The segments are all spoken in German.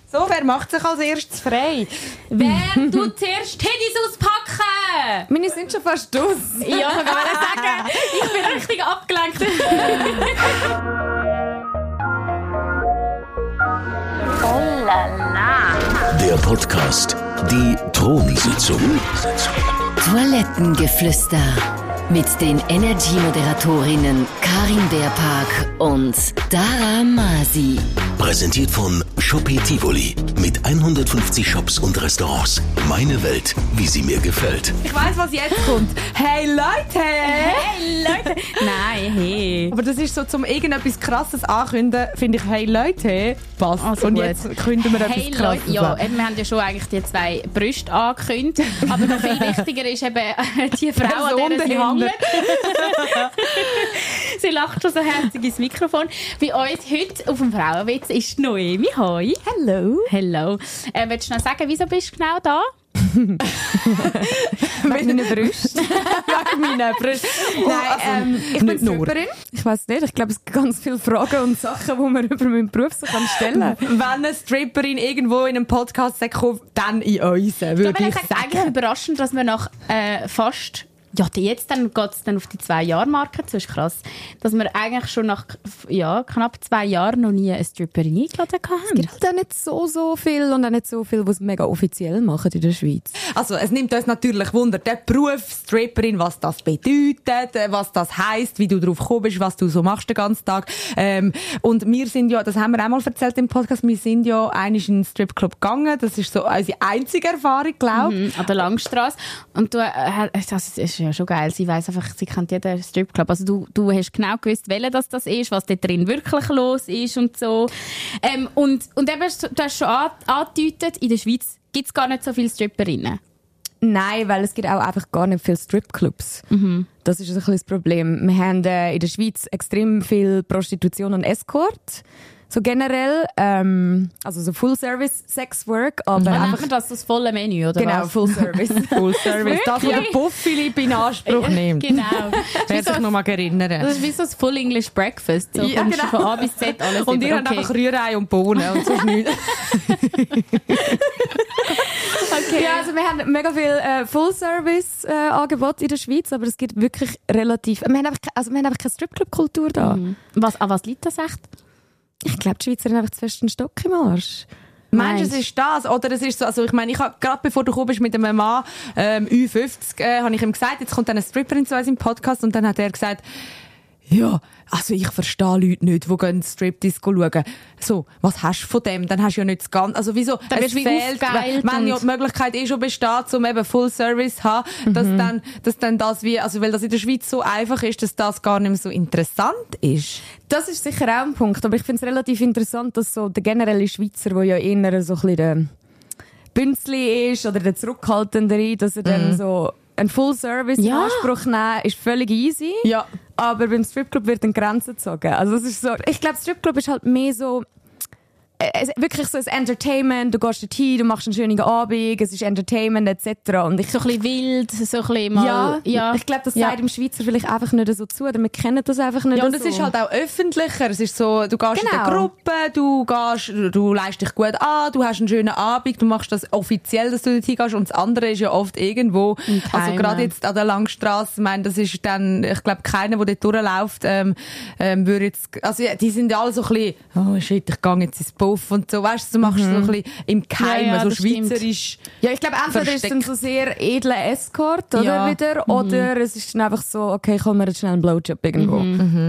So, wer macht sich als erstes frei? Wer tut zuerst Teddys auspacken? Meine sind schon fast aus. Ja, ich kann sagen, ich bin richtig abgelenkt. Oh la la. Der Podcast Die Thronsitzung. Toilettengeflüster mit den Energy-Moderatorinnen Karin Beerpark und Dara Masi. Präsentiert von Shopee Tivoli mit 150 Shops und Restaurants. Meine Welt, wie sie mir gefällt. Ich weiss, was jetzt kommt. Hey Leute! Hey Leute! Nein, hey. Aber das ist so, zum irgendetwas Krasses ankündigen, finde ich, hey Leute, passt. Also und gut. jetzt künden wir Hey etwas Krasses Leute, ja, an. eben, wir haben ja schon eigentlich die 2 Brüste angekündigt, aber noch viel wichtiger ist eben die Frau, an der sie hängt. Sie lacht schon so herzig ins Mikrofon. Bei uns heute auf dem Frauenwitz ist Noemi. Hoi. Hello. Hello. Willst du noch sagen, wieso bist du genau da? Wegen meinen Brüsten. Wegen meinen Brüsten. Nein, ich bin Stripperin. Ich weiss nicht, ich glaube, es gibt ganz viele Fragen und Sachen, die man über meinen Beruf so stellen kann. Wenn eine Stripperin irgendwo in einem Podcast sagt, dann in uns, würde ich sagen. Eigentlich überraschend, dass wir nach fast... Ja, jetzt dann geht es dann auf die 2-Jahre-Marke, das ist krass. Dass wir eigentlich schon nach knapp 2 Jahren noch nie eine Stripperin eingeladen haben. Es gibt halt auch nicht so viel und auch nicht so viel, was mega offiziell machen in der Schweiz. Also es nimmt uns natürlich Wunder, der Beruf Stripperin, was das bedeutet, was das heisst, wie du drauf gekommen bist, was du so machst den ganzen Tag. Und wir sind ja, das haben wir auch mal erzählt im Podcast, wir sind ja einmal in einen Stripclub gegangen, das ist so unsere einzige Erfahrung, glaube ich. An der Langstrasse. Und du, das ist ja schon geil. Sie weiss einfach, sie kennt jeden Stripclub. Also du hast genau gewusst, welcher das ist, was dort drin wirklich los ist und so. Und eben, du hast schon angedeutet, in der Schweiz gibt es gar nicht so viele Stripperinnen. Nein, weil es gibt auch einfach gar nicht viele Stripclubs. Das ist ein bisschen das Problem. Wir haben in der Schweiz extrem viel Prostitution und Escort. So generell, also so Full-Service-Sex-Work, aber Einfach das volle Menü, oder genau, was? Full-Service. Full-Service. Das, was der Puff Philipp in Anspruch nimmt. Genau. Wer sich noch mal erinnern. Das ist wie so ein Full English Breakfast. So Ja, kommst du genau. von A bis Z alles Und ihr über. habt einfach Rührei und Bohnen und sonst nichts. Okay. Ja, also wir haben mega viel Full-Service-Angebot in der Schweiz, aber es gibt wirklich relativ... Wir haben einfach keine Stripclub-Kultur da. An was liegt das echt? Ich glaube, die Schweizer haben einfach zu fest einen Stock im Arsch. Meinst du, es ist das? Oder es ist so, also ich meine, ich habe gerade bevor du gekommen bist mit einem Mann, Ü50, habe ich ihm gesagt, jetzt kommt dann eine Stripperin zu uns im Podcast und dann hat er gesagt, ja, also ich verstehe Leute nicht, die gehen Striptease schauen. So, was hast du von dem? Dann hast du ja nicht das Ganze. Also wieso? Dann Es wirst du wie fehlt, aufgeilt wenn ja und- die Möglichkeit schon besteht, um eben Full Service zu haben, dass dann das wie, also weil das in der Schweiz so einfach ist, dass das gar nicht mehr so interessant ist. Das ist sicher auch ein Punkt, aber ich finde es relativ interessant, dass so der generelle Schweizer, der ja eher so ein bisschen der Bünzli ist oder der Zurückhaltendere, dass er dann so einen Full-Service in Anspruch nehmen, ist völlig easy. Ja. Aber beim Stripclub wird eine Grenze gezogen. Also es ist so, ich glaube, Stripclub ist halt mehr so, wirklich so ein Entertainment, du gehst dorthin, du machst einen schönen Abend, es ist Entertainment etc. Und ich So ein bisschen wild, so ein bisschen mal... ja. Ich glaube, das sagt im Schweizer vielleicht einfach nicht so zu, oder wir kennen das einfach nicht Ja, und so. es ist halt auch öffentlicher. Es ist so, du gehst in Genau. eine Gruppe, du leist dich gut an, du hast einen schönen Abend, du machst das offiziell, dass du dorthin gehst. Und das andere ist ja oft irgendwo, also gerade jetzt an der Langstrasse, ich meine, das ist dann, ich glaube, keiner, der dort durchläuft, würde jetzt, also ja, die sind ja alle so ein bisschen, oh shit, ich gehe jetzt ins Puff und so, weißt du, du machst so ein bisschen im Geheimen, Ja, so das stimmt. schweizerisch. Ja, ich glaube, entweder ist es dann so sehr edler Escort, oder Ja. wieder, oder es ist dann einfach so, okay, ich hol mir jetzt schnell einen Blowjob irgendwo.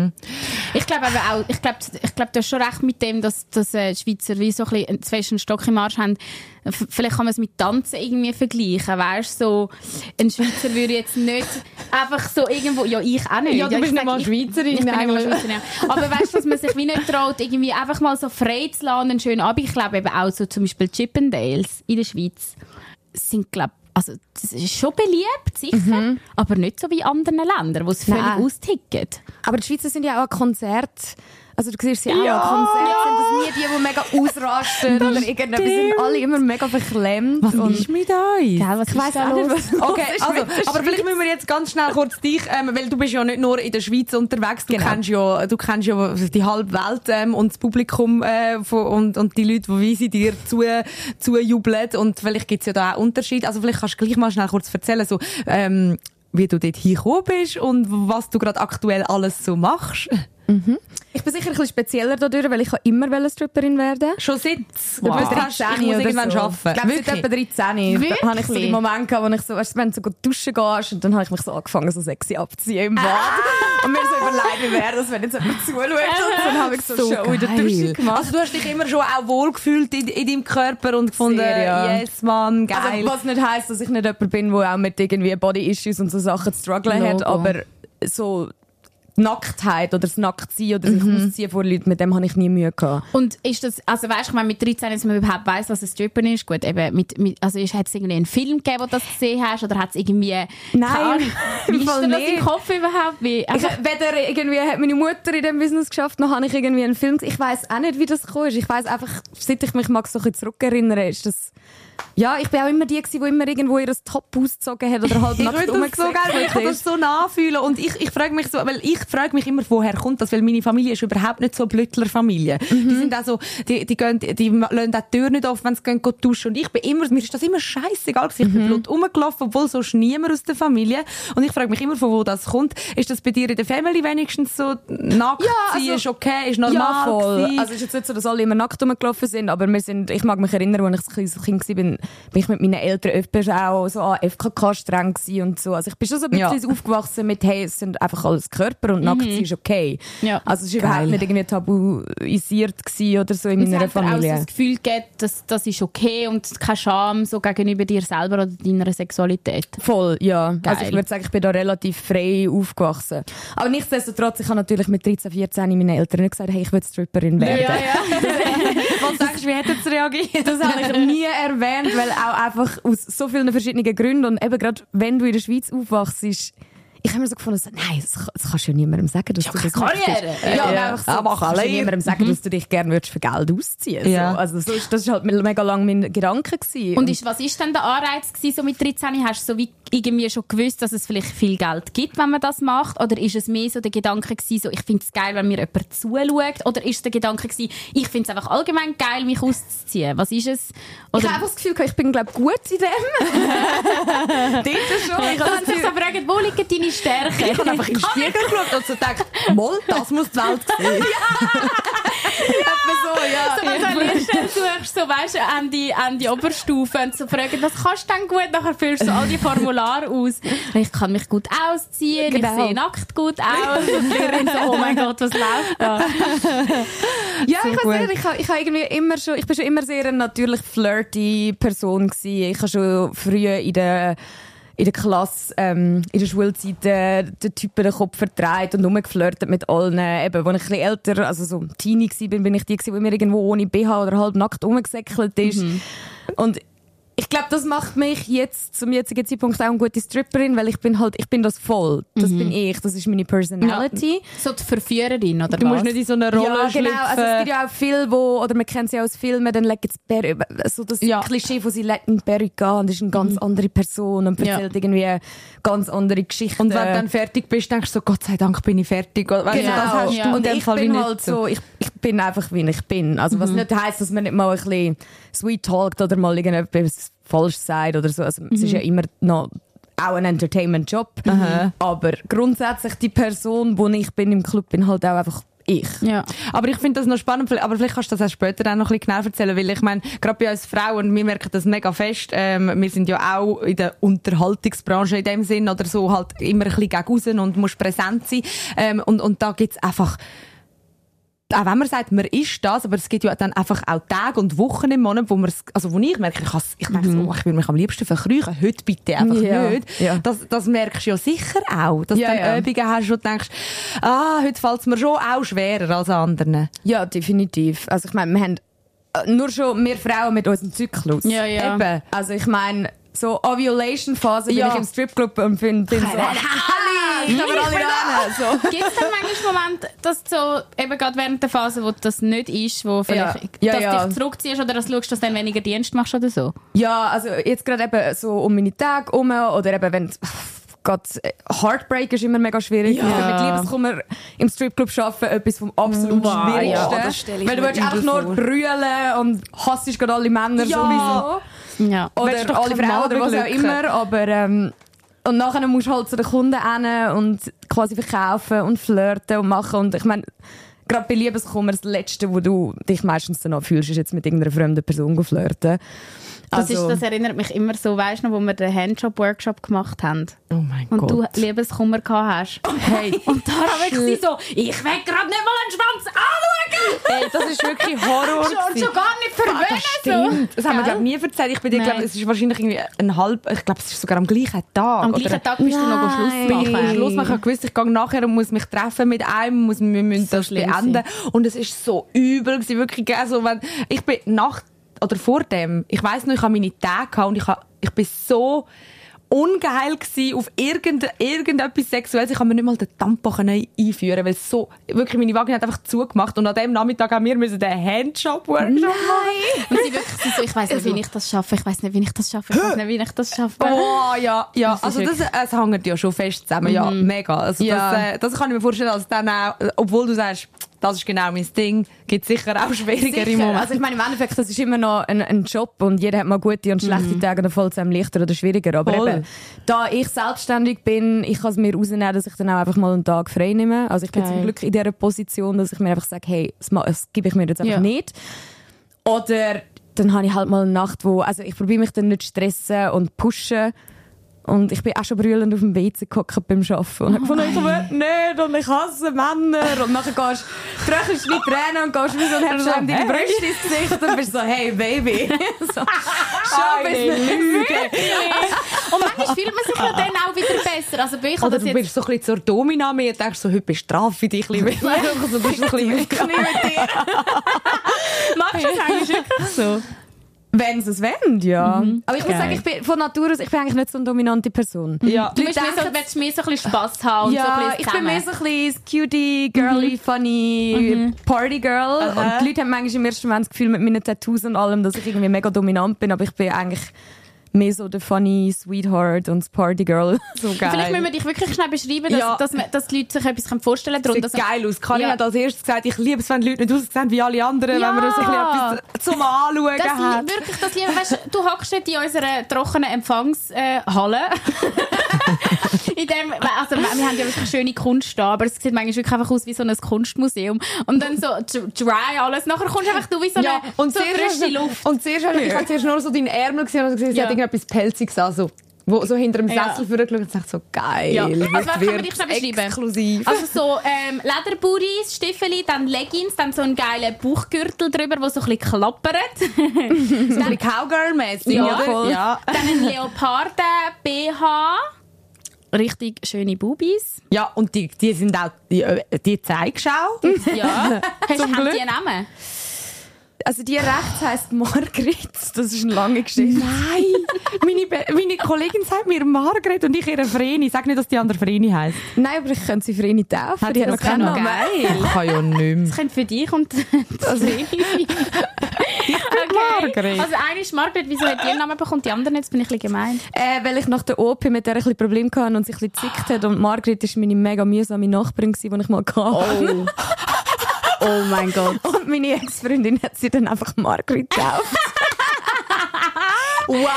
Ich glaube aber auch, ich glaube, du hast schon recht mit dem, dass Schweizer wie so ein bisschen zu fest einen Stock im Arsch haben. Vielleicht kann man es mit Tanzen irgendwie vergleichen, weißt so, ein Schweizer würde jetzt nicht einfach so irgendwo, ja, ich auch nicht. Ja, du bist ich nicht sag, mal Schweizerin. Ich bin nicht mal eigentlich. Schweizerin, ja. Aber weißt du, dass man sich wie nicht traut, irgendwie einfach mal so frei zu lassen, einen schönen Abend. Ich glaube eben auch so zum Beispiel Chippendales in der Schweiz sind, glaube also das ist schon beliebt, sicher, aber nicht so wie in anderen Ländern, wo es völlig Nein. austicken. Aber die Schweizer sind ja auch an Konzert Also du siehst sie auch an Konzerten, sind das nie die mega ausrasten oder irgendetwas. Wir sind alle immer mega verklemmt. Was ist mit euch? Gell, ich weiss auch nicht, was okay, also, aber vielleicht müssen wir jetzt ganz schnell kurz dich, weil du bist ja nicht nur in der Schweiz unterwegs, du kennst ja die halbe Welt und das Publikum und die Leute, die wie dir zujubeln und vielleicht gibt es ja da auch Unterschiede. Also vielleicht kannst du gleich mal schnell kurz erzählen, so, wie du dort hingekommen bist und was du gerade aktuell alles so machst. Mhm. Ich bin sicher ein bisschen spezieller dadurch, weil ich immer Stripperin werden. Schon seit du bist 13 ich muss irgendwann so. arbeiten. Ich glaube, seit etwa 13. Da habe ich so den Moment gehabt, wo ich so, wenn du so duschen gehst und dann habe ich mich so angefangen, so sexy abzuziehen im Bad. Und mir so überlegt, wie wäre das, wenn jetzt jemand zuschaut. Und dann habe ich so Show in der Dusche gemacht. Also du hast dich immer schon auch wohlgefühlt in deinem Körper und gefunden, yes, Mann, geil. Also, was nicht heisst, dass ich nicht jemand bin, der auch mit irgendwie Body-Issues und so Sachen zu strugglen hat, aber so Nacktheit oder das Nacktsein oder sich ausziehen vor Leuten, mit dem habe ich nie Mühe gehabt. Und ist das, also weißt du, ich meine, mit 13, dass man überhaupt weiss, was ein Stripper ist, gut, eben, also hat es irgendwie einen Film gegeben, wo du das gesehen hast, oder hat es irgendwie, nein, wie ist denn das im Kopf überhaupt? Weder irgendwie hat meine Mutter in diesem Business geschafft, noch habe ich irgendwie einen Film gesehen. Ich weiss auch nicht, wie das gekommen ist. Ich weiss einfach, seit ich mich mag so ein bisschen zurückerinnere, ist das, ja, ich bin auch immer die, die immer irgendwo ihr Top ausgezogen hat oder halb nackt rumgesehen. Ich kann das so nachfühlen und ich frage mich so, weil ich frage mich immer, woher kommt das, weil meine Familie ist überhaupt nicht so eine Blüttler-Familie. Die sind auch so, die lassen auch die Tür nicht auf, wenn sie gehen duschen und mir ist das immer scheissegal gewesen. Ich bin blut rumgelaufen, obwohl sonst niemand aus der Familie und ich frage mich immer, von wo das kommt. Ist das bei dir in der Family wenigstens so nackt sein, ist okay, ist normal? Ja, voll. Also es ist jetzt nicht so, dass alle immer nackt rumgelaufen sind, aber ich mag mich erinnern, als ich ein kleines Kind war, bin ich mit meinen Eltern öfters auch so an FKK streng gewesen und so. Also ich bin schon so ein bisschen aufgewachsen mit, hey, es sind einfach alles Körper und nackt ist okay. Ja. Also es war überhaupt nicht irgendwie tabuisiert gewesen oder so in meiner Familie. Es hat auch so das Gefühl gegeben, dass das ist okay und keine Scham so gegenüber dir selber oder deiner Sexualität. Voll, ja. Geil. Also ich würde sagen, ich bin da relativ frei aufgewachsen. Aber nichtsdestotrotz, ich habe natürlich mit 13, 14 meinen Eltern nicht gesagt, hey, ich will Stripperin werden. Ja. Was denkst du, wie hätten sie reagiert? Das habe ich nie erwähnt, weil auch einfach aus so vielen verschiedenen Gründen und eben gerade wenn du in der Schweiz aufwachst, ich habe mir so gefunden, nein, das kannst du ja niemandem sagen, dass du das Karriere. Einfach so, aber kannst du niemandem sagen, dass du dich gerne für Geld ausziehen. Ja. So. Also das war halt mega lang mein Gedanke gewesen. Und was ist denn der Anreiz gewesen, so mit 13? Hast du so wie irgendwie schon gewusst, dass es vielleicht viel Geld gibt, wenn man das macht? Oder ist es mehr so der Gedanke gewesen, so, ich finde es geil, wenn mir jemand zuschaut? Oder ist es der Gedanke gewesen, ich finde es einfach allgemein geil, mich auszuziehen? Was ist es? Oder ich habe einfach das Gefühl, ich bin, glaube ich, gut in dem. Dort schon. Ich habe sich so gefragt, wo liegen deine Stärken? Ich habe einfach in den Spiegel geschaut und so gedacht, moll, das muss die Welt sehen. So, wenn du eine Lehrstelle suchst, so, weißt du, an die Oberstufe und so fragen, was kannst du denn gut? Nachher füllst du all die Formulare aus. Ich kann mich gut ausziehen, ich sehe nackt gut aus. Und die Lehrerin so, oh mein Gott, was läuft da? Ja, so ich weiß nicht, ich habe irgendwie ich bin schon immer sehr eine natürlich flirty Person gewesen. Ich habe schon früh in der Klasse, in der Schulzeit, den Typen den Kopf verdreht und rumgeflirtet mit allen. Eben, als ich ein bisschen älter, also so Teenie war, bin ich die, die mir irgendwo ohne BH oder halb nackt rumgesäckelt ist. Und ich glaube, das macht mich jetzt zum jetzigen Zeitpunkt auch eine gute Stripperin, weil ich bin das voll. Das bin ich, das ist meine Personality. Ja. So die Verführerin, oder du was? musst nicht in so eine Rolle schlüpfen. Genau. Also es gibt ja auch viele, oder man kennt sie ja aus Filmen, dann legen sie so das Klischee von sie legen Perücke an, das ist eine ganz andere Person und erzählt irgendwie ganz andere Geschichten. Und wenn du dann fertig bist, denkst du so, Gott sei Dank bin ich fertig. Weißt du, das hast du und ich bin halt so, ich bin einfach, wie ich bin. Also was nicht heisst, dass man nicht mal ein bisschen sweet talkt oder mal irgendetwas falsch sagt oder so. Also es ist ja immer noch auch ein Entertainment-Job. Aber grundsätzlich die Person, die ich bin im Club, bin halt auch einfach ich. Ja. Aber ich finde das noch spannend, aber vielleicht kannst du das auch später auch noch ein bisschen genau erzählen, weil ich meine, gerade bei uns Frauen, wir merken das mega fest, wir sind ja auch in der Unterhaltungsbranche in dem Sinn oder so halt immer ein bisschen gegen raus und musst präsent sein. Und da gibt's einfach, auch wenn man sagt, man ist das, aber es gibt ja dann einfach auch Tage und Wochen im Monat, wo ich merke, ich merke so, ich würde mich am liebsten verkrüchen. Heute bitte einfach nicht. Ja. Das merkst du ja sicher auch, dass du dann Übungen hast, wo du denkst, heute fällt es mir schon auch schwerer als anderen. Ja, definitiv. Also ich meine, wir haben nur schon mehr Frauen mit unserem Zyklus. Ja. Eben. Also ich meine, so Ovulation-Phase bin ich im Stripclub und bin so, ich kann mir alle rennen. So. Gibt es dann manchmal Momente, dass du so, eben gerade während der Phase, wo das nicht ist, wo vielleicht, dass du dich zurückziehst oder dass du schaust, dass du dann weniger Dienst machst oder so? Ja, also jetzt gerade eben so um meine Tage herum oder eben wenn Heartbreak ist immer mega schwierig. Ja. Mit Liebeskummer im Stripclub arbeiten, etwas vom absolut Schwierigsten. Ja, weil du willst einfach nur brüllen und hassest gerade alle Männer sowieso. Ja. Oder alle Frauen oder was auch immer. Aber, und nachher musst du halt zu den Kunden hin und quasi verkaufen und flirten und machen. Und ich meine, gerade bei Liebeskummer, das Letzte, wo du dich meistens danach fühlst, ist jetzt mit irgendeiner fremden Person flirten. Das erinnert mich immer so, weißt du noch, wo wir den Handjob-Workshop gemacht haben. Oh mein Gott. Und du Liebeskummer gehabt hast. Hey. Und da habe ich so, ich will gerade nicht mal einen Schwanz anschauen. Hey, das ist wirklich Horror. schon gar nicht verwöhnen. Das haben wir glaube nie erzählt. Ich glaube, es ist wahrscheinlich irgendwie ich glaube, es ist sogar am gleichen Tag. Am gleichen Tag bist du noch Schluss machen. Ich habe gewusst, ich gehe nachher und muss mich treffen mit einem, wir müssen das beenden. Und es ist so übel gewesen, wirklich. Also, ich bin oder vor dem, ich weiss noch, ich habe meine Tage und ich bin so ungeil gsi auf irgendetwas Sexuelles. Ich kann mir nicht mal den Tampon einführen, weil so, wirklich, meine Vagina hat einfach zugemacht und an dem Nachmittag haben wir den Handjob-Workshop machen. Und sie wirklich so, ich weiss nicht, wie ich das schaffe, Oh, ja. Also es hängt ja schon fest zusammen, ja, mega. Also das kann ich mir vorstellen, dass dann auch, obwohl du sagst, das ist genau mein Ding, gibt es sicher auch schwierigere Momente. Also ich meine, im Endeffekt, das ist immer noch ein Job und jeder hat mal gute und schlechte Tage, dann fällt es einem leichter oder schwieriger. Aber eben, da ich selbstständig bin, ich kann es mir rausnehmen, dass ich dann auch einfach mal einen Tag frei nehme. Also ich bin zum Glück in dieser Position, dass ich mir einfach sage, hey, das gebe ich mir jetzt einfach nicht. Oder dann habe ich halt mal eine Nacht, also ich probiere mich dann nicht zu stressen und pushen. Und ich bin auch schon brüllend auf dem WC gehockt beim Arbeiten. Und habe gefunden, ich will nicht und ich hasse Männer. Und dann tröchelst du wie Tränen und gehst wie so ein Herzschlag deine Brüste ins Gesicht und bist so, hey Baby. So, schon ein bisschen Lüge. Und manchmal fühlt man sich ja dann auch wieder besser. Also bei oder du bist so ein bisschen zur Domina mehr und denkst so, heute bestrafe ich dich ein bisschen. Also, du bist so ein bisschen mit dir. Machst du das eigentlich wirklich so? Wenn sie es wollen, ja. Aber ich muss sagen, ich bin von Natur aus, ich bin eigentlich nicht so eine dominante Person. Ja. Du willst mehr so ein bisschen Spass haben und so ein bisschen ich bin mehr so ein bisschen cutie, girly, funny, Party Girl. Und die Leute haben manchmal im ersten Moment das Gefühl mit meinen Tattoos und allem, dass ich irgendwie mega dominant bin, aber ich bin eigentlich mehr so der funny Sweetheart und das Party Girl. So geil. Vielleicht müssen wir dich wirklich schnell beschreiben, dass die Leute sich etwas vorstellen können. Das sieht geil aus. Karin hat als erstes gesagt, ich liebe es, wenn die Leute nicht aussehen wie alle anderen, wenn man so etwas zum Anschauen hat. Wirklich, das liebe, weißt, du hockst in unserer trockenen Empfangshalle. Also wir haben ja wirklich schöne Kunst da, aber es sieht manchmal wirklich einfach aus wie so ein Kunstmuseum. Und dann so dry alles. Nachher kommst du einfach wie so eine frische Luft. Und zuerst habe ich nur so deinen Ärmel gesehen und gesehen, sie hat irgendetwas Pelziges an, wo so hinter dem Sessel vorgeschaut und sagt so, geil. Ja. Also kann man dich schnell beschreiben? Exklusiv. Also so Lederburis, Stiefeli, dann Leggings, dann so einen geilen Bauchgürtel drüber, der so ein bisschen klappert. So ein bisschen Cowgirl-mäßig, oder? Ja. Dann ein Leoparden-BH. Richtig schöne Bubis. Ja, und die sind auch die Zeigschau. Ja. Haben die einen Namen? Also die rechts heisst Margret. Das ist eine lange Geschichte. Nein! Meine Kollegin sagt mir Margret und ich ihre Vreni. Sag nicht, dass die andere Vreni heisst. Nein, aber ich könnte sie Vreni taufen. Die hat noch keinen Namen. Ich kann ja nicht mehr. Das könnte für dich und Vreni Margret. Also eine ist Margret. Wieso hat die einen Namen bekommen, die andere nicht? Jetzt bin ich ein bisschen gemein. Weil ich nach der OP mit der ein bisschen Probleme hatte und sich ein bisschen gezickt hat. Und Margret war meine mega mühsame Nachbarin, die ich mal hatte. Oh mein Gott. Und meine Ex-Freundin hat sie dann einfach Margret getauft. Wow!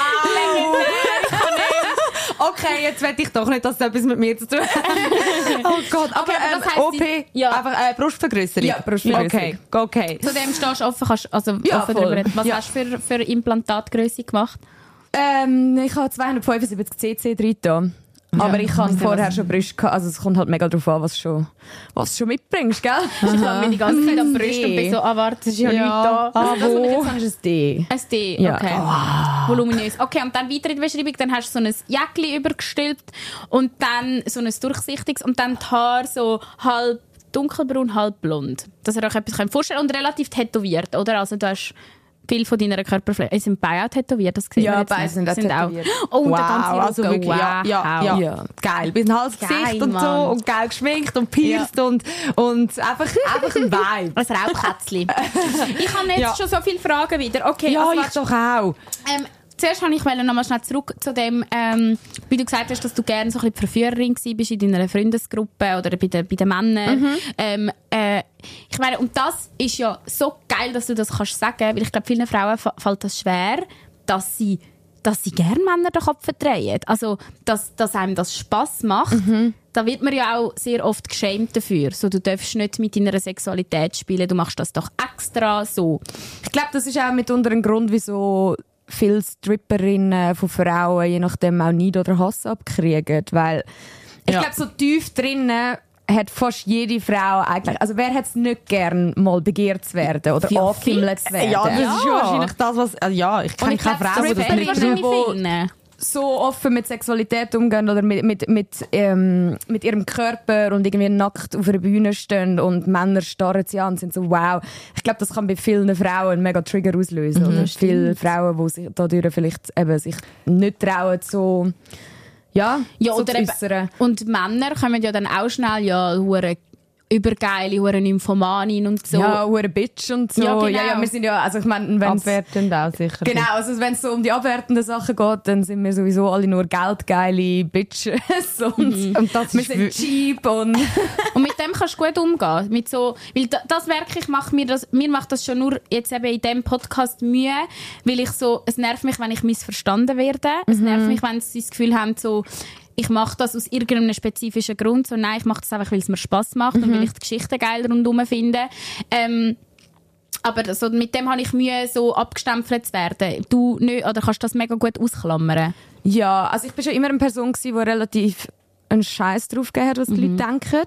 Okay, jetzt will ich doch nicht, dass das etwas mit mir zu tun hat. Oh Gott, aber das heisst OP, einfach Brustvergrößerung. Ja, Brustvergrößerung. Okay. Zu dem stehst du offen, offen darüber reden. Was hast du für Implantatgröße gemacht? Ich habe 275 cc drin da. Aber ich habe vorher schon Brüste gehabt. Also es kommt halt mega drauf an, was du schon mitbringst, gell? Ich habe mir die ganze Zeit am Brüste und bin so, warte, es ist ja nichts da. Also, was ich jetzt ist ein D. Ein D, okay. Ja. Voluminös. Okay, und dann weiter in der Beschreibung, dann hast du so ein Jäckchen übergestülpt und dann so ein durchsichtiges und dann die Haare so halb dunkelbraun, halb blond. Dass ihr euch etwas vorstellen könnt. Und relativ tätowiert, oder? Also du hast viel von deiner Körperfläche. Sind Beine tätowiert, das gesehen? Ja, Beine sind auch tätowiert. Oh, und der ganze Rücken. Also wirklich, ja. Geil. Bis ein halbes Gesicht und so und geil geschminkt und pierced und einfach ein Vibe. Ein Raubkätzchen. Ich habe jetzt schon so viele Fragen wieder. Okay, ja, also, ich doch auch. Zuerst wollte ich noch mal schnell zurück zu dem, wie du gesagt hast, dass du gerne so ein bisschen Verführerin warst in deiner Freundesgruppe oder bei den Männern. Ich meine, und das ist ja so geil, dass du das kannst sagen, weil ich glaube, vielen Frauen fällt das schwer, dass sie gerne Männer den Kopf verdrehen. Also, dass einem das Spass macht. Da wird man ja auch sehr oft geschämt dafür. So, du darfst nicht mit deiner Sexualität spielen, du machst das doch extra so. Ich glaube, das ist auch mitunter ein Grund, wieso viele Stripperinnen von Frauen je nachdem auch Neid oder Hass abkriegen. Weil ich glaube, so tief drinnen hat fast jede Frau eigentlich, also wer hat es nicht gern, mal begehrt zu werden oder angefimmelt zu werden? Ja, das ist ja wahrscheinlich das, was, ich kenne keine Frau, die das nicht tut. So offen mit Sexualität umgehen oder mit ihrem Körper und irgendwie nackt auf einer Bühne stehen und Männer starren sie an und sind so wow. Ich glaube, das kann bei vielen Frauen einen mega Trigger auslösen. Oder viele Frauen, die sich dadurch vielleicht eben sich nicht trauen, so so oder zu äußern. Und Männer kommen ja dann auch schnell hure übergeile, hure Nymphomanin und so. Ja, hure Bitch und so. Ja, genau. Ja, wir sind ja, also ich meine, wenn abwertend auch sicher. Genau, also wenn es so um die abwertenden Sachen geht, dann sind wir sowieso alle nur geldgeile Bitches und das wir sind cheap und mit dem kannst du gut umgehen. Mit so, weil das merke ich, mir macht das schon nur jetzt eben in diesem Podcast Mühe, weil es nervt mich, wenn ich missverstanden werde. Es nervt mich, wenn sie das Gefühl haben, so, ich mache das aus irgendeinem spezifischen Grund. So, nein, ich mache das einfach, weil es mir Spass macht und weil ich die Geschichte geil rundherum finde. Aber so, mit dem habe ich Mühe, so abgestempelt zu werden. Du nicht, oder kannst du das mega gut ausklammern? Ja, also ich bin schon immer eine Person gewesen, die relativ einen Scheiß drauf gegeben hat, was die Leute denken.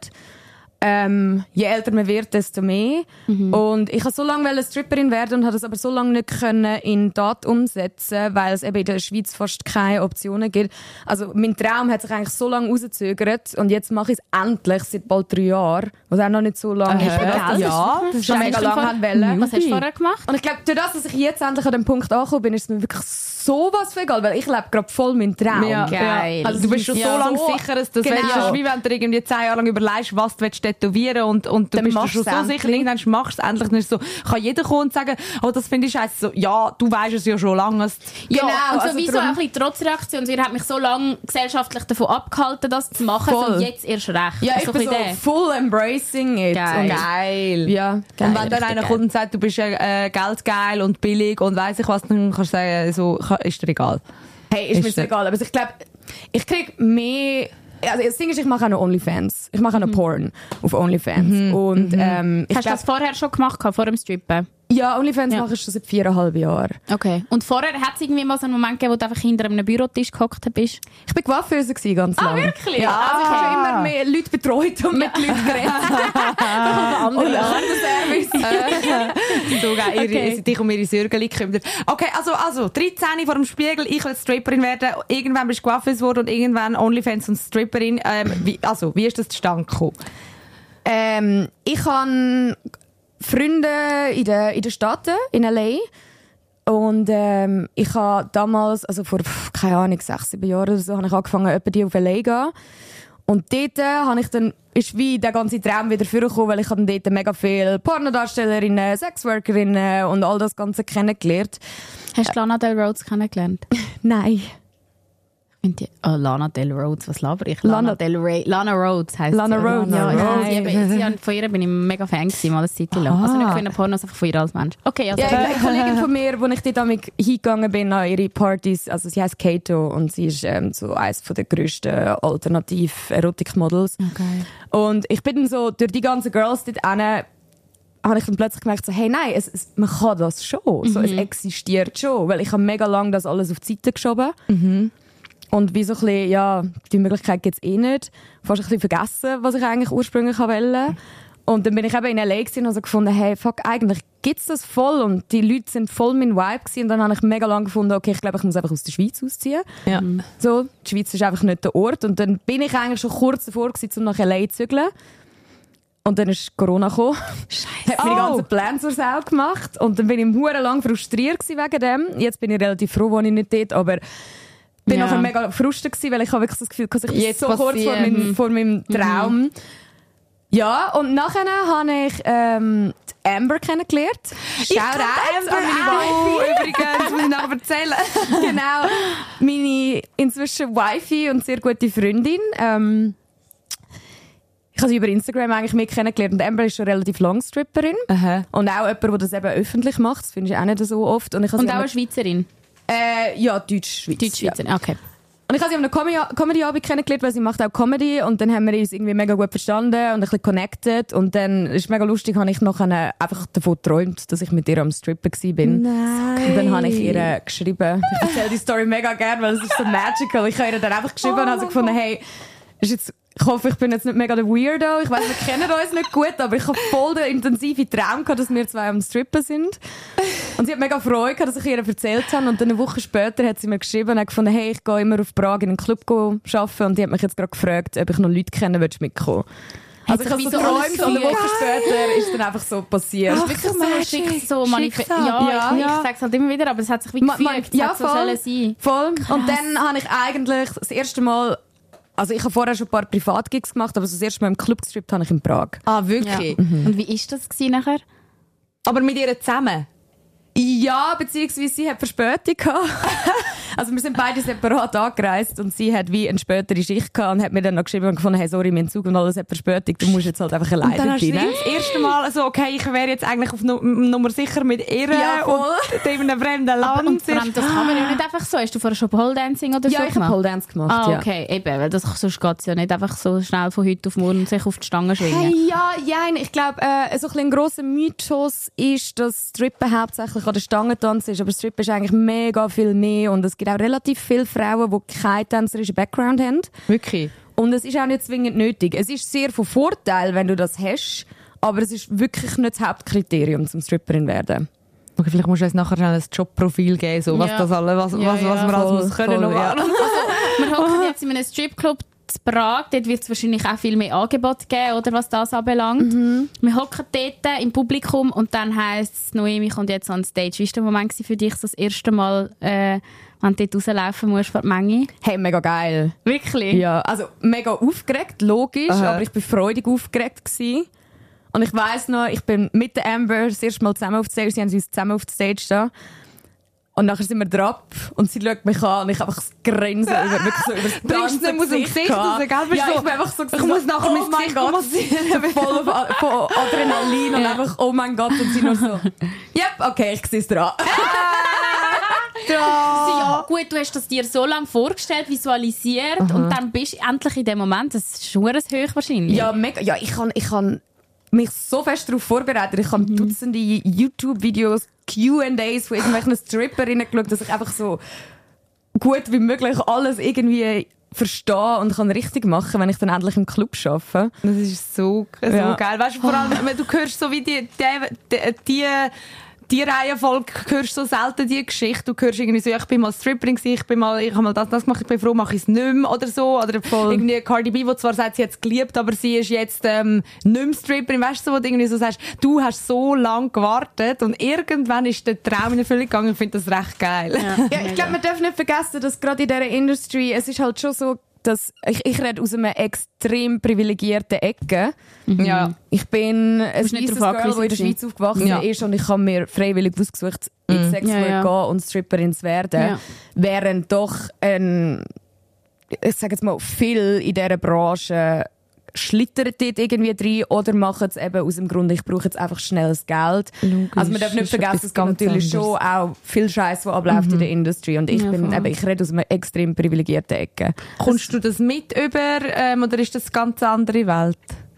Je älter man wird, desto mehr. Und ich wollte so lange Stripperin werden und habe das aber so lange nicht können in Tat umsetzen, weil es eben in der Schweiz fast keine Optionen gibt. Also mein Traum hat sich eigentlich so lange rausgezögert und jetzt mache ich es endlich seit bald 3 Jahren, was auch noch nicht so lange ist. Das ist schon mega lange wollen. Was hast du vorher gemacht? Und ich glaube, durch das, dass ich jetzt endlich an dem Punkt angekommen bin, ist es mir wirklich sowas von egal, weil ich lebe gerade voll meinen Traum. Ja. Geil. Also du bist schon so lange sicher, dass das ist wie wenn du irgendwie 10 Jahre lang überlegst, was du tätowieren und du dann bist schon so sicher, irgendwann machst du es endlich. Dann ist so, kann jeder kommen und sagen, oh, das finde ich scheiße. So, ja, du weißt es ja schon lange. Ja, genau, und so also wie so ein bisschen Trotzreaktion. Sie hat mich so lange gesellschaftlich davon abgehalten, das zu machen. So jetzt erst recht. Ja, ich bin so full embracing it. Geil. Ja, geil. Und wenn dann einer kommt und sagt, du bist geldgeil und billig und weiss ich was, dann kannst du sagen, so, ist dir egal. Hey, ist mir jetzt egal. Aber ich glaube, ich kriege mehr... Also das Ding ist, ich mache auch noch OnlyFans. Ich mache auch noch Porn auf OnlyFans. Und, hast du das vorher schon gemacht, vor dem Strippen? Ja, OnlyFans mache ich schon seit 4,5 Jahren. Okay. Und vorher hat es irgendwie mal so einen Moment gegeben, wo du einfach hinter einem Bürotisch gehockt bist? Ich war Coiffeuse ganz lange. Ah, wirklich? Ja, also ich habe schon immer mehr Leute betreut und mit Leuten geredet. Andere Service. So geil, Okay. dich um ihre Sürgeli kümmert. Okay, also 13 vor dem Spiegel, ich will Stripperin werden. Irgendwann bist du Coiffeuse geworden und irgendwann OnlyFans und Stripperin. Wie ist das zustande gekommen? Ich habe Freunde in den Staaten, in L.A. Und ich habe damals, also vor, keine Ahnung, 6-7 Jahren oder so, habe ich angefangen, etwa die auf L.A. zu gehen. Und dort habe ich dann, ist wie der ganze Traum wieder vorgekommen, weil ich habe dort mega viele Pornodarstellerinnen, Sexworkerinnen und all das Ganze kennengelernt. Hast du Lana Del Rhodes kennengelernt? Nein. Lana Del Rhodes, was laber ich? Lana Rhodes heisst Lana sie. Rhodes. Ja, von ihr bin ich mega Fan gewesen, mal eine Zeit lang. Also nicht von Pornos, einfach von ihr als Mensch. Okay, also. Ja, eine Kollegin von mir, wo ich dort hingegangen bin an ihre Partys, also sie heisst Kato und sie ist so eines der grössten Alternativ-Erotik-Models. Okay. Und ich bin dann so durch die ganzen Girls dort hin, habe ich dann plötzlich gemerkt, so, hey, nein, man kann das schon. So, es existiert schon. Weil ich habe mega lange das alles auf die Seite geschoben. Und wie so ein bisschen, ja, die Möglichkeit gibt es eh nicht. Fast ein bisschen vergessen, was ich eigentlich ursprünglich wollte. Und dann bin ich eben in L.A. und habe so gefunden, hey, fuck, eigentlich gibt es das voll. Und die Leute sind voll mein Vibe gewesen. Und dann habe ich mega lange gefunden, okay, ich glaube, ich muss einfach aus der Schweiz ausziehen. Ja. So, die Schweiz ist einfach nicht der Ort. Und dann bin ich eigentlich schon kurz davor gewesen, um nach L.A. zu zügeln. Und dann ist Corona gekommen. Scheiße. Hat meine ganzen Pläne zur Sau gemacht. Und dann bin ich hure lang frustriert wegen dem. Jetzt bin ich relativ froh, wo ich nicht dort, aber bin nachher mega frustriert gewesen, weil ich habe wirklich das Gefühl, dass ich jetzt so kurz vor meinem Traum. Ja, und nachher habe ich die Amber kennengelernt. Shoutout an meine Wifi. Übrigens, muss ich nachher erzählen. Genau, meine inzwischen Wifi und sehr gute Freundin. Ich habe sie über Instagram eigentlich mehr kennengelernt. Und Amber ist schon relativ lang Stripperin. Und auch jemand, der das eben öffentlich macht. Das finde ich auch nicht so oft. Und auch eine Schweizerin? Ja, Deutsch-Schweiz. Deutsch-Schweizerin, ja. Okay. Und ich habe sie auf einer Comedy-Abend kennengelernt, weil sie macht auch Comedy. Und dann haben wir uns irgendwie mega gut verstanden und ein bisschen connected. Und dann ist mega lustig, habe ich noch einfach davon geträumt, dass ich mit ihr am Strippen war. Nein. Und dann habe ich ihr geschrieben. Ich erzähle die Story mega gerne, weil es ist so magical. Ich habe ihr dann einfach geschrieben und habe so gefunden, hey, ist jetzt... Ich hoffe, ich bin jetzt nicht mega der Weirdo. Ich weiss, wir kennen uns nicht gut, aber ich habe voll den intensiven Traum gehabt, dass wir zwei am Strippen sind. Und sie hat mega Freude gehabt, dass ich ihr erzählt habe. Und dann eine Woche später hat sie mir geschrieben und hat gefunden, hey, ich gehe immer auf Prag in einen Club arbeiten. Und die hat mich jetzt gerade gefragt, ob ich noch Leute kenne, willst du mitkommen? Also ich habe so geträumt und eine Woche später ist dann einfach so passiert. Das ist wirklich so manifestiert. Ich sage es halt immer wieder, aber es hat sich wie gefügt. Ja, so sollen sein. Voll. Krass. Und dann habe ich eigentlich das erste Mal... Also ich habe vorher schon ein paar Privatgigs gemacht, aber das erste Mal im Club gestrippt habe ich in Prag. Ah, wirklich? Ja. Und wie war das nachher? Aber mit ihr zusammen? Ja, beziehungsweise sie hat Verspätung gehabt. Also wir sind beide separat angereist und sie hat wie eine spätere Schicht gehabt und hat mir dann noch geschrieben und gefunden, hey, sorry, mein Zug und alles hat Verspätung, du musst jetzt halt einfach alleine sein. Und dann hast sein. du das erste Mal so, okay, ich wäre jetzt eigentlich auf Nummer sicher mit ihr und in einem fremden Land. Und vor allem, das kann man ja nicht einfach so. Hast du vorher schon Pole Dancing oder so gemacht? Ja, ich habe Pole Dance gemacht, ja. Okay, eben, weil sonst geht es ja nicht einfach so schnell von heute auf morgen sich auf die Stange schwingen. Hey, ja, ich glaube, so ein grosser Mythos ist, dass Strippen hauptsächlich an der Stange tanzen ist, aber Strippen ist eigentlich mega viel mehr und es gibt auch relativ viele Frauen, die keinen tänzerischen Background haben. Wirklich? Und es ist auch nicht zwingend nötig. Es ist sehr von Vorteil, wenn du das hast, aber es ist wirklich nicht das Hauptkriterium zum Stripperin werden. Okay, vielleicht musst du uns nachher schnell ein Jobprofil geben, so, was das alles, was wir alles muss können. Ja. Also, wir hocken jetzt in einem Stripclub zu Prag, dort wird es wahrscheinlich auch viel mehr Angebot geben, oder, was das anbelangt. Wir hocken dort im Publikum und dann heisst es, Noemi kommt jetzt on stage. Wie war der Moment für dich, das erste Mal, wenn du dort rauslaufen musst vor die Menge? Hey, mega geil. Wirklich? Ja, also mega aufgeregt, logisch, aber ich war freudig aufgeregt gewesen. Und ich weiss noch, ich bin mit der Amber das erste Mal zusammen auf die Stage, sie haben uns zusammen auf die Stage da. Und nachher sind wir drauf und sie schaut mich an und ich einfach das Grinsen wirklich so über das ganze Gesicht raus, gell? Ja, ich bin einfach so ich muss nachher mein Gesicht massieren. Voll von Adrenalin und einfach, oh mein Gott, und sie nur so, yep, okay, ich sehe es dran. Ja, gut, du hast das dir so lange vorgestellt, visualisiert und dann bist du endlich in dem Moment, das ist schon hoch wahrscheinlich. Ja, mega. Ja, ich kann mich so fest darauf vorbereitet. Ich habe Dutzende YouTube-Videos, Q&As von irgendwelchen Stripperinnen geschaut, dass ich einfach so gut wie möglich alles irgendwie verstehe und kann richtig machen, wenn ich dann endlich im Club arbeite. Das ist so geil. Weißt du, vor allem, du hörst so wie die Reihenfolge, hörst so selten die Geschichte. Du hörst irgendwie so, ich bin mal Stripperin gewesen, ich habe mal das gemacht, ich bin froh, mache ich es nicht mehr oder so. Oder irgendwie Cardi B, die zwar sagt, sie hat es geliebt, aber sie ist jetzt nicht mehr Stripperin. Weißt du, wo du irgendwie so sagst, du hast so lange gewartet und irgendwann ist der Traum in Erfüllung gegangen. Ich finde das recht geil. Ja, ich glaube, man darf nicht vergessen, dass gerade in dieser Industrie, es ist halt schon so, dass ich rede aus einer extrem privilegierten Ecke. Ja. Ich bin ein weißes Girl, die in der Schweiz aufgewachsen ist und ich habe mir freiwillig ausgesucht, in Sex gehen und Stripperin zu werden. Ja. Während doch ich sage jetzt mal, viel in dieser Branche schlittert dort irgendwie rein oder machen es eben aus dem Grund, ich brauche jetzt einfach schnelles Geld. Logisch, also man darf nicht vergessen, es gibt natürlich schon auch viel Scheiß, der abläuft in der Industrie und ich ich rede aus einer extrem privilegierten Ecke. Kommst du das mit über oder ist das eine ganz andere Welt?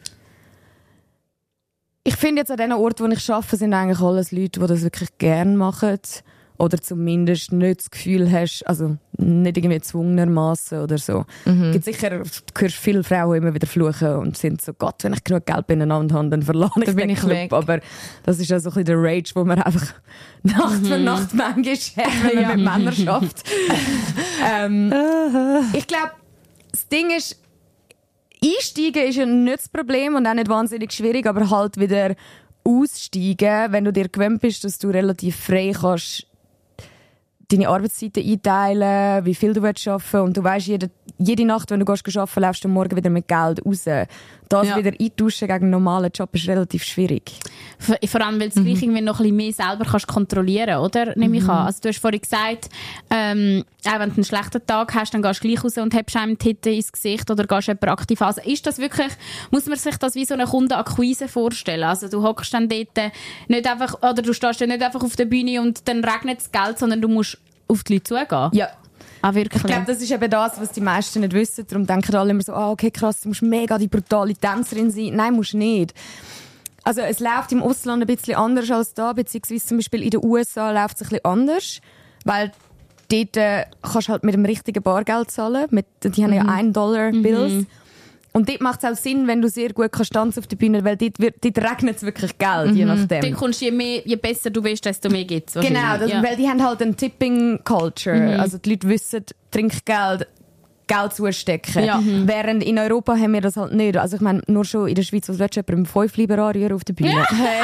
Ich finde jetzt an den Orten, wo ich arbeite, sind eigentlich alles Leute, die das wirklich gerne machen. Oder zumindest nicht das Gefühl hast, also nicht irgendwie gezwungenermassen oder so. Gibt sicher, du hörst viele Frauen immer wieder fluchen und sind so, Gott, wenn ich genug Geld beieinander habe, dann verlasse ich den Club. Weg. Aber das ist ja so ein bisschen der Rage, wo man einfach Nacht für Nacht manchmal hat, wenn man mit Männern schafft. Ich glaube, das Ding ist, Einsteigen ist ja nicht das Problem und auch nicht wahnsinnig schwierig, aber halt wieder aussteigen, wenn du dir gewöhnt bist, dass du relativ frei kannst deine Arbeitszeiten einteilen, wie viel du arbeiten willst und du weißt, jede Nacht, wenn du arbeiten, läufst du morgen wieder mit Geld raus. Das wieder eintauschen gegen einen normalen Job ist relativ schwierig. Vor allem, weil du gleich irgendwie noch ein bisschen mehr selber kannst kontrollieren, oder? Nehme ich an. Also du hast vorhin gesagt, auch wenn du einen schlechten Tag hast, dann gehst du gleich raus und hebst einem die Hitte ins Gesicht oder gehst jemanden aktiv an. Also ist das wirklich, muss man sich das wie so eine Kundenakquise vorstellen? Also du hockst dann dort nicht einfach, oder du stehst dann nicht einfach auf der Bühne und dann regnet das Geld, sondern du musst auf die Leute zugehen. Ja. Ah, wirklich? Ich glaube, das ist eben das, was die meisten nicht wissen. Darum denken alle immer so, okay, krass, du musst mega die brutale Tänzerin sein. Nein, musst du nicht. Also es läuft im Ausland ein bisschen anders als da, beziehungsweise zum Beispiel in den USA läuft es ein bisschen anders, weil dort kannst du halt mit dem richtigen Bargeld zahlen. Die haben ja $1-Bills. Und dort macht es auch Sinn, wenn du sehr gut kannst tanzen auf der Bühne, weil dort regnet es wirklich Geld, je nachdem. Dann kommst du, je besser du bist, desto mehr gibt es. Genau, weil die haben halt eine Tipping-Culture. Also die Leute wissen, Trinkgeld, Geld zustecken. Ja. Während in Europa haben wir das halt nicht. Also ich meine, nur schon in der Schweiz, was willst du jemandem 5 Lieber anrühren auf der Bühne? Ja. Hey,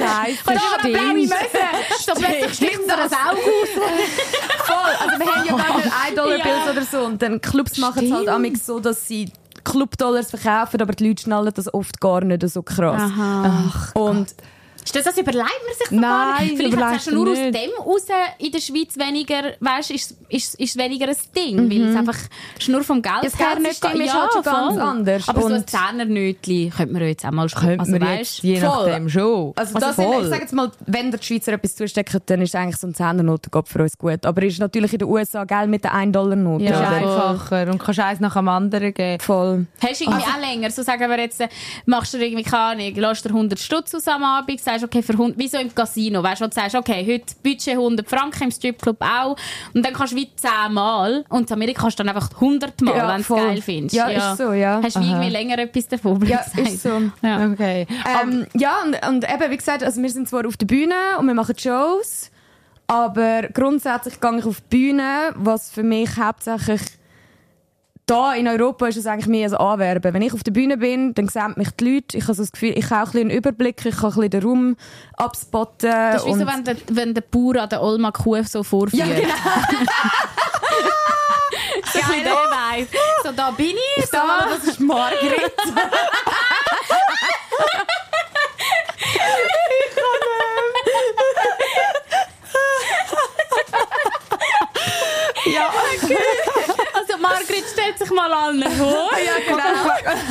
das plötzlich stimmt dir das auch aus. Voll, also wir haben ja gar nicht $1-Bills oder so. Und dann Clubs machen es halt amigs so, dass sie Club-Dollars verkaufen, aber die Leute schnallen das oft gar nicht so krass. Ach, und ist das überlegt man sich gar nicht? Vielleicht hat es nur aus dem raus in der Schweiz weniger, weißt, ist weniger ein Ding, weil es einfach nur vom Geld her nicht ist halt schon ganz anders. Aber so ein Zehnernötchen könnte man jetzt auch mal spielen. Also, weißt, je nachdem schon. Also das ich sage jetzt mal, wenn der Schweizer etwas zustecken, dann ist eigentlich so ein Zehnernoten für uns gut. Aber ist natürlich in den USA Geld mit der $1-Note. Ja, einfacher. Und kannst eins nach dem anderen geben. Voll. Hast du irgendwie auch länger? So sagen wir jetzt, machst du irgendwie keine Ahnung, lässt dir 100 Stutz aus am Abend, sagst, okay, wie so im Casino, weißt du, du sagst, okay, heute Budget 100 Franken, im Stripclub auch, und dann kannst du wie 10 Mal, und in Amerika kannst du dann einfach 100 Mal, wenn du es geil findest. Ja, ist so, ja. Hast du irgendwie länger etwas davon? Ja, ist so. Ja, okay. Und eben, wie gesagt, also wir sind zwar auf der Bühne und wir machen Shows, aber grundsätzlich gehe ich auf die Bühne, was für mich hauptsächlich da in Europa ist es eigentlich mehr als Anwerben. Wenn ich auf der Bühne bin, dann sehen mich die Leute. Ich habe so das Gefühl, ich habe auch ein bisschen einen Überblick, ich kann ein bisschen den Raum abspotten. Das ist wie so, wenn der Bauer an der Olma Kuh so vorführt. Ja, genau. So geil, der Vibe. So, da bin ich. So, das ist Margret. Ja, okay. Also Margret stellt sich mal allen vor. Ja, genau.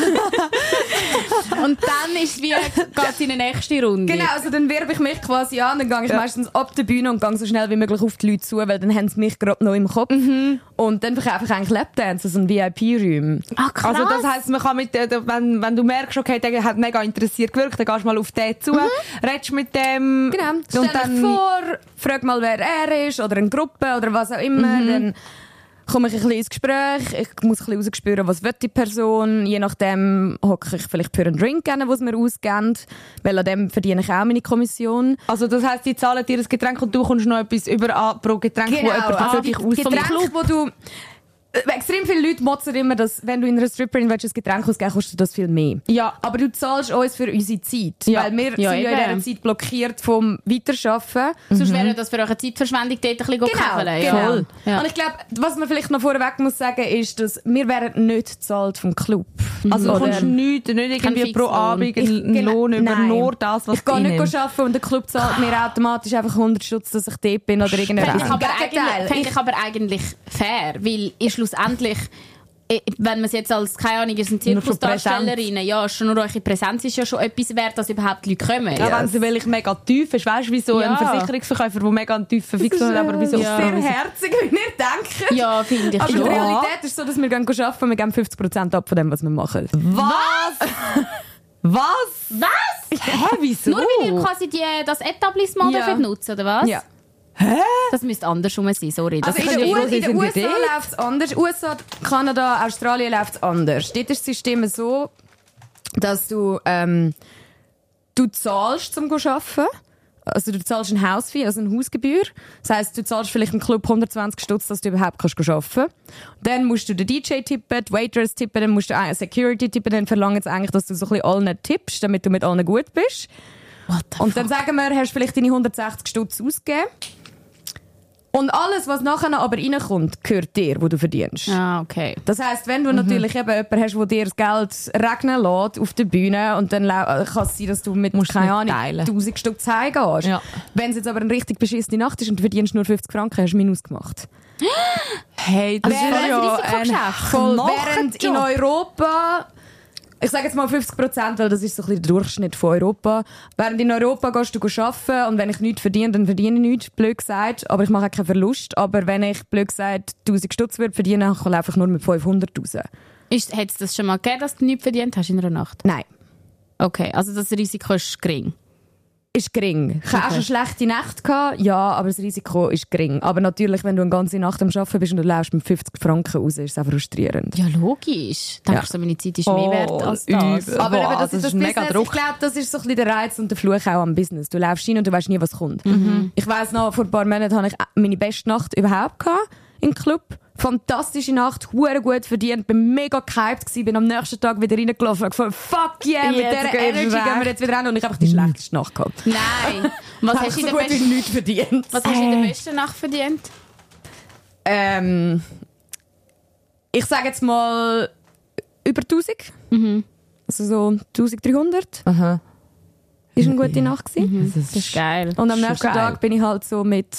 Und dann geht es in die nächste Runde. Genau, also dann werbe ich mich quasi an, dann gehe ich meistens ab der Bühne und gehe so schnell wie möglich auf die Leute zu, weil dann haben sie mich gerade noch im Kopf. Und dann verkaufe ich eigentlich Lapdances und VIP-Räume. Ach, krass. Also das heisst, man kann wenn du merkst, okay, der hat mega interessiert gewirkt, dann gehst du mal auf den zu, redest mit dem. Genau, stell dich vor, frag mal, wer er ist, oder eine Gruppe, oder was auch immer, dann komme ich ein bisschen ins Gespräch, ich muss ein bisschen rausspüren, was will die Person, je nachdem hocke ich vielleicht für einen Drink an, was mir ausgeben, weil an dem verdiene ich auch meine Kommission. Also das heisst, die zahlen dir ein Getränk und du kommst noch etwas über pro Getränk, genau, wo jemand wirklich Getränk, wo du extrem viele Leute motzen immer, dass wenn du in einer Stripperin ein Getränk ausgeben, kostet das viel mehr. Ja. Aber du zahlst uns für unsere Zeit. Ja. Weil wir sind ja in dieser Zeit blockiert vom Weiterarbeiten. Sonst wäre das für eure Zeitverschwendung dort ein bisschen käfeln. Genau. Voll. Ja. Und ich glaube, was man vielleicht noch vorweg muss sagen, ist, dass wir wären nicht gezahlt vom Club. Also du kommst nicht irgendwie pro Abend einen Lohn über nur das, was ich gehe nicht arbeiten und der Club zahlt mir automatisch einfach 100 Stutz, dass ich dort bin oder irgendetwas. Fände ich aber eigentlich fair, weil schlussendlich, wenn man es jetzt als, keine Ahnung, ist eine Zirkusdarstellerin, ja, schon nur eure Präsenz ist ja schon etwas wert, dass überhaupt Leute kommen. Ja, wenn sie wirklich mega tief ist, weißt du, wie so ein Versicherungsverkäufer, der mega einen tiefen Fix hat, aber wie so sehr herzig, wie wir denken. Ja, finde ich. Aber die Realität ist so, dass wir arbeiten und wir geben 50% ab von dem, was wir machen. Was? Was? Hä, wieso? Nur weil ihr quasi das Etablissement nutzen, oder was? Ja. Hä? Das müsste andersrum sein, sorry. Also in den USA läuft es anders. USA, Kanada, Australien läuft es anders. Dort ist das System so, dass du zahlst, um zu arbeiten. Also du zahlst ein Hausfee, also eine Hausgebühr. Das heisst, du zahlst vielleicht im Club 120 Stutz, dass du überhaupt arbeiten kannst. Dann musst du den DJ tippen, die Waitress tippen, dann musst du Security tippen, dann verlangen sie eigentlich, dass du so ein bisschen allen tippst, damit du mit allen gut bist. Und dann sagen wir, hast du vielleicht deine 160 Stutz ausgegeben. Und alles, was nachher aber reinkommt, gehört dir, wo du verdienst. Ah, okay. Das heisst, wenn du natürlich eben jemanden hast, der dir das Geld regnen lässt auf der Bühne und dann kann es sein, dass du mit, keine Ahnung, 1000 Stück Zeit gehst. Ja. Wenn es jetzt aber eine richtig beschissene Nacht ist und du verdienst nur 50 Franken, hast du Minus gemacht. Hey, das ist ja während in Europa... Ich sage jetzt mal 50%, weil das ist so ein bisschen der Durchschnitt von Europa. Während in Europa gehst du arbeiten und wenn ich nichts verdiene, dann verdiene ich nichts, blöd gesagt. Aber ich mache auch keinen Verlust. Aber wenn ich, blöd gesagt, 1000 Stutz würde verdienen, dann komme ich einfach nur mit 500 raus. Hat es das schon mal gegeben, dass du nichts verdient hast in einer Nacht? Nein. Okay, also das Risiko ist gering. Ist gering. Ich hatte auch schon schlechte Nächte gehabt, ja, aber das Risiko ist gering. Aber natürlich, wenn du eine ganze Nacht am Arbeiten bist und du läufst mit 50 Franken raus, ist es auch frustrierend. Ja, logisch. Denkst du, meine Zeit ist mehr wert als das? Aber eben, das ist mega Druck. Ich glaube, das ist so ein bisschen der Reiz und der Fluch auch am Business. Du läufst rein und du weißt nie, was kommt. Ich weiss noch, vor ein paar Monaten hatte ich meine beste Nacht überhaupt gehabt im Club. Fantastische Nacht, hure gut verdient, bin mega gehypt gewesen, bin am nächsten Tag wieder reingelaufen und gesagt, fuck yeah, mit dieser Energy gehen wir jetzt wieder rein und ich habe einfach die schlechteste Nacht gehabt. Nein. Was hast du in der besten nichts verdient? Was hast du in der besten Nacht verdient? Ich sage jetzt mal über 1000. Also so 1300. Aha. Ist eine gute Nacht gewesen. Das ist geil. Und am nächsten Tag bin ich halt so mit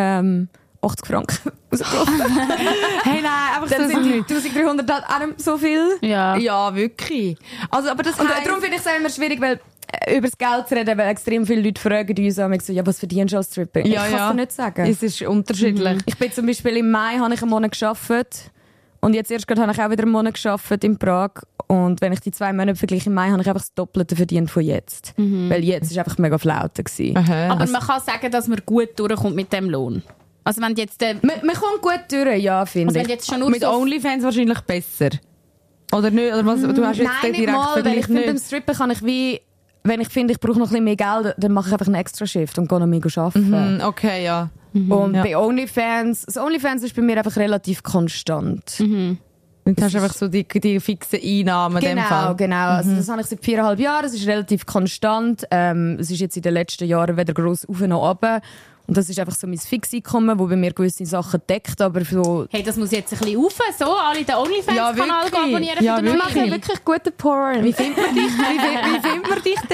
80 Franken rausgelaufen. Hey, nein, einfach dann sind 1300 halt auch nicht so viel. Ja, wirklich. Also, aber das und darum finde ich es immer schwierig, weil über das Geld zu reden, weil extrem viele Leute fragen uns so, ja, was verdienst du als Stripper? Ich kann es dir nicht sagen. Es ist unterschiedlich. Ich bin zum Beispiel im Mai habe ich einen Monat gearbeitet und jetzt erst gerade habe ich auch wieder einen Monat gearbeitet in Prag. Und wenn ich die 2 Monate vergleiche, im Mai habe ich einfach das Doppelte verdient von jetzt. Weil jetzt war einfach mega flaute. Aber man kann sagen, dass man gut durchkommt mit dem Lohn. Also wenn jetzt man kommt gut durch, ja, finde ich. Jetzt schon nur mit so OnlyFans wahrscheinlich besser. Oder nicht? Oder was? Du hast jetzt nein, den direkten Vergleich nicht. nicht. Beim Strippen kann ich wie... Wenn ich finde, ich brauche noch ein bisschen mehr Geld, dann mache ich einfach einen extra Shift und gehe noch mehr arbeiten. Okay, ja. Und bei OnlyFans... Das OnlyFans ist bei mir einfach relativ konstant. Du hast einfach so die fixen Einnahmen in dem Fall. Genau. Also das habe ich seit 4,5 Jahren. Es ist relativ konstant. Es ist jetzt in den letzten Jahren weder gross auf noch runter. Und das ist einfach so mein Fixeinkommen, das bei mir gewisse Sachen deckt, aber so... Hey, das muss jetzt ein bisschen rauf, so alle den OnlyFans-Kanal abonnieren. Ja, wir machen wirklich guten Porn. Wie findet man dich? Wie findet man dich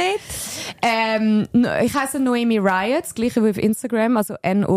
dort? Ich heisse Noemi Riot, das gleiche wie auf Instagram, also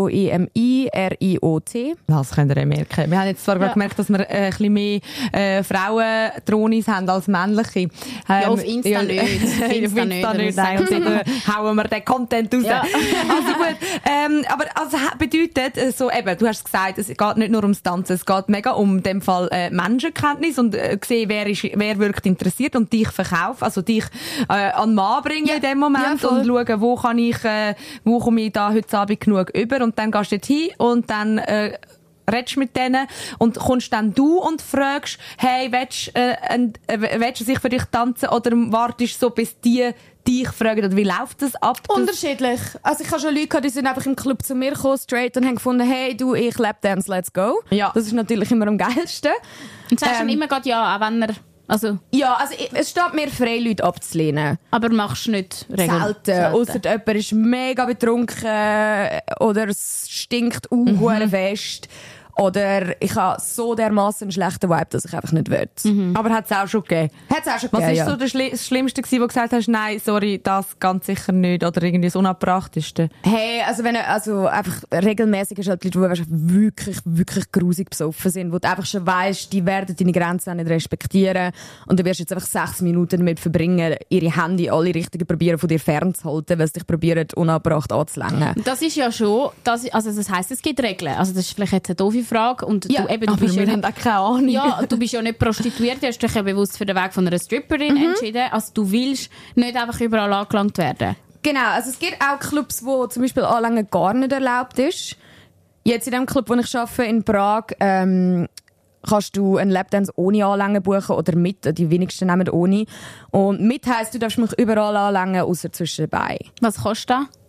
Noemiriot. Das könnt ihr merken. Wir haben jetzt zwar gerade gemerkt, dass wir ein bisschen mehr Frauen-Dronis haben als männliche. Ja, auf Insta nicht. Auf Insta nicht. Nein, und dann hauen wir den Content raus. Ja. Also gut. Aber also bedeutet, so eben, du hast gesagt, es geht nicht nur ums Tanzen, es geht mega um in dem Fall Menschenkenntnis und sehen, wer wirkt interessiert und dich verkaufen, also dich an den Mann bringen in dem Moment und schauen, wo komme ich da heute Abend genug über und dann gehst du dort hin und dann redest mit denen und kommst dann du und fragst, hey, willst du sich für dich tanzen oder wartest so, bis die dich fragen, wie läuft das ab? Unterschiedlich. Also ich habe schon Leute gehabt, die sind einfach im Club zu mir gekommen, straight, und haben gefunden, hey, du, ich Lapdance, let's go. Ja. Das ist natürlich immer am geilsten. Und sagst du immer gerade ja, auch wenn er... Also. Ja, also es steht mir frei, Leute abzulehnen. Aber machst du nicht regelmäßig? Selten. Ausser jemand ist mega betrunken oder es stinkt fest. Oder ich habe so dermassen einen schlechten Vibe, dass ich einfach nicht will. Aber hat es auch schon gegeben? Hat es auch schon gegeben, Was war so das Schlimmste gewesen, wo du gesagt hast, nein, sorry, das ganz sicher nicht? Oder irgendwie das Unabbrachteste? Hey, also einfach regelmäßig ist halt Leute, die wirklich, wirklich grusig besoffen sind, wo du einfach schon weisst, die werden deine Grenzen auch nicht respektieren. Und du wirst jetzt einfach 6 Minuten damit verbringen, ihre Hände alle Richtigen probieren, von dir fernzuhalten, weil sie dich probieren, unabbracht anzulängen. Das ist ja schon, das heisst, es gibt Regeln. Also das ist vielleicht jetzt eine doofe Frage. Und ja, du aber bist wir haben auch keine Ahnung. Ja, du bist ja nicht prostituiert, du hast dich ja bewusst für den Weg von einer Stripperin entschieden. Also du willst nicht einfach überall angelangt werden. Genau, also es gibt auch Clubs, wo zum Beispiel Anlängen gar nicht erlaubt ist. Jetzt in dem Club, wo ich arbeite, in Prag, kannst du einen Lapdance ohne Anlängen buchen oder mit. Die wenigsten nehmen ohne. Und mit heisst, du darfst mich überall anlängen, außer zwischen den Beinen. Was kostet das?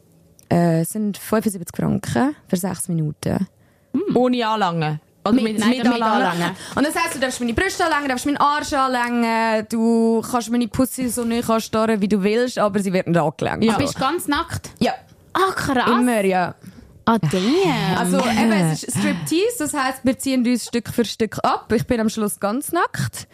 Es sind 75 Franken für 6 Minuten. Ohne Anlangen? Oder mit Anlangen. Und das heisst, du darfst meine Brüste anlängen, darfst meinen Arsch anlängen, du kannst meine Pussy so nicht anstarren, wie du willst, aber sie wird nicht angelenkt. Ja. Bist du ganz nackt? Ja. Ah, krass. Immer, ja. Ah, damn. Also eben, es ist Striptease, das heisst, wir ziehen uns Stück für Stück ab. Ich bin am Schluss ganz nackt.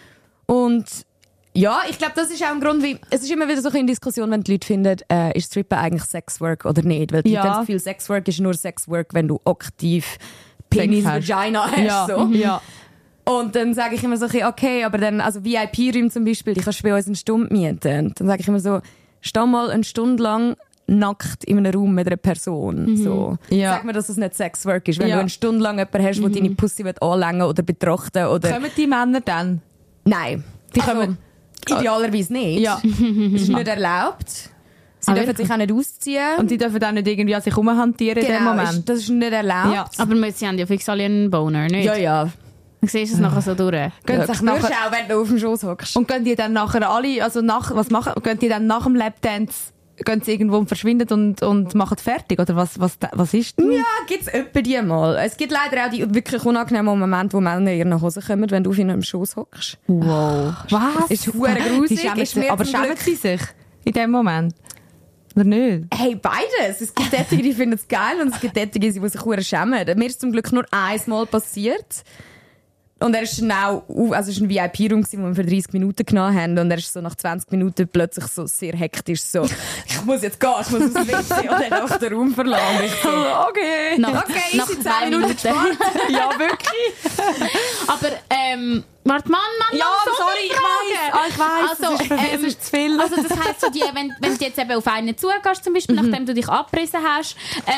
Und ja, ich glaube, das ist auch ein Grund, wie es ist immer wieder so eine Diskussion, wenn die Leute finden, ist Strippen eigentlich Sexwork oder nicht? Weil die Leute haben das Gefühl, Sexwork ist nur Sexwork, wenn du aktiv Penis, Vagina hast. Ja. So. Ja. Und dann sage ich immer so, okay, aber dann, also VIP-Räume zum Beispiel, die kannst du bei uns eine Stunde mieten. Dann sage ich immer so, steh mal eine Stunde lang nackt in einem Raum mit einer Person. So. Ja. Sag mir, dass es nicht Sexwork ist. Wenn du eine Stunde lang jemanden hast, der deine Pussy anlängen oder betrachten oder... Kommen die Männer dann? Nein. Die kommen idealerweise nicht. Ja. Es ist nicht erlaubt. Sie dürfen sich auch nicht ausziehen. Und die dürfen auch nicht irgendwie an sich herumhantieren in dem Moment. Das ist nicht erlaubt. Ja. Aber sie haben ja fix alle einen Boner, nicht? Ja. Dann siehst du es nachher so durch. Gehen sich nachher, auch, wenn du auf dem Schoß hockst. und gehen die dann nachher alle, also was machen, gehen die dann nach dem Lapdance, gehen sie irgendwo und verschwinden und machen fertig? Oder was ist denn? Ja, gibt's etwa die mal. Es gibt leider auch die wirklich unangenehmen Momente, wo Männer in nach Hause kommen, wenn du auf ihnen im Schoß hockst. Wow. Was? Ist verdammt grusig. Aber schämen sie sich in dem Moment? Oder nicht? Hey, beides. Es gibt Tätige, die finden es geil und es gibt Tätige, die sich verdammt schämen. Mir ist zum Glück nur einmal passiert. Und er ist dann auch, also es war ein VIP-Raum, den wir für 30 Minuten genommen haben. Und er ist so nach 20 Minuten plötzlich so sehr hektisch so, ich muss jetzt gehen, ich muss aufs WC. Und dann auch den Raum verlassen. Ich so, okay. Nach easy 10 Minuten gespart. Ja, wirklich. Aber, warte, Mann, Ja, so sorry, ich weiss. Es ist zu viel. Also das heisst, so wenn du jetzt eben auf einen zugehst, zum Beispiel, nachdem du dich abgerissen hast,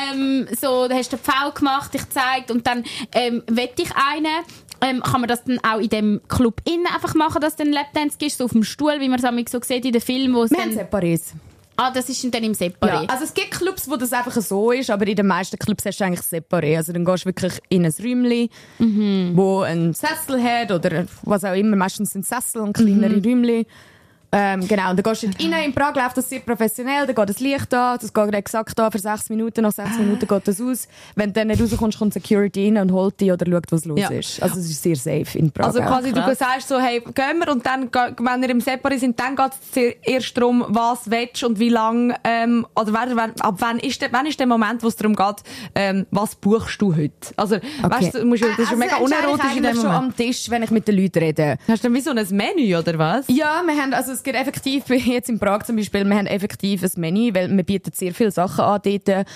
so, dann hast du den Pfau gemacht, dich gezeigt und dann wette ich einen, kann man das dann auch in dem Club innen einfach machen, dass du einen Lapdance gibst, so auf dem Stuhl, wie man es so sieht in den Filmen, wo es Wir haben Separés. Ah, das ist dann im Separé. Ja. Also es gibt Clubs, wo das einfach so ist, aber in den meisten Clubs hast du eigentlich Separé. Also dann gehst du wirklich in ein Räumchen, wo einen Sessel hat oder was auch immer. Meistens sind Sessel und kleinere Räumchen. Genau, und dann gehst du rein. In Prag läuft das sehr professionell. Dann geht das Licht an, das geht exakt an für 6 Minuten. Nach 6 Minuten geht das aus. Wenn du dann nicht rauskommst, kommt Security rein und holt dich oder schaut, was los ist. Also es ist sehr safe in Prag. Also quasi, du sagst so, hey, gehen wir und dann, wenn ihr im Separé sind, dann geht es erst darum, was willst und wie lang, oder ab wann ist der Moment, wo es darum geht, was buchst du heute? Also, weißt du, das ist mega unerotisch in dem Moment. schon am Tisch, wenn ich mit den Leuten rede. Hast du dann wie so ein Menü, oder was? Ja, wir haben, also es gibt effektiv, jetzt in Prag zum Beispiel, wir haben effektiv ein Menü, weil wir bieten sehr viele Sachen an dort.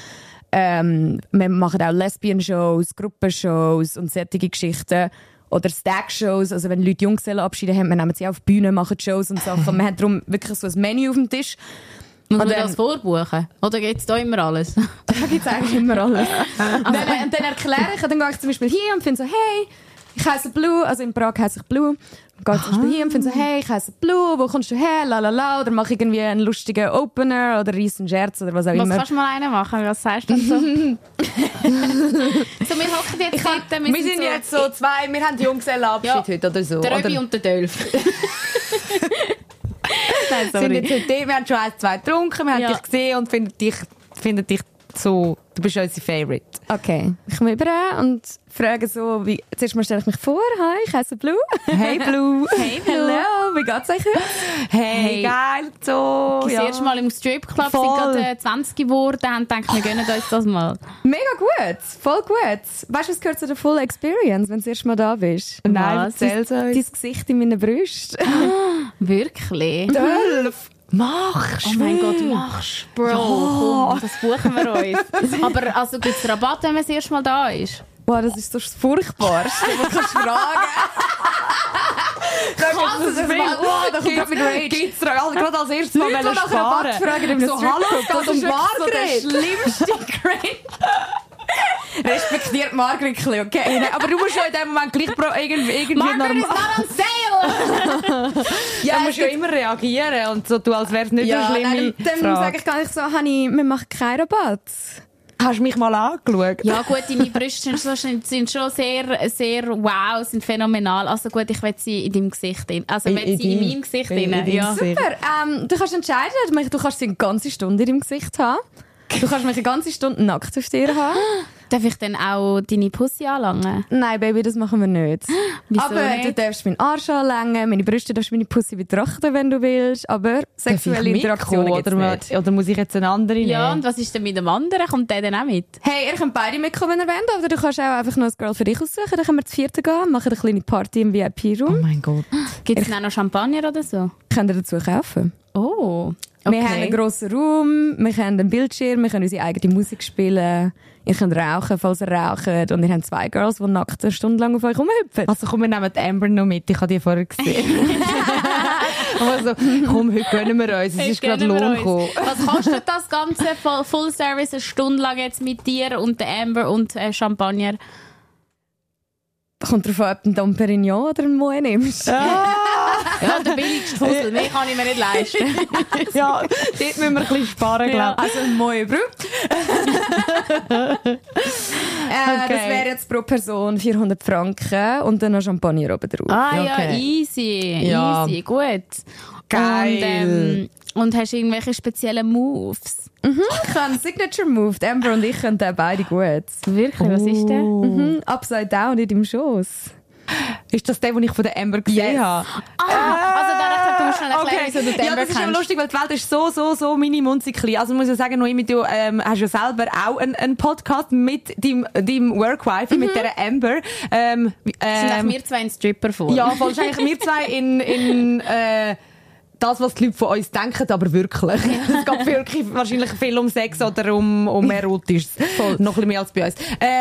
Wir machen auch Lesbian-Shows, Gruppenshows und solche Geschichten. Oder Stag-Shows, also wenn Leute Junggesellenabschiede haben, wir nehmen sie auf die Bühne, machen Shows und Sachen. Wir haben darum wirklich so ein Menü auf dem Tisch. Muss man das vorbuchen? Oder gibt es da immer alles? Da gibt es eigentlich immer alles. Und dann erkläre ich, dann gehe ich zum Beispiel hier und finde so, hey, ich heisse Blue, also in Prag heisse ich Blue. Dann gehe ich zum Beispiel hier und finde so, hey, ich heisse Blue, wo kommst du her, lalala, oder mache irgendwie einen lustigen Opener oder reiss einen Scherz oder was auch immer. Was kannst du mal einen machen? Was sagst du dann so? So, wir hocken jetzt heute. Wir sind jetzt so zwei, wir haben die Junggesellenabschied heute oder so. Der Röbi und der Dölf. Nein, sorry. Wir haben schon 1, 2 getrunken, wir haben dich gesehen und finden dich so, du bist unsere Favorite. Okay, ich komme über und frage so, zuerst mal stelle ich mich vor, hi, ich heiße Blue. Hey Blue. Hey Blue. Hello, wie geht's euch heute? Hey, geil, so. Das erste Mal im Stripclub, sind gerade 20 geworden, haben gedacht, wir gönnen uns das mal. Mega gut, voll gut. Weißt du, was gehört zu der Full Experience, wenn du das erste Mal da bist? Nein, erzähl's uns. Dein Gesicht in meinen Brüsten. Wirklich? 12. Machst Oh mein Gott, machst Bro, komm, das buchen wir uns. Aber also, gibt es Rabatt, wenn man das erste Mal da ist? Boah, das ist so furchtbar. Du kannst fragen. Da kommt Gibt's gerade als erstes Mal Leute, die nach Rabatt fragen, so, hallo, das ist Margret. So der schlimmste Cringe. Respektiert Margret ein bisschen, okay? Nein, aber du musst ja in dem Moment gleich irgendwie Margret is not on sale! Ja, du musst ja immer reagieren und so tun, als wäre es nicht eine schlimme dann Frage. sage ich gar nicht so, Honey, wir machen keinen Rabatt. Hast du mich mal angeschaut? Ja gut, deine Brüste sind schon sehr, sehr wow, sind phänomenal. Also gut, ich will sie in deinem Gesicht drin. Also ich will sie in meinem Gesicht drin. Ja. Super, du kannst entscheiden, du kannst sie eine ganze Stunde in deinem Gesicht haben. Du kannst mich eine ganze Stunde nackt auf dir haben. Darf ich dann auch deine Pussy anlangen? Nein, Baby, das machen wir nicht. Wieso aber nicht? du darfst meinen Arsch anlängen, meine Brüste darfst meine Pussy betrachten, wenn du willst. Aber sexuelle Interaktionen gibt's nicht. Oder muss ich jetzt eine andere nehmen? Ja, und was ist denn mit dem anderen? Kommt der dann auch mit? Hey, ihr könnt beide mitkommen, wenn ihr wollt. Oder du kannst auch einfach noch ein Girl für dich aussuchen. Dann können wir zu vierten gehen, machen eine kleine Party im VIP-Raum. Oh mein Gott. Gibt es dann auch noch Champagner oder so? Könnt ihr dazu kaufen. Oh, okay. Wir haben einen grossen Raum, wir haben einen Bildschirm, wir können unsere eigene Musik spielen. Ihr könnt rauchen, falls ihr raucht. Und ihr habt 2 Girls, die nackt eine Stunde lang auf euch rumhüpfen. Also komm, wir nehmen die Amber noch mit. Ich habe die vorher gesehen. Also, komm, heute gönnen wir uns. Es ist gerade Lohn gekommen. Was kostet das Ganze? Full Service, eine Stunde lang jetzt mit dir und der Amber und Champagner? Kommt darauf an, ob du einen Dom Perignon oder einen Moët nimmst. Ja, der billigste Fussel. Mehr kann ich mir nicht leisten. Ja, dort müssen wir ein bisschen sparen, glaube ich. Also ein Moët Brut. Das wäre jetzt pro Person 400 Franken und dann noch Champagner oben drauf. Ah ja, Okay. easy. Ja. Easy, gut. Geil. Und hast du irgendwelche speziellen Moves? Ich habe einen Signature Move. Die Amber und ich können den beide gut. Wirklich? Was ist der? Upside down in deinem Schoss. Ist das der, den ich von der Amber gesehen Yes. habe? Also da du musst schnell erklären, wieso du den Ja, Amber das ist aber kennst. lustig, weil die Welt ist so mini munzig klein. Also muss ich sagen, Noemi, du hast ja selber auch einen Podcast mit deinem Workwife, mit dieser Amber. Sind auch wir zwei ein Stripper vor? Ja, wahrscheinlich wir zwei in das, was die Leute von uns denken, aber wirklich. Es geht wirklich wahrscheinlich viel um Sex oder um Erotisches. Noch ein bisschen mehr als bei uns.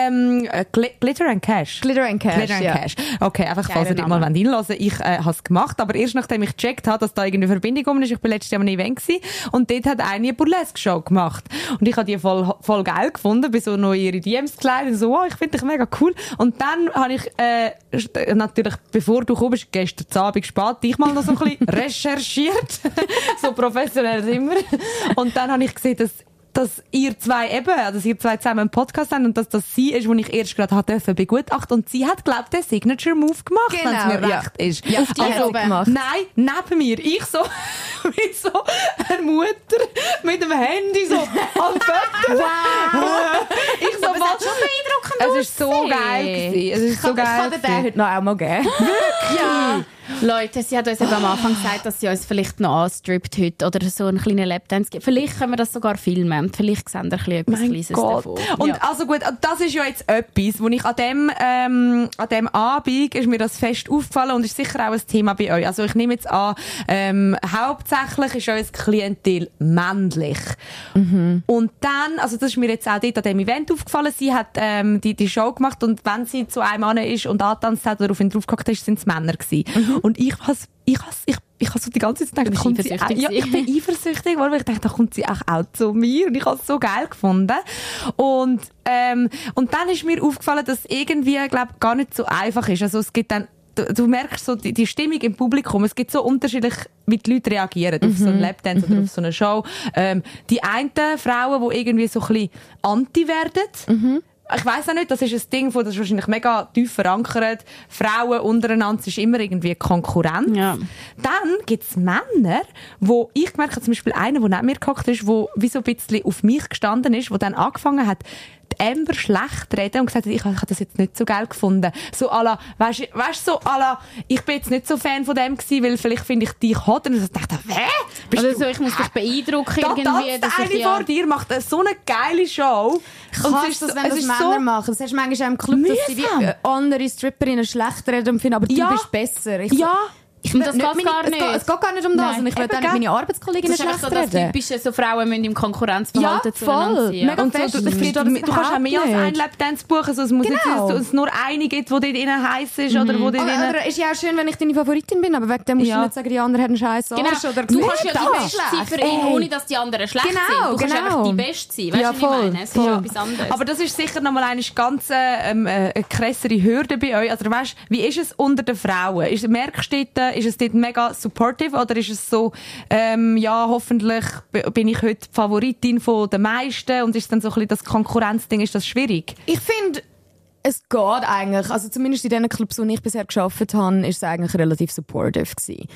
Glitter and Cash. Glitter and Cash, Glitter and ja. Cash. Okay, einfach, falls ihr Geiler dort mal Name. reinhören wollt. Ich habe es gemacht, aber erst nachdem ich gecheckt habe, dass da irgendwie eine Verbindung ist. Ich bin letztes Jahr an einem Event gewesen, und dort hat eine Burlesque-Show gemacht. Und ich habe die voll geil gefunden, bin so noch in ihre DMs geleitet, so, oh, ich finde dich mega cool. Und dann habe ich natürlich, bevor du kommst, gestern Abend spät, dich mal noch so ein bisschen recherchiert. So professionell immer. Und dann habe ich gesehen, dass ihr zwei zusammen einen Podcast haben und dass das sie ist, die ich erst gerade hatte begutachten. Und sie hat, glaube ich, den Signature Move gemacht, Genau, wenn es mir ja. recht ist. Ja, auf die hat sie gemacht. Nein, neben mir. Ich so, wie so eine Mutter mit dem Handy so am Foto. Ich so, Aber es hat schon beeindruckend es ist so geil gewesen. Es ist so geil Ich kann dir den gewesen. heute noch einmal geben. Ja. Leute, sie hat uns eben am Anfang gesagt, dass sie uns vielleicht noch anstrippt heute oder so einen kleinen Lapdance gibt. Vielleicht können wir das sogar filmen und vielleicht sehen wir etwas Mein Kleines Gott. davon. Und Ja. also gut, das ist ja jetzt etwas, wo ich an dem Abend ist mir das fest aufgefallen und ist sicher auch ein Thema bei euch. Also ich nehme jetzt an, hauptsächlich ist euer Klientel männlich. Und dann, also das ist mir jetzt auch dort an dem Event aufgefallen, sie hat die Show gemacht und wenn sie zu einem Mann ist und angetanzt hat oder auf ihn draufgehockt ist, sind es Männer gewesen. Und ich habe so die ganze Zeit gedacht, bist eifersüchtig ich bin eifersüchtig geworden, weil ich dachte, da kommt sie auch zu mir und ich habe es so geil gefunden. Und dann ist mir aufgefallen, dass irgendwie, glaube gar nicht so einfach ist. Also es gibt dann, du merkst so die Stimmung im Publikum, es gibt so unterschiedlich, wie die Leute reagieren auf so einen Lapdance oder auf so eine Show. Die einen Frauen, die irgendwie so ein bisschen anti werden, ich weiss auch nicht, das ist ein Ding, das ist wahrscheinlich mega tief verankert. Frauen untereinander ist immer irgendwie Konkurrenz. Ja. Dann gibt's Männer, wo ich gemerkt habe, zum Beispiel einer, der neben mir gehockt ist, der wie so ein bisschen auf mich gestanden ist, der dann angefangen hat, die Amber schlecht reden und gesagt hat, ich habe das jetzt nicht so geil gefunden. So à la, weißt, so à la, ich bin jetzt nicht so Fan von dem gewesen, weil vielleicht finde ich dich hot. Und ich dachte, bist Oder du so, ich muss dich beeindrucken da irgendwie. tanzt eine vor dir, macht so eine geile Show. Kannst du das, wenn das Männer machen? Das hast du manchmal auch im Club, dass sie wie andere Stripperinnen schlecht reden und finden, aber Ja. du bist besser. Und das geht gar nicht. Es geht gar nicht um das. Nein. Und ich will Eben, auch nicht gell? meine Arbeitskolleginnen Das ist einfach schlecht so das reden. Typische, so Frauen müssen im Konkurrenzverhalten Ja, zueinander voll. sein. Mega Und fest. so, Ich du verstehe das kannst auch überhaupt mehr als einen nicht. Lapdance buchen. Also es muss Genau. nicht, dass es nur eine gibt, die dort innen heiß ist. Oder wo dort innen... Aber ist ja auch schön, wenn ich deine Favoritin bin, aber wegen dem musst Ja. du nicht sagen, die anderen haben einen scheiß Genau. Arsch. Oder Du kannst ja das die Beste sein für ihn, ohne dass die anderen schlecht Genau, sind. Du kannst genau. einfach die Beste sein. Weißt Ja, du, was voll. ich meine? Es ist Ja. etwas anderes. Aber das ist sicher nochmal eine ganz eine krassere Hürde bei euch. Also weißt, wie ist es unter den Frauen? Merkst du dort, ist es dort mega supportive oder ist es so, ja, hoffentlich bin ich heute die Favoritin von den meisten und ist dann so ein bisschen das Konkurrenzding, ist das schwierig? Ich finde, es geht eigentlich. Also zumindest in den Clubs, wo ich bisher gearbeitet habe, ist es eigentlich relativ supportive gewesen.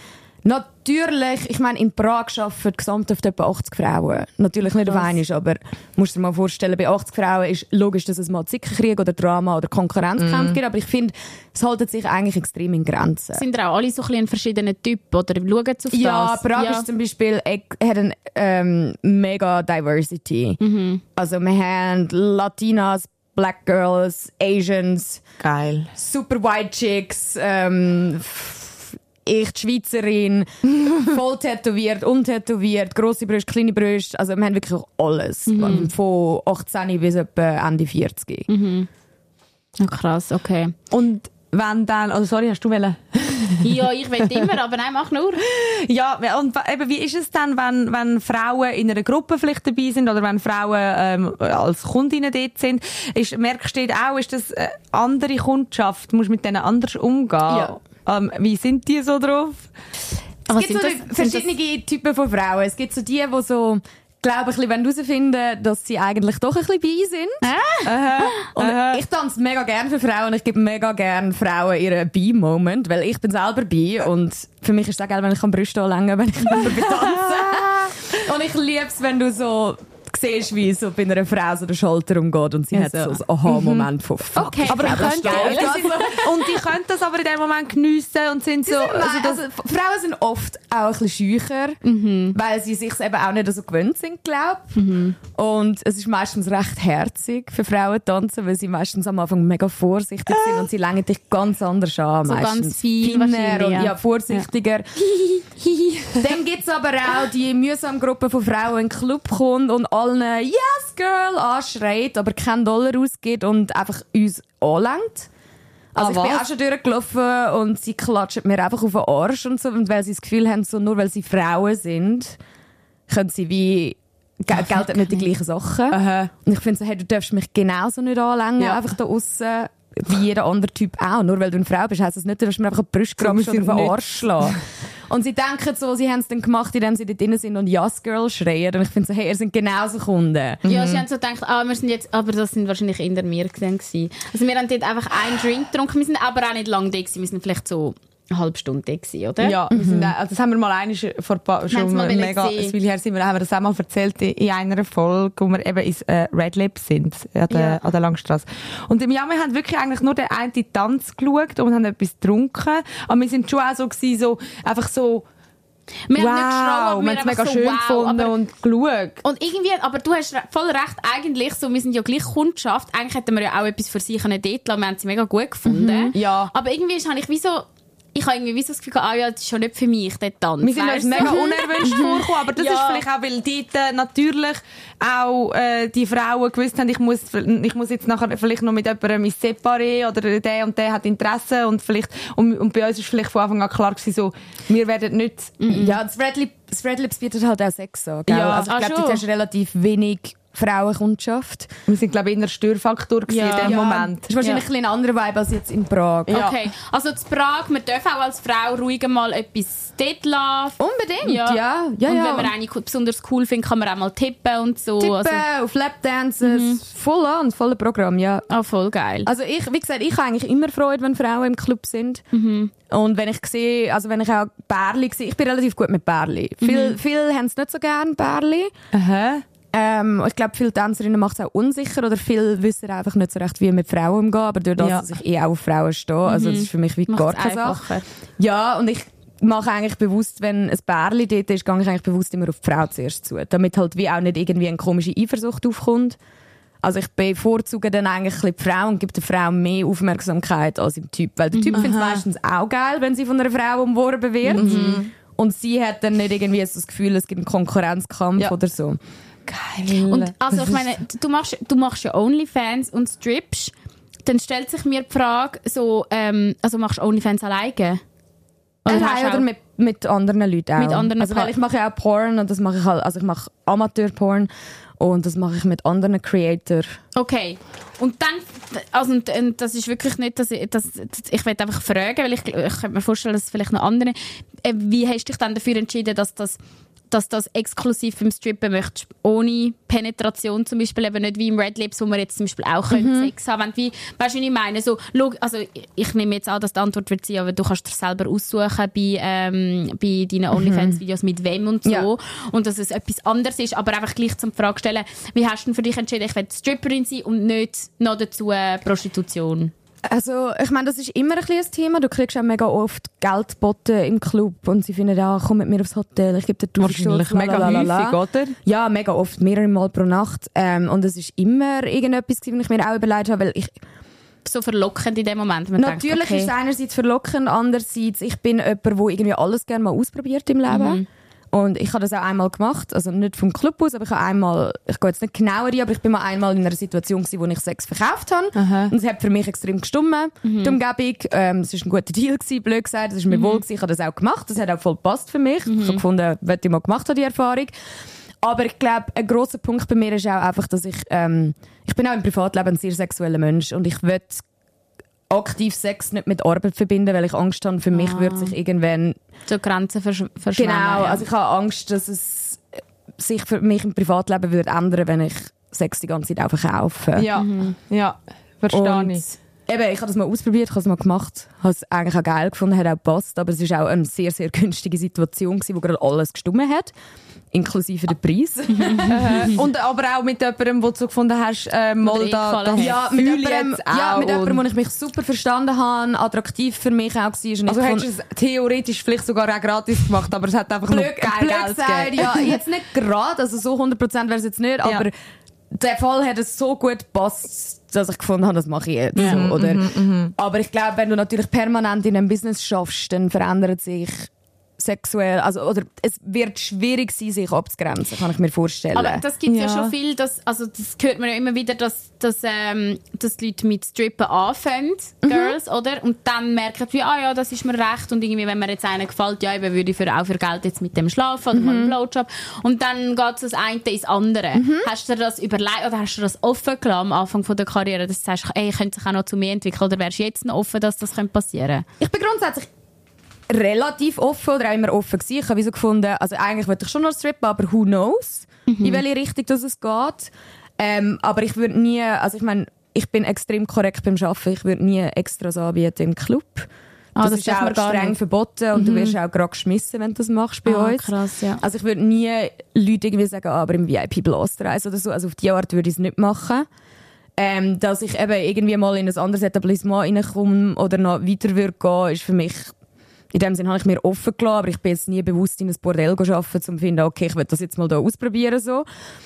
Natürlich, ich meine, in Prag arbeiten gesamt auf etwa 80 Frauen. Natürlich nicht auf einmal, aber musst dir mal vorstellen, bei 80 Frauen ist logisch, dass es mal Zickenkrieg oder Drama oder Konkurrenzkämpfe gibt, aber ich finde, es halten sich eigentlich extrem in Grenzen. Sind auch alle so ein verschiedene Typen oder schauen auf das? Ja, Prag ist zum Beispiel, hat eine mega Diversity. Also wir haben Latinas, Black Girls, Asians. Geil. Super White Chicks, ich, die Schweizerin, voll tätowiert, untätowiert, grosse Brüste, kleine Brüste. Also wir haben wirklich alles. Von 18 bis etwa Ende 40. Oh, krass, okay. Und wenn dann... Also sorry, hast du wollen? Ja, ich will immer, aber nein, mach nur. Ja, und eben, wie ist es dann, wenn Frauen in einer Gruppe vielleicht dabei sind oder wenn Frauen als Kundinnen dort sind? Merkst du auch, ist das eine andere Kundschaft? Musst du mit denen anders umgehen? Ja. Wie sind die so drauf? Es gibt so verschiedene Typen von Frauen. Es gibt so die so, glaube ich, wenn herausfinden, dass sie eigentlich doch ein bisschen bi sind. Und ich tanze mega gerne für Frauen. Ich gebe mega gerne Frauen ihren Bi-Moment, weil ich bin selber bi und für mich ist es auch geil, wenn ich Brüste anlänge, wenn ich jemanden tanze. Und ich liebe es, wenn du so siehst, wie so bei einer Frau so der Schulter umgeht und sie hat so einen Aha-Moment von fuck. Okay, aber die können und die können das aber in dem Moment geniessen und sind so... Also Frauen sind oft auch ein bisschen schücher, weil sie sich eben auch nicht so gewöhnt sind, glaube ich. Und es ist meistens recht herzig für Frauen tanzen, weil sie meistens am Anfang mega vorsichtig sind und sie lenken dich ganz anders an. So meistens. ganz fein feiner und ja. vorsichtiger. Dann gibt es aber auch die mühsame Gruppe von Frauen, die in den Club kommt und allen «Yes, Girl!» anschreit, aber keinen Dollar ausgibt und einfach uns anlenkt. Also ich bin auch schon durchgelaufen und sie klatschen mir einfach auf den Arsch und so, und weil sie das Gefühl haben, so, nur weil sie Frauen sind, können sie wie gelten nicht die gleichen Sachen. Und ich finde so, hey, du darfst mich genauso nicht anlängen, einfach da aussen, wie jeder andere Typ auch. Nur weil du eine Frau bist, heisst das nicht, du darfst mir einfach die Brust oder auf den Arsch schlagen. Und sie denken so, sie haben es dann gemacht, indem sie dort drin sind und «Yes, Girl» schreien. Und ich finde so, hey, ihr seid genauso Kunden. Ja, sie haben so gedacht, wir sind jetzt, aber das sind wahrscheinlich eher wir gewesen. Also wir haben dort einfach einen Drink getrunken, wir sind aber auch nicht lange da gewesen, wir sind vielleicht so eine halbe Stunde da gewesen, oder? Ja, wir sind auch, das haben wir mal schon mega, ein Weile her haben wir das auch mal erzählt in einer Folge, wo wir eben ins Red Lab sind, an der Langstrasse. Und wir haben wirklich eigentlich nur den einen Tanz geschaut und haben etwas getrunken, aber wir sind schon auch so gewesen, so, einfach so, wir wow, haben es mega schön gefunden und geschaut. Und irgendwie, aber du hast voll recht, eigentlich so, wir sind ja gleich Kundschaft, eigentlich hätten wir ja auch etwas für sie dort lassen, wir haben sie mega gut gefunden. Ja. Aber irgendwie habe ich habe irgendwie so das Gefühl, das ist schon nicht für mich, der Tanz. Wir sind uns mega unerwünscht vorgekommen, aber das ist vielleicht auch, weil dort natürlich auch die Frauen gewusst haben, ich muss jetzt nachher vielleicht noch mit jemandem mich separieren oder der und der hat Interesse und vielleicht, und bei uns ist vielleicht von Anfang an klar gewesen, so, wir werden nicht... Ja, das Red Lips bietet halt auch Sex an, gell? Ja, also ich glaube, du hast relativ wenig Frauenkundschaft. Wir sind, glaube ich, eher Störfaktor in dem Moment. Das ist wahrscheinlich ein anderer Vibe als jetzt in Prag. Ja. Okay, also in Prag, man darf auch als Frau ruhig mal etwas dort lassen. Unbedingt, ja. Und wenn man eine besonders cool findet, kann man auch mal tippen und so. Auf Lapdances, voller Programm, ja. Voll geil. Also wie gesagt, ich habe eigentlich immer Freude, wenn Frauen im Club sind. Und wenn ich sehe, also wenn ich auch Bärli sehe, ich bin relativ gut mit Bärli. Viele haben es nicht so gerne, Bärli. Ich glaube, viele Tänzerinnen macht es auch unsicher oder viele wissen einfach nicht so recht, wie mit Frauen umgehen, aber durch das, dass ich auch auf Frauen stehe, also das ist für mich wie gar keine Sache. Ja, und ich mache eigentlich bewusst, wenn ein Bärli dort ist, gehe ich eigentlich bewusst immer auf die Frau zuerst zu, damit halt wie auch nicht irgendwie eine komische Eifersucht aufkommt. Also ich bevorzuge dann eigentlich ein bisschen die Frau und gebe der Frau mehr Aufmerksamkeit als dem Typ, weil der Typ findet es meistens auch geil, wenn sie von einer Frau umworben wird. Und sie hat dann nicht irgendwie so das Gefühl, es gibt einen Konkurrenzkampf oder so. Geil. Und also ich meine, du machst ja OnlyFans und strippst, dann stellt sich mir die Frage, so, also machst du OnlyFans alleine? Oder mit anderen Leuten auch. Mit anderen also weil ich mache ja auch Porn und das mache ich halt, also ich mache Amateur-Porn und das mache ich mit anderen Creators. Okay. Und dann, also das ist wirklich nicht, ich will einfach fragen, weil ich könnte mir vorstellen, dass es vielleicht noch andere, wie hast du dich dann dafür entschieden, dass das dass das exklusiv beim Strippen möchtest, ohne Penetration zum Beispiel, eben nicht wie im Red Lips, wo man jetzt zum Beispiel auch Sex haben könnte. Weißt du, wie ich meine? So, also ich nehme jetzt an, dass die Antwort wird sein, aber du kannst dir selber aussuchen bei deinen OnlyFans-Videos mit wem und so. Und dass es etwas anderes ist, aber einfach gleich zum Frage stellen, wie hast du denn für dich entschieden, ich will Stripperin sein und nicht noch dazu Prostitution? Also, ich meine, das ist immer ein kleines Thema. Du kriegst auch mega oft Geld geboten im Club und sie finden, komm mit mir aufs Hotel, ich gebe dir 1000 Wahrscheinlich mega häufig, oder? Ja, mega oft, mehrere Mal pro Nacht. Und es ist immer irgendetwas, was ich mir auch überlegt habe, weil ich... So verlockend in dem Moment. Natürlich denkt, okay. ist es einerseits verlockend, andererseits, ich bin jemand, der irgendwie alles gerne mal ausprobiert im Leben. Und ich habe das auch einmal gemacht, also nicht vom Club aus, aber ich gehe jetzt nicht genauer rein, aber ich bin mal einmal in einer Situation gewesen, wo ich Sex verkauft habe. Aha. Und es hat für mich extrem gestummen, die Umgebung. Es war ein guter Deal gewesen, blöd gesagt, es war mir wohl gewesen, ich habe das auch gemacht, das hat auch voll gepasst für mich. Ich habe gefunden, was ich mal gemacht habe, die Erfahrung. Aber ich glaube, ein grosser Punkt bei mir ist auch einfach, dass ich bin auch im Privatleben ein sehr sexueller Mensch und ich will aktiv Sex nicht mit Arbeit verbinden, weil ich Angst habe, für mich würde sich irgendwann... So Grenzen verschwimmen. Genau, also ich habe Angst, dass es sich für mich im Privatleben würde ändern, wenn ich Sex die ganze Zeit auch verkaufe. Ja, ja, verstehe ich. Eben, ich habe das mal ausprobiert, ich habe es mal gemacht, habe es eigentlich auch geil gefunden, hat auch gepasst, aber es war auch eine sehr, sehr günstige Situation gewesen, wo gerade alles gestummen hat, inklusive der Preis. Und aber auch mit jemandem, wo du gefunden hast, mal da ja, mit jemandem, wo ich mich super verstanden habe, attraktiv für mich auch war. Und also hättest du es theoretisch vielleicht sogar auch gratis gemacht, aber es hat einfach noch geil Geld gegeben. Ja, jetzt nicht gerade, also so 100% wäre es jetzt nicht, aber der Fall hat es so gut gepasst, dass ich gefunden habe, das mache ich jetzt. So, oder? Aber ich glaube, wenn du natürlich permanent in einem Business schaffst, dann verändert sich sexuell, oder es wird schwierig sein, sich abzugrenzen, kann ich mir vorstellen. Aber das gibt ja schon viel, das hört man ja immer wieder, dass die Leute mit Strippen anfangen, Girls, oder? Und dann merken wie, ja, das ist mir recht und irgendwie, wenn mir jetzt einer gefällt, ja, eben würde ich auch für Geld jetzt mit dem schlafen oder mal einen Blowjob. Und dann geht das eine ins andere. Hast du dir das überlegt oder hast du das offen gelassen am Anfang von der Karriere, dass du sagst, ich könnte sich auch noch zu mir entwickeln, oder wärst du jetzt noch offen, dass das passieren könnte? Ich bin grundsätzlich relativ offen oder auch immer offen gewesen. Ich habe wie so gefunden, also eigentlich wollte ich schon noch strippen, aber who knows, in welche Richtung das es geht. Aber ich würde nie, also ich meine, ich bin extrem korrekt beim Arbeiten, ich würde nie Extras anbieten im Club. Das ist auch streng verboten und du wirst auch gerade geschmissen, wenn du das machst bei uns. Krass, ja. Also ich würde nie Leute irgendwie sagen, aber im VIP-Blaster oder so, also auf die Art würde ich es nicht machen. Dass ich eben irgendwie mal in ein anderes Etablissement reinkomme oder noch weiter würde gehen, ist für mich... In dem Sinne habe ich mir offen gelassen, aber ich bin jetzt nie bewusst in ein Bordell arbeiten, um zu finden, okay, ich will das jetzt mal hier ausprobieren. So.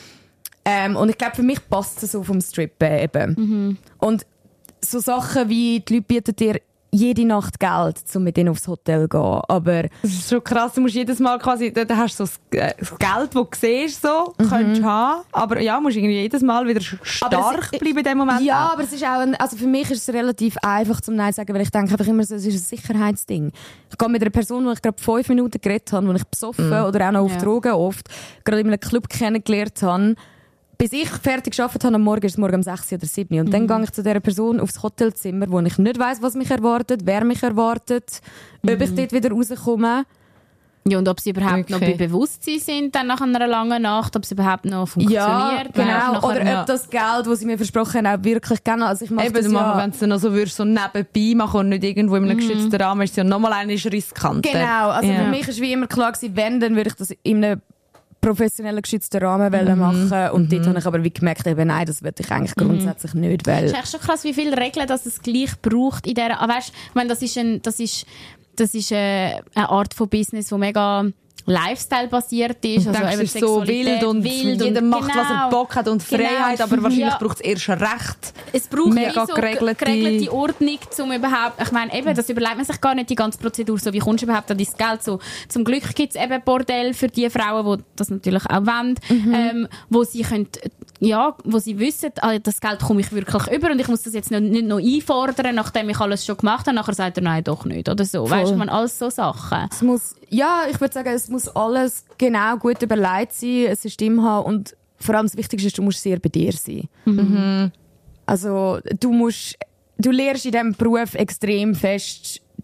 Und ich glaube, für mich passt es so vom Strippen eben. Und so Sachen wie, die Leute bieten dir jede Nacht Geld, um mit ihnen aufs Hotel zu gehen. Aber das ist schon krass, du musst jedes Mal quasi, da hast du so das Geld, das du siehst, so, könntest haben, aber ja, musst irgendwie jedes Mal wieder stark bleiben in dem Moment. Ja, aber es ist auch also für mich ist es relativ einfach zum Nein sagen, weil ich denke einfach immer, es ist ein Sicherheitsding. Ich gehe mit einer Person, die ich gerade 5 Minuten geredet habe, die ich besoffen oder auch noch auf Drogen oft, gerade in einem Club kennengelernt habe, bis ich fertig gearbeitet habe, am Morgen ist es morgen um 6 oder 7 und dann gehe ich zu dieser Person aufs Hotelzimmer, wo ich nicht weiss, was mich erwartet, wer mich erwartet, ob ich dort wieder rauskomme. Ja, und ob sie überhaupt noch bei Bewusstsein sind, dann nach einer langen Nacht, ob es überhaupt noch funktioniert. Ja, genau. Oder ob das Geld, das sie mir versprochen haben, auch wirklich gerne. Also ich mache das wenn du noch so würdest, so nebenbei machen und nicht irgendwo in einem geschützten Rahmen, ist es ja nochmal riskanter. Genau. Also für mich ist wie immer klar gewesen, wenn, dann würde ich das in einem professionellen geschützten Rahmen machen und dort habe ich aber wie gemerkt, eben, nein, das will ich eigentlich grundsätzlich nicht, weil... Das ist echt schon krass, wie viele Regeln dass es gleich braucht in dieser... Weißt, ich meine, das ist eine Art von Business, die mega Lifestyle-basiert ist. Also eben ist so wild und jeder macht, was er Bock hat und Freiheit, aber wahrscheinlich braucht es erst Recht. Es braucht mega so geregelte Ordnung, um überhaupt, ich meine, eben, das überlegt man sich gar nicht, die ganze Prozedur, so wie kommst du überhaupt an dein Geld, so. Zum Glück gibt es eben Bordell für die Frauen, die das natürlich auch wollen, wo sie können, wo sie wissen, das Geld komme ich wirklich über und ich muss das jetzt nicht noch einfordern, nachdem ich alles schon gemacht habe, nachher sagt er, nein, doch nicht, oder so. Weißt du, man alles so Sachen. Es muss, ich würde sagen, es muss alles genau gut überlegt sein, ein System haben und vor allem das Wichtigste ist, du musst sehr bei dir sein. Also du lernst in diesem Beruf extrem fest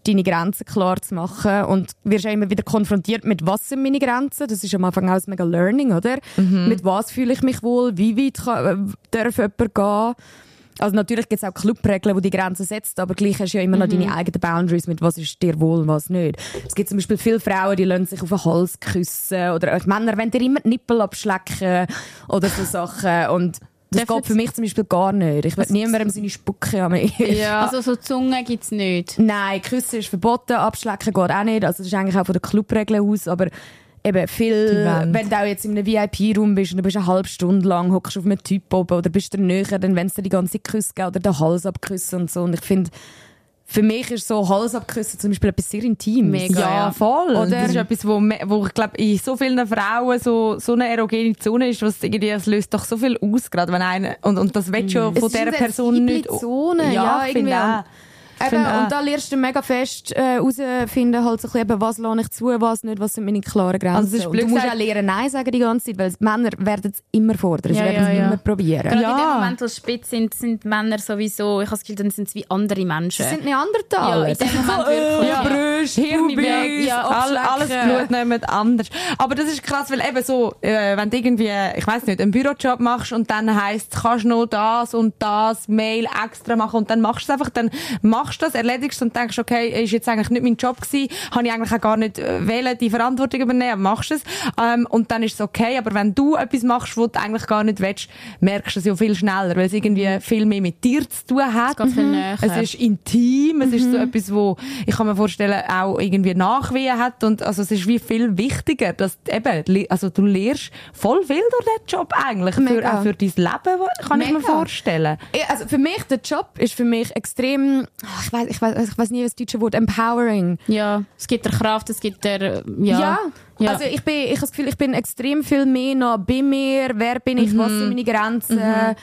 deine Grenzen klar zu machen und wirst auch immer wieder konfrontiert mit was sind meine Grenzen. Das ist am Anfang auch ein mega Learning, oder? Mit was fühle ich mich wohl, wie weit darf jemand gehen. Also natürlich gibt es auch Clubregeln, die Grenzen setzen, aber gleich hast du ja immer noch deine eigenen Boundaries mit was ist dir wohl und was nicht. Es gibt zum Beispiel viele Frauen, die lassen sich auf den Hals küssen oder Männer wollen dir immer die Nippel abschlecken oder so Sachen und das geht für mich zum Beispiel gar nicht. Ich will niemandem seine Spucke haben. Ja. Also so Zunge gibt es nicht? Nein, Küssen ist verboten, abschlecken geht auch nicht. Also das ist eigentlich auch von den Clubregeln aus, aber eben viel, wenn du auch jetzt in einem VIP-Raum bist und du bist eine halbe Stunde lang, hockst auf einem Typ oben oder bist du näher, dann wenn es dir die ganze Küsse gibt oder den Hals abküssen und so. Und ich finde, für mich ist so Hals abküssen zum Beispiel etwas sehr Intimes. Mega, ja, voll. Oder? Das ist etwas, wo ich glaube, in so vielen Frauen so eine erogene Zone ist, was irgendwie, es löst doch so viel aus, gerade wenn einer, und das willst du von dieser Person nicht. Zone, ja, irgendwie. Eben, und da lernst du mega fest herausfinden, halt so ein bisschen, was lasse ich zu, was nicht, was sind meine klaren Grenzen. Also du musst auch lernen, Nein sagen die ganze Zeit, weil Männer werden es immer fordern, sie werden es immer probieren. Gerade in dem Moment, wo sie spitz sind Männer sowieso, ich habe das Gefühl, dann sind es wie andere Menschen. Sie sind Neandertaler. Ja, in dem Moment wirklich. Ja, Brüste, Hirnbüs, alles Blut nicht anders. Aber das ist krass, weil eben so, wenn du irgendwie, ich weiss nicht, einen Bürojob machst und dann heisst, kannst noch das und das Mail extra machen und dann machst du es einfach, dann machst du das, erledigst und denkst, okay, ist jetzt eigentlich nicht mein Job gewesen, habe ich eigentlich auch gar nicht wollen, die Verantwortung übernehmen, machst es. Und dann ist es okay, aber wenn du etwas machst, was du eigentlich gar nicht willst, merkst du es ja viel schneller, weil es irgendwie viel mehr mit dir zu tun hat. Es ist intim, es ist so etwas, wo ich kann mir vorstellen, auch irgendwie Nachwehen hat und also es ist wie viel wichtiger, dass eben, also du lernst voll viel durch den Job eigentlich, auch für dein Leben, kann ich mir vorstellen. Also für mich, der Job ist für mich extrem, ich weiß nie, das deutsche Wort, empowering. Ja, es gibt der Kraft, es gibt der, ja. Also ich habe das Gefühl, ich bin extrem viel mehr noch bei mir, wer bin ich, was sind meine Grenzen.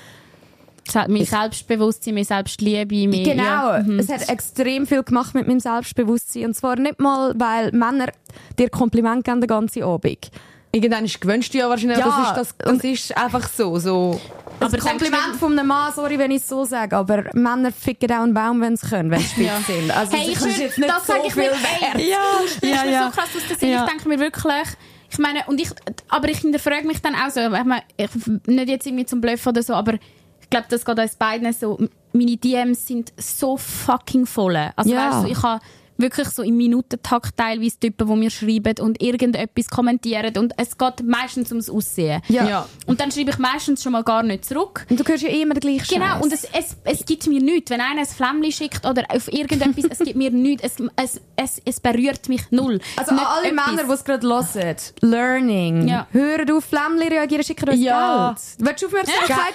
Mein Selbstbewusstsein, meine Selbstliebe. Genau, es hat extrem viel gemacht mit meinem Selbstbewusstsein. Und zwar nicht mal, weil Männer dir Kompliment geben den ganzen Abend. Irgendwann gewöhnst du ja wahrscheinlich, das ist einfach so. Aber das Kompliment von einem Mann, sorry, wenn ich es so sage, aber Männer ficken auch einen Baum, wenn sie können, wenn sie spitz sind. Also hey, das ist jetzt nicht das so sage ich viel mir, wert. Du sprichst mir so krass aus der Seele. Ich denke mir wirklich, ich meine, aber ich hinterfrage mich dann auch so, ich nicht jetzt irgendwie zum Bluffen oder so, aber ich glaube, das geht uns beiden so, meine DMs sind so fucking voll. Also weißt du, ich habe wirklich so im Minutentakt teilweise Typen, die mir schreiben und irgendetwas kommentieren und es geht meistens ums Aussehen. Ja. Und dann schreibe ich meistens schon mal gar nicht zurück. Und du hörst ja immer den gleichen Genau, Scheiß. und es gibt mir nichts. Wenn einer ein Flämmchen schickt oder auf irgendetwas, es gibt mir nichts. Es berührt mich null. Also nicht alle etwas. Männer, die es gerade hören, Learning, Ja. hören auf, Flämmchen reagieren, schicken uns Ja. Geld. Willst du Aufmerksamkeit?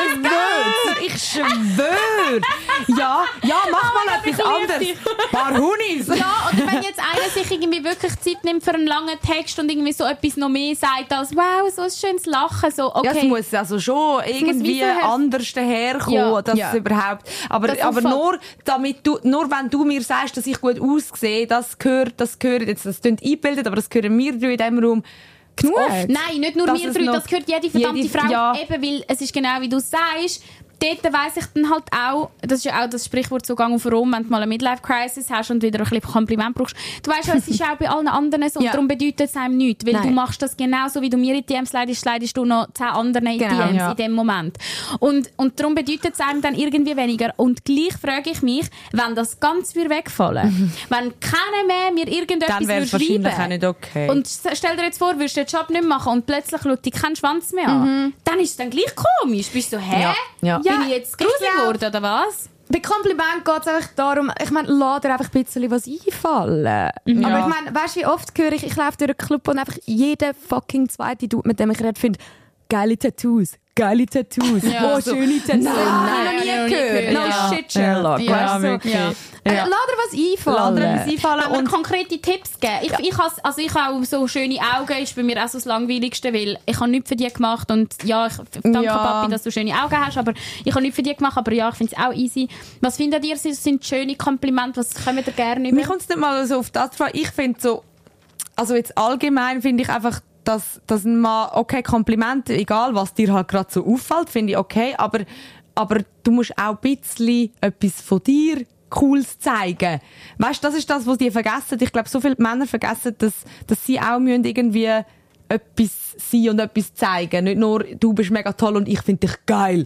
Ich schwöre! Ja, mach mal etwas anderes. Paar Hunis! Ja, oder wenn jetzt einer sich irgendwie wirklich Zeit nimmt für einen langen Text und irgendwie so etwas noch mehr sagt als «Wow, so ein schönes Lachen», so okay. Ja, es muss also schon irgendwie anders daherkommen, dass es überhaupt... Aber nur wenn du mir sagst, dass ich gut aussehe, das gehört jetzt, das klingt eingebildet, aber das gehören wir drei in diesem Raum genug. Nein, nicht nur wir drei, das gehört jede verdammte Frau. Ja. Eben, weil es ist genau wie du sagst, dort weiss ich dann halt auch, das ist ja auch das Sprichwort so gang auf rum, wenn du mal eine Midlife-Crisis hast und wieder ein bisschen Kompliment brauchst. Du weißt ja, es ist auch bei allen anderen so, und darum bedeutet es einem nichts, weil du machst das genauso, wie du mir in die DMs leidest du noch 10 anderen in DMs in dem Moment. Und darum bedeutet es einem dann irgendwie weniger. Und gleich frage ich mich, wenn das ganz wegfallen, wenn keiner mehr mir irgendetwas dann wäre es wahrscheinlich auch nicht okay. Und stell dir jetzt vor, würdest du den Job nicht machen und plötzlich schaut dich keinen Schwanz mehr an, dann ist es dann gleich komisch. Bist du so, hä? Ja. Bin ich jetzt gruselig geworden, oder was? Bei Kompliment geht es einfach darum, ich meine, lass dir einfach ein bisschen was einfallen. Aber ich meine, weißt du, wie oft höre ich laufe durch einen Club und einfach jeder fucking zweite Dude, mit dem ich rede, findet, geile Tattoos. Ja, oh, schöne Tattoos. Nein, noch nie gehört. No shit, Sherlock. Ja, wirklich. Ja. Lass dir was einfallen. Und konkrete Tipps geben. Ich habe auch so schöne Augen, ist bei mir auch so das Langweiligste, weil ich habe nichts für die gemacht und ja, ich danke Papi, dass du schöne Augen hast, aber ich habe nichts für die gemacht, aber ja, ich finde es auch easy. Was findet ihr, sind schöne Komplimente, was kommen ihr gerne über? Mir kommt es nicht mal so auf das drauf. Ich finde so, also jetzt allgemein finde ich einfach, dass man, okay, Komplimente, egal was dir halt gerade so auffällt, finde ich okay, aber du musst auch ein bisschen etwas von dir Cooles zeigen. Weißt, das ist das, was die vergessen. Ich glaube, so viele Männer vergessen, dass sie auch müssen irgendwie etwas sein und etwas zeigen. Nicht nur, du bist mega toll und ich finde dich geil.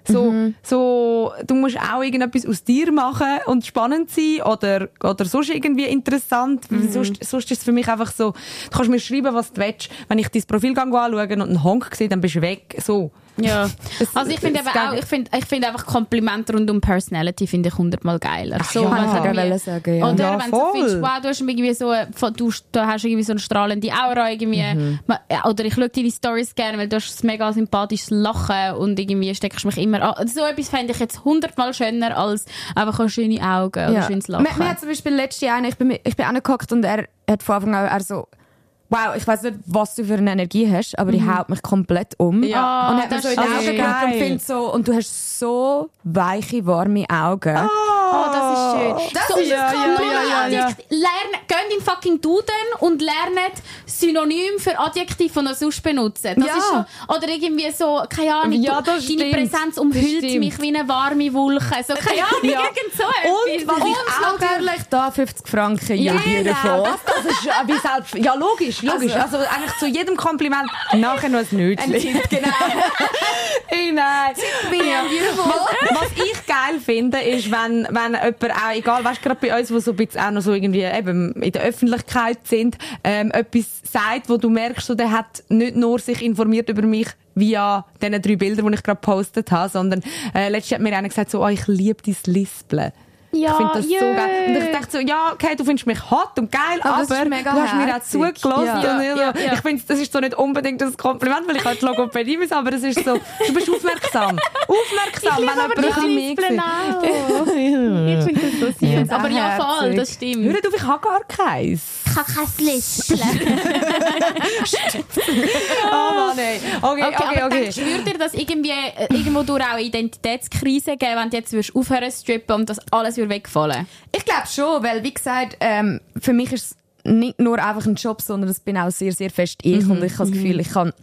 So, du musst auch irgendetwas aus dir machen und spannend sein oder sonst irgendwie interessant. Sonst ist es für mich einfach so, du kannst mir schreiben, was du willst. Wenn ich dein Profil anschaue und einen Honk sehe, dann bist du weg. So. Ja. Also ich finde ich finde einfach Komplimente rund um Personality finde ich 100-mal geiler. Ach, so, ja. Sagen, ja. Oder wenn du findest, wow, du hast irgendwie so, du hast irgendwie so eine strahlende Aura irgendwie. Oder ich schaue deine Stories gerne, weil du hast ein mega sympathisches Lachen und irgendwie steckst mich immer an. So etwas fände ich jetzt 100-mal schöner als einfach schöne Augen oder schönes Lachen. Mir hat zum Beispiel letztes Jahr ich bin angehockt und er hat von Anfang an so wow, ich weiss nicht, was du für eine Energie hast, aber die haut mich komplett um. Ja. Und hat mir so in die Augen geschaut und findet so, und du hast so weiche, warme Augen. Oh, das ist schön. Das ist Adjektiv. Geht in fucking Duden und lernt Synonym für Adjektiv, die er sonst benutzen. Das ist schon, oder irgendwie so, keine Ahnung, deine Präsenz umhüllt mich wie eine warme Wolke. So, keine Ahnung, irgend so etwas. Und natürlich da 50 Franken Jahre davon. Das ist wie selbst. Ja, logisch. Also eigentlich zu jedem Kompliment nachher noch ein Nötchen. Genau. Nein. Was ich geil finde, ist, wenn jemand auch, egal, weißt du, gerade bei uns, die so ein bisschen auch noch so irgendwie eben in der Öffentlichkeit sind, etwas sagt, wo du merkst, so, der hat nicht nur sich informiert über mich via diesen 3 Bilder, die ich gerade gepostet habe, sondern letztens hat mir einer gesagt, so, ich liebe dein Lispeln. Ja, ich finde das so geil. Und ich dachte so, ja, okay, du findest mich hot und geil, aber du hast mir auch zugelassen. Ich finde, das ist so nicht unbedingt ein Kompliment, weil ich halt Logopädie bin, aber es ist so, du bist aufmerksam. Aufmerksam, wenn jemand ein bisschen mehr sieht. Ich finde das so süß. Aber ja, voll, das stimmt. Hör auf, ich habe gar keins. Ich habe kein Lispeln. Oh Mann, ey. Okay. Würde dir das irgendwie irgendwo durch auch eine Identitätskrise geben, wenn du jetzt aufhören zu strippen und das alles wegfallen? Ich glaube schon, weil wie gesagt, für mich ist es nicht nur einfach ein Job, sondern es bin auch sehr, sehr fest ich und ich habe das Gefühl, ich kann...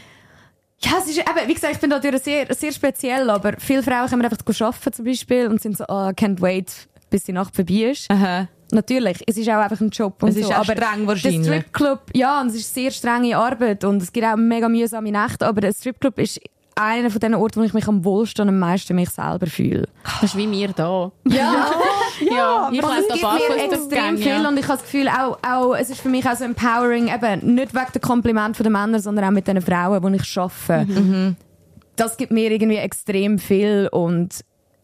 Ja, es ist eben, wie gesagt, ich bin natürlich sehr, sehr speziell, aber viele Frauen können einfach arbeiten zum Beispiel und sind so, can't wait, bis die Nacht vorbei ist. Aha. Natürlich, es ist auch einfach ein Job und es ist so, auch aber streng wahrscheinlich. Der Stripclub, ja, und es ist sehr strenge Arbeit und es gibt auch mega mühsame Nächte, aber der Stripclub ist einer von den Orten, wo ich mich am wohlsten und am meisten mich selber fühle. Das ist wie mir da. Ja, ich aber es gibt mir extrem viel und ich habe das Gefühl, auch, es ist für mich auch so empowering, eben nicht wegen der Kompliment der Männer, sondern auch mit den Frauen, die ich arbeite. Das gibt mir irgendwie extrem viel und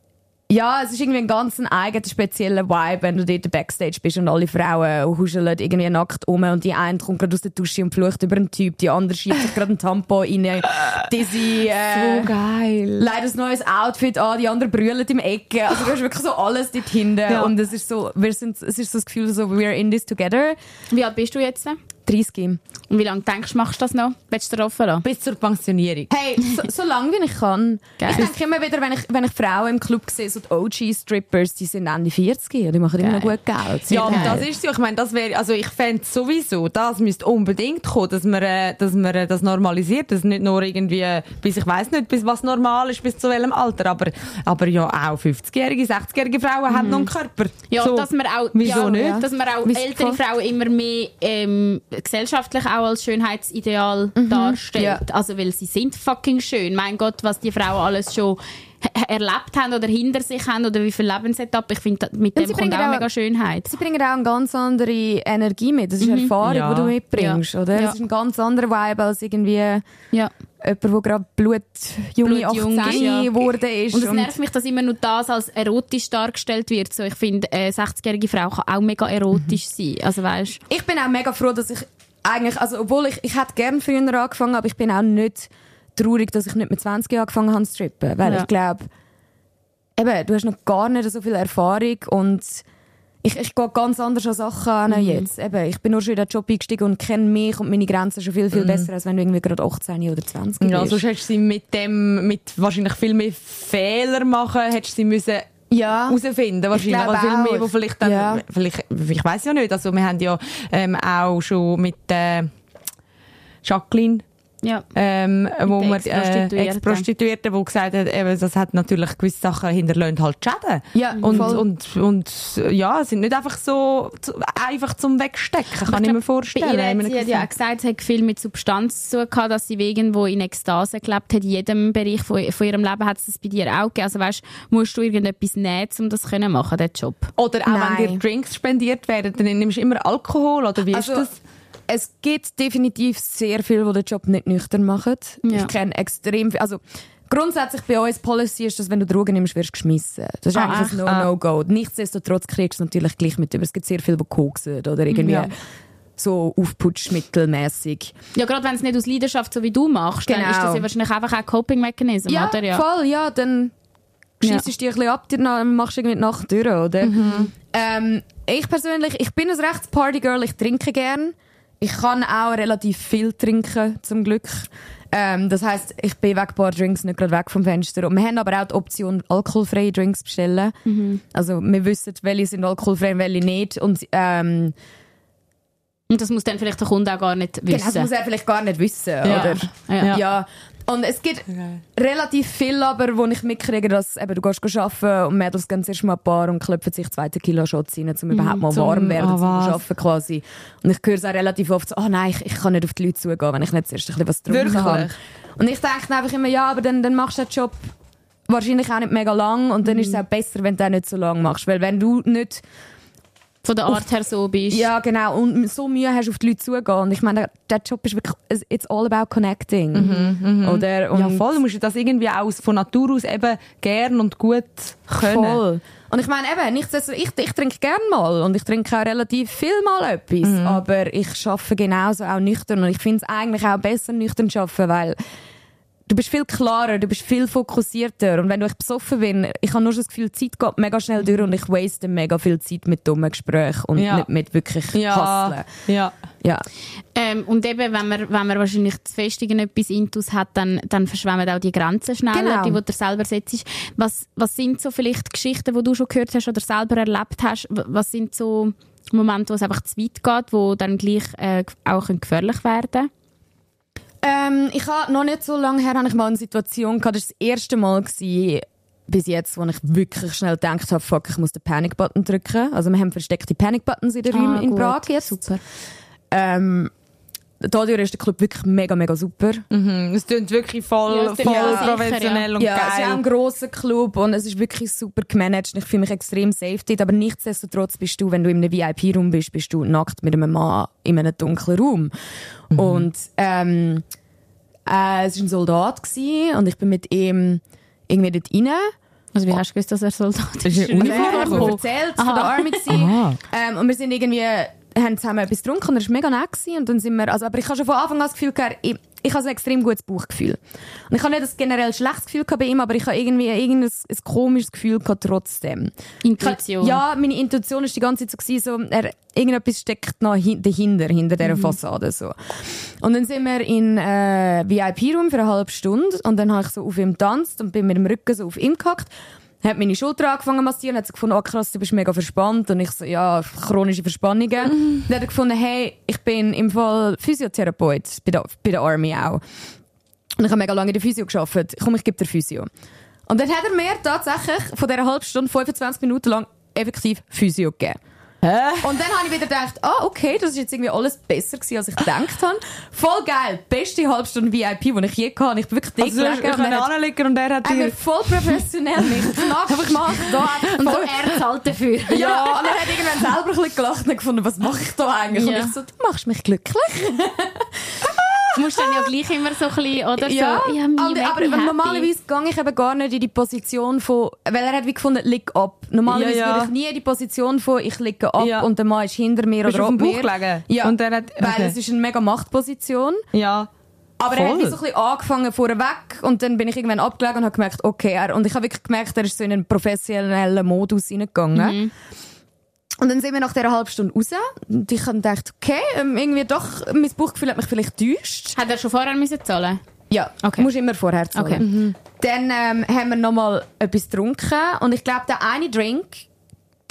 ja, es ist irgendwie ein ganz eigener, spezieller Vibe, wenn du dort Backstage bist und alle Frauen huscheln irgendwie nackt um und die eine kommt gerade aus der Dusche und flucht über einen Typ, die andere schiebt sich gerade einen Tampon rein, Dizzy, so geil. leider ein neues Outfit an, die andere brüllt im Ecke, also du hast wirklich so alles dort hinten und es ist so, es ist so das Gefühl, so, we're in this together. Wie alt bist du jetzt? 30. Und wie lange denkst du, machst du das noch? Willst du dir offen lassen? Bis zur Pensionierung. Hey, so lange wie ich kann. Geil. Ich denke immer wieder, wenn ich Frauen im Club sehe, so die OG-Strippers, die sind Ende 40 und die machen immer noch gut Geld. Ja, und das ist ja, ich meine, das wäre, also ich fände sowieso, das müsste unbedingt kommen, dass man das normalisiert, dass nicht nur irgendwie, bis ich weiss nicht, bis was normal ist, bis zu welchem Alter, aber ja, auch 50-jährige, 60-jährige Frauen haben noch einen Körper. Ja, so, dass man auch, wieso nicht? Dass man auch ältere Frauen immer mehr gesellschaftlich auch als Schönheitsideal darstellt. Ja. Also, weil sie sind fucking schön. Mein Gott, was die Frauen alles schon erlebt haben oder hinter sich haben oder wie viel Lebensetappe. Ich finde, mit dem kommt auch mega Schönheit. Sie bringen auch eine ganz andere Energie mit. Das ist Erfahrung, die du mitbringst. Oder? Es ist ein ganz anderer Vibe als irgendwie jemand, der gerade blutjunge 18 geworden ist. Und es nervt mich, dass immer nur das als erotisch dargestellt wird. So, ich finde, eine 60-jährige Frau kann auch mega erotisch sein. Also, weißt, ich bin auch mega froh, dass ich eigentlich, also obwohl ich hätte gerne früher angefangen, aber ich bin auch nicht traurig, dass ich nicht mit 20 angefangen habe zu strippen. Weil ich glaube, eben, du hast noch gar nicht so viel Erfahrung und ich gehe ganz anders an Sachen an jetzt. Eben, ich bin nur schon in den Job eingestiegen und kenne mich und meine Grenzen schon viel, viel besser, als wenn du irgendwie gerade 18 oder 20 bist. Ja, sonst hättest du sie mit wahrscheinlich viel mehr Fehler machen, hättest du sie müssen herausfinden, wahrscheinlich. Also viel mehr, wo vielleicht dann, vielleicht, ich weiss ja nicht, also wir haben ja auch schon mit Jacqueline wo man Ex-Prostituierten, wo gesagt hat, eben, das hat natürlich gewisse Sachen hinterlässt halt Schäden. Ja, und ja, sind nicht einfach so einfach zum Wegstecken, kann ich mir vorstellen. Sie hat ja auch gesagt, es hat viel mit Substanz zu tun, dass sie irgendwo in Ekstase gelebt hat. In jedem Bereich von ihrem Leben hat es das bei dir auch gegeben. Also weißt, musst du irgendetwas nehmen, um das zu machen, den Job? Oder auch wenn dir Drinks spendiert werden, dann nimmst du immer Alkohol, oder wie ist das? Es gibt definitiv sehr viele, die den Job nicht nüchtern machen. Ja. Ich kenne extrem viele. Also, grundsätzlich bei uns Policy ist, dass wenn du Drogen nimmst, wirst du geschmissen. Das ist eigentlich ein No-Go. Nichtsdestotrotz kriegst du es natürlich gleich mit über. Es gibt sehr viele, die koksen oder irgendwie so Aufputschmittelmäßig. Ja, gerade wenn es nicht aus Leidenschaft, so wie du machst, dann ist das ja wahrscheinlich einfach ein Coping-Mechanismus, oder? Ja, voll, ja. Dann schießt du dich ein bisschen ab, dann machst du irgendwie die Nacht durch, oder? Ich persönlich, ich bin ein rechts Partygirl, ich trinke gern. Ich kann auch relativ viel trinken, zum Glück. Das heisst, ich bin wegen ein paar Drinks nicht gerade weg vom Fenster. Und wir haben aber auch die Option, alkoholfreie Drinks bestellen. Also wir wissen, welche sind alkoholfrei und welche nicht. Und das muss dann vielleicht der Kunde auch gar nicht wissen. Genau, das muss er vielleicht gar nicht wissen, oder? Ja. Und es gibt relativ viel, aber wo ich mitkriege, dass eben, du gehst arbeiten und Mädels gehen zuerst mal ein paar und klopfen sich 2 Kilo Shots rein, um überhaupt mal warm werden zu arbeiten quasi. Und ich höre es auch relativ oft so, nein, ich kann nicht auf die Leute zugehen, wenn ich nicht zuerst ein bisschen was getrunken habe. Und ich denke einfach immer, ja, aber dann machst du den Job wahrscheinlich auch nicht mega lang und dann ist es auch besser, wenn du den nicht so lang machst. Weil wenn du nicht von der Art her so bist. Ja, genau. Und so Mühe hast, auf die Leute zugehen. Und ich meine, der Job ist wirklich, it's all about connecting. Oder? Und ja, voll. Du musst das irgendwie auch von Natur aus eben gern und gut können. Voll. Und ich meine eben, ich trinke gerne mal. Und ich trinke auch relativ viel mal etwas. Aber ich arbeite genauso auch nüchtern. Und ich finde es eigentlich auch besser, nüchtern zu arbeiten, weil du bist viel klarer, du bist viel fokussierter. Und wenn du besoffen bin, ich habe nur das Gefühl, die Zeit geht mega schnell durch und ich waste mega viel Zeit mit dummen Gesprächen und nicht mit wirklich Hasseln. Ja. Und eben, wenn man wahrscheinlich zu fest etwas Intus hat, dann verschwemmen auch die Grenzen schneller, die du selber setzt. Was sind so vielleicht Geschichten, die du schon gehört hast oder selber erlebt hast? Was sind so Momente, wo es einfach zu weit geht, wo dann gleich auch gefährlich werden können? Ich habe noch nicht so lange her ich mal eine Situation gehabt, das war das erste Mal bis jetzt, wo ich wirklich schnell gedacht habe, fuck, ich muss den Panic-Button drücken. Also wir haben versteckte Panic-Buttons in den Räumen in Prag jetzt. Super. Dadurch ist der Club wirklich mega, mega super. Es klingt wirklich voll professionell und geil. Es ist auch ein grosser Club und es ist wirklich super gemanagt. Ich fühle mich extrem safe dort, aber nichtsdestotrotz bist du, wenn du in einem VIP-Raum bist du nackt mit einem Mann in einem dunklen Raum. Und es war ein Soldat gewesen, und ich bin mit ihm irgendwie dort rein. Also wie hast du gewusst, dass er Soldat ist? Er hat mir erzählt, von der Army gewesen. Und wir sind irgendwie, haben zusammen etwas getrunken und er war mega nett gewesen. Und dann sind wir, aber ich habe schon von Anfang an das Gefühl gehabt, ich habe ein extrem gutes Bauchgefühl. Und ich habe nicht ein generell schlechtes Gefühl bei ihm, aber ich habe irgendwie ein komisches Gefühl gehabt trotzdem. Intuition. Meine Intuition war die ganze Zeit so, irgendetwas steckt noch hinter dieser Fassade. So. Und dann sind wir in VIP-Raum für eine halbe Stunde und dann habe ich so auf ihm getanzt und bin mit dem Rücken so auf ihm gehackt. Hat meine Schulter angefangen zu massieren, hat sie gefunden, oh krass, du bist mega verspannt. Und ich so, ja, chronische Verspannungen. Dann hat er gefunden, hey, ich bin im Fall Physiotherapeut, bei der Army auch. Und ich habe mega lange in der Physio gearbeitet. Komm, ich gebe dir Physio. Und dann hat er mir tatsächlich von dieser halben Stunde 25 Minuten lang effektiv Physio gegeben. Und dann habe ich wieder gedacht, okay, das ist jetzt irgendwie alles besser gewesen, als ich gedacht habe. Voll geil. Beste Halbstunde VIP, die ich je hatte. Ich bin wirklich dick gelegen. Und er hat dir voll professionell mich nackt gemacht. Und so er zahlt dafür. Ja, und er hat irgendwann selber ein bisschen gelacht und gefunden, was mache ich da eigentlich? Und ich so, du machst mich glücklich. Du musst dann ja gleich immer so ein bisschen, oder? Ja, so, aber normalerweise gehe ich eben gar nicht in die Position von, weil er hat wie gefunden, lieg ab. Normalerweise würde ich nie in die Position von, ich liege ab und der Mann ist hinter mir oder ab mir. Ja. Und er hat, weil es ist eine mega Machtposition. Ja. Aber er hat wie so ein bisschen angefangen vorweg und dann bin ich irgendwann abgelegen und habe gemerkt, okay, und ich habe wirklich gemerkt, er ist so in einen professionellen Modus reingegangen. Und dann sind wir nach dieser halben Stunde raus und ich habe gedacht, okay, irgendwie doch, mein Bauchgefühl hat mich vielleicht getäuscht. Hat er schon vorher zahlen? Ja, okay. Musst immer vorher zahlen. Okay. Dann haben wir nochmal etwas getrunken und ich glaube, der eine Drink,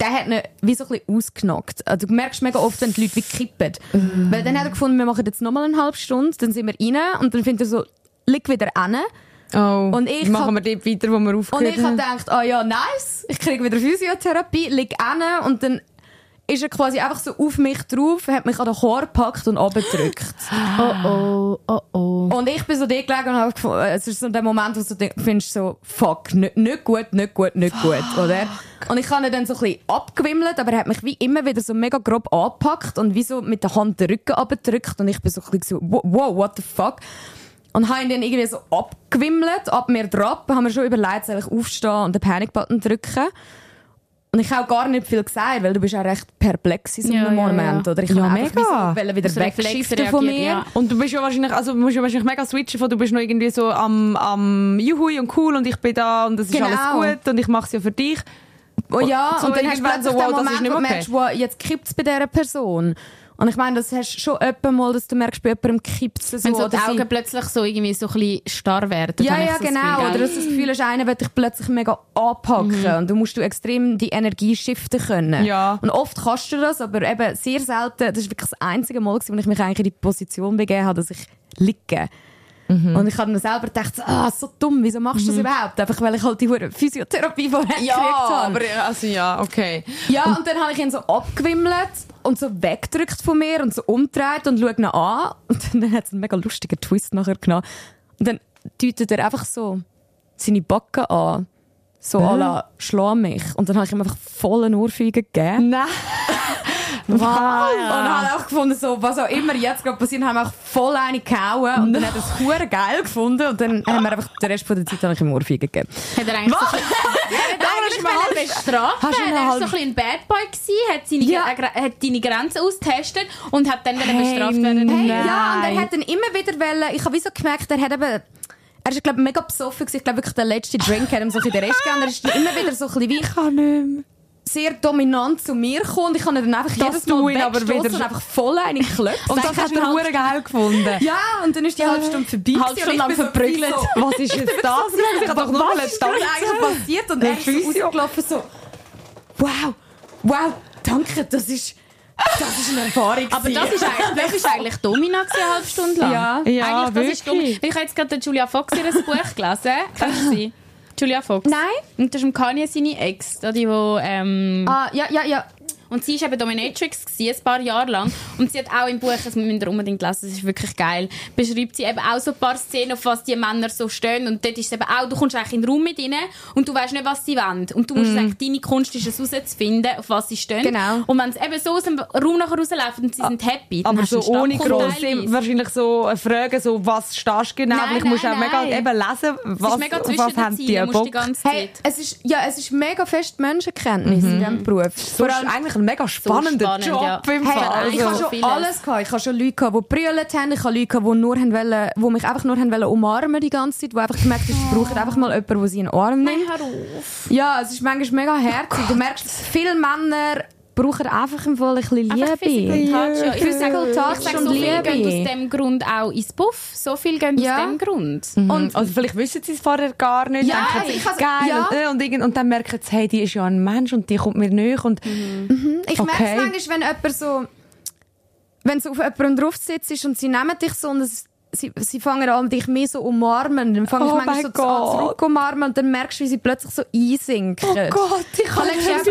der hat ihn wie so ein bisschen ausgenockt. Also, du merkst mega oft, wenn die Leute wie kippen. Weil dann hat er gefunden, wir machen jetzt nochmal eine halbe Stunde, dann sind wir rein und dann findet er so, lieg wieder hin. Oh, und ich machen wir dort weiter, wo wir aufgehört haben. Und ich habe gedacht, ja, nice, ich kriege wieder Physiotherapie, lieg hin und dann ist er quasi einfach so auf mich drauf, hat mich an den Chor gepackt und runtergedrückt. Oh. Und ich bin so da gelegen und habe gefunden, es ist so der Moment, wo du findest so, fuck, nicht gut, oder? Und ich habe ihn dann so ein bisschen abgewimmelt, aber er hat mich wie immer wieder so mega grob angepackt und wie so mit der Hand den Rücken runtergedrückt und ich bin so ein bisschen so, wow, what the fuck? Und habe ihn dann irgendwie so abgewimmelt, ab mir drauf, haben wir schon überlegt, soll ich aufstehen und den Panic-Button drücken. Und ich habe auch gar nicht viel gesagt, weil du bist auch recht perplex in so einem Moment, oder? Ich habe einfach so wieder wegschiften von mir. Ja. Und du bist ja wahrscheinlich, musst ja wahrscheinlich mega switchen von, du bist noch irgendwie so am Juhui und cool und ich bin da und das ist alles gut und ich mache es ja für dich. Oh ja, so und dann hast du plötzlich so, den Moment, wo du okay. merkst, wow, jetzt kippt es bei dieser Person. Und ich meine, das hast du schon mal, dass du merkst, bei jemandem kippt es so. Wenn so die Augen plötzlich so irgendwie so ein bisschen starr werden. Ja, genau. Oder dass du das Gefühl hast, einer will dich plötzlich mega anpacken. Und du musst extrem die Energie shiften können. Ja. Und oft kannst du das, aber eben sehr selten. Das war wirklich das einzige Mal, wo ich mich eigentlich in die Position begeben habe, dass ich liege. Und ich habe mir selber gedacht, so dumm, wieso machst du das überhaupt? Einfach weil ich halt die Physiotherapie vorher gekriegt habe. Aber okay. Ja, und dann habe ich ihn so abgewimmelt und so weggedrückt von mir und so umgedreht und schaue ihn an. Und dann hat es einen mega lustigen Twist nachher genommen. Und dann deutet er einfach so seine Backen an. So à la, schlag mich. Und dann habe ich ihm einfach voll eine Ohrfeige gegeben. Nein. Wow. Und habe auch gefunden, so, was auch immer jetzt gerade passiert, haben wir auch voll eine gehauen. Und dann hat er es verdammt geil gefunden. Und dann haben wir einfach den Rest der Zeit eine Ohrfeige gegeben. Hat er eigentlich bestraft? Er war so ein bisschen ein Bad Boy gewesen, hat deine Grenzen austestet und hat dann bestraft werden. Ja, und er hat dann immer wieder ich habe wie so gemerkt, er ist, glaube ich, mega besoffen gewesen. Ich glaube wirklich, der letzte Drink hat ihm so den Rest gegeben. Er ist dann immer wieder so ein bisschen wie, ich kann nicht mehr, sehr dominant zu mir gekommen. Und ich kann ihn dann einfach jedes Mal wegstossen und einfach voll eine klopfen. Und das hast du verdammt geil gefunden. Ja, und dann ist die halbe Stunde vorbei. Halb Stunde lang verprügelt. So, was ist jetzt das? Ich habe doch noch mal was ist eigentlich passiert? Und er ist so rausgelaufen so, wow, danke, das ist eine Erfahrung. Aber das ist eigentlich Domina gewesen, eine halbe Stunde lang. Ja, eigentlich, das ist Domina. Ich habe jetzt gerade Julia Fox ihr Buch gelesen. Kennst du sie? Julia Fox. Nein. Und das ist Kanye seine Ex, die wo ja. Und sie war eben Dominatrix ein paar Jahre lang. Und sie hat auch im Buch, das müsst ihr unbedingt lesen, das ist wirklich geil, beschreibt sie eben auch so ein paar Szenen, auf was die Männer so stehen. Und dort ist es eben auch, du kommst eigentlich in den Raum mit ihnen und du weißt nicht, was sie wollen. Und du musst eigentlich, deine Kunst ist es herauszufinden, auf was sie stehen. Genau. Und wenn es eben so aus dem Raum nachher rauslaufen und sie sind happy, dann aber hast du so ohne grosse, wahrscheinlich so Fragen, so, was stehst du genau? Nein, ich muss auch nein. mega eben lesen, was, mega auf was haben die Bock. Die ganze Zeit. Hey, es ist mega fest Menschenkenntnis in diesem Beruf. So ist eigentlich ein mega spannender Job im Fall. Hey, ich habe schon alles gehabt. Ich habe schon Leute gehabt, die brüllt haben. Ich habe Leute gehabt, die mich einfach nur umarmen die ganze Zeit, die einfach gemerkt haben, sie brauchen einfach mal jemanden, der sie in den Arm nimmt. Hör auf. Ja, es ist manchmal mega herzig. Du merkst, viele Männer brauchen einfach ein bisschen Liebe. Physical Touch. Ich sage, so viel Liebe. gehen aus dem Grund auch ins Puff. So viel gehen aus dem Grund. Und also vielleicht wissen sie es vorher gar nicht. Ja, denken sie, geil. Und dann merken sie, hey, die ist ja ein Mensch und die kommt mir näher. Und ich merke es manchmal, wenn jemand so, wenn du auf jemanden drauf sitzt und sie nehmen dich so und sie fangen an, dich mehr so umarmen. Dann fange ich manchmal so an, zurück umarmen und dann merkst du, wie sie plötzlich so einsinken. oh Gott, ich kann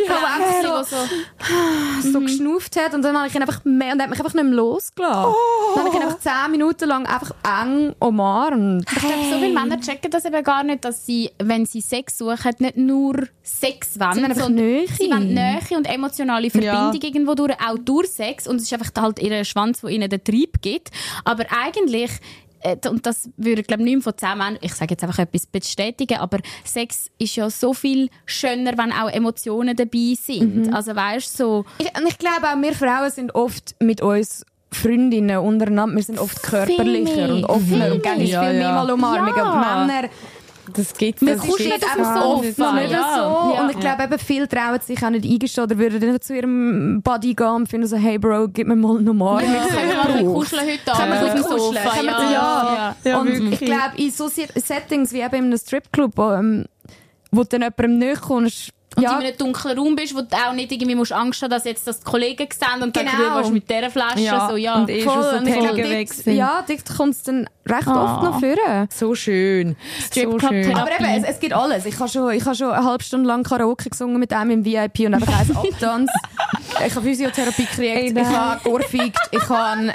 so geschnauft hat und dann habe ich ihn einfach mehr und hat mich einfach nicht mehr losgelassen. Dann habe ich ihn einfach 10 Minuten lang einfach eng umarmt. Ich glaube, so viele Männer checken das eben gar nicht, dass sie, wenn sie Sex suchen, nicht nur Sex wollen, sie wollen einfach Nähe. Sie wollen Nähe und emotionale Verbindung irgendwo durch, auch durch Sex. Und es ist einfach halt ihr Schwanz, der ihnen den Trieb gibt. Aber eigentlich, und das würde, glaube ich, 9 von 10 Männern, ich sage jetzt einfach etwas bestätigen, aber Sex ist ja so viel schöner, wenn auch Emotionen dabei sind. Also weißt so. Ich glaube auch, wir Frauen sind oft mit uns Freundinnen untereinander, wir sind oft körperlicher und offener und geben uns viel mehr mal Umarmungen. Ja. Und Männer, das gibt Wir es. kuscheln ist einfach so offen, nicht so. Ja. Und ich glaube, eben, viele trauen sich auch nicht eingestehen oder würden nicht zu ihrem Buddy gehen und finden so, hey Bro, gib mir mal eine Umarmung. Wir kuscheln heute Können wir Abend ein auf dem bisschen Sofa. kuscheln? Ja, Und wirklich. ich glaube, in so Settings wie eben in einem Stripclub, wo du dann jemandem näher kommst, Und in einem dunklen Raum bist, wo du auch nicht irgendwie musst Angst haben, dass jetzt das die Kollegen sehen und dann rüberst mit dieser Flasche. Ja, so, ja. Und Voll, so und ich glaub, weg sind. ja, dort kommt es dann recht oft noch vor. So schön. So schön. Aber eben, es gibt alles. Ich habe schon eine halbe Stunde lang Karaoke gesungen mit einem im VIP und einfach eins abgetanzt. Ich habe Physiotherapie gekriegt, ich habe geohrfeigt, ich habe...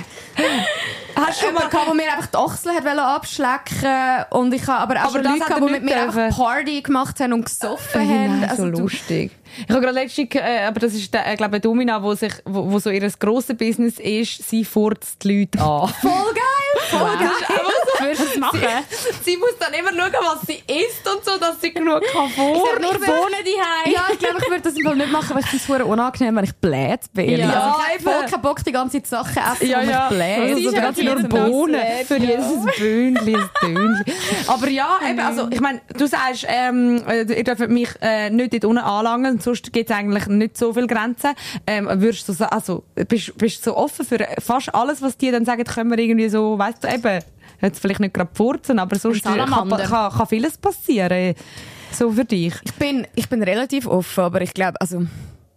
Hast du schon mal gehabt, der mir einfach die Achseln hat abschlecken und ich habe aber auch schon Leute gehabt, die mit mir einfach Party gemacht haben und gesoffen haben. Nein, so lustig. Ich habe gerade letztens, aber das ist, glaube ich, Domina, wo so ihr grosses Business ist, sie furzt die Leute an. Voll geil! Voll geil! Würdest du es machen? Sie muss dann immer schauen, was sie isst und so, dass sie genug kann Nur wohnen die Ja, ich glaube, ich würde das nicht machen, weil ich finde es verdammt unangenehm, wenn ich bläht bin. Ja, Also ich eben. habe voll keinen Bock, die ganze Zeit Sachen essen, Ja, und ja. ich bläht. Also, ist da halt geht nur jeden Bohnen Tag für jedes Böhnchen, ein Tönchen. Aber ja, eben, also, ich meine, du sagst, ihr dürft mich nicht dort unten anlangen, sonst gibt es eigentlich nicht so viele Grenzen. Würdest du so, also, bist du so offen für fast alles, was die dann sagen, können wir irgendwie so, weißt du, eben, jetzt vielleicht nicht gerade furzen, aber sonst kann vieles passieren. So für dich. Ich bin relativ offen, aber ich glaube, also...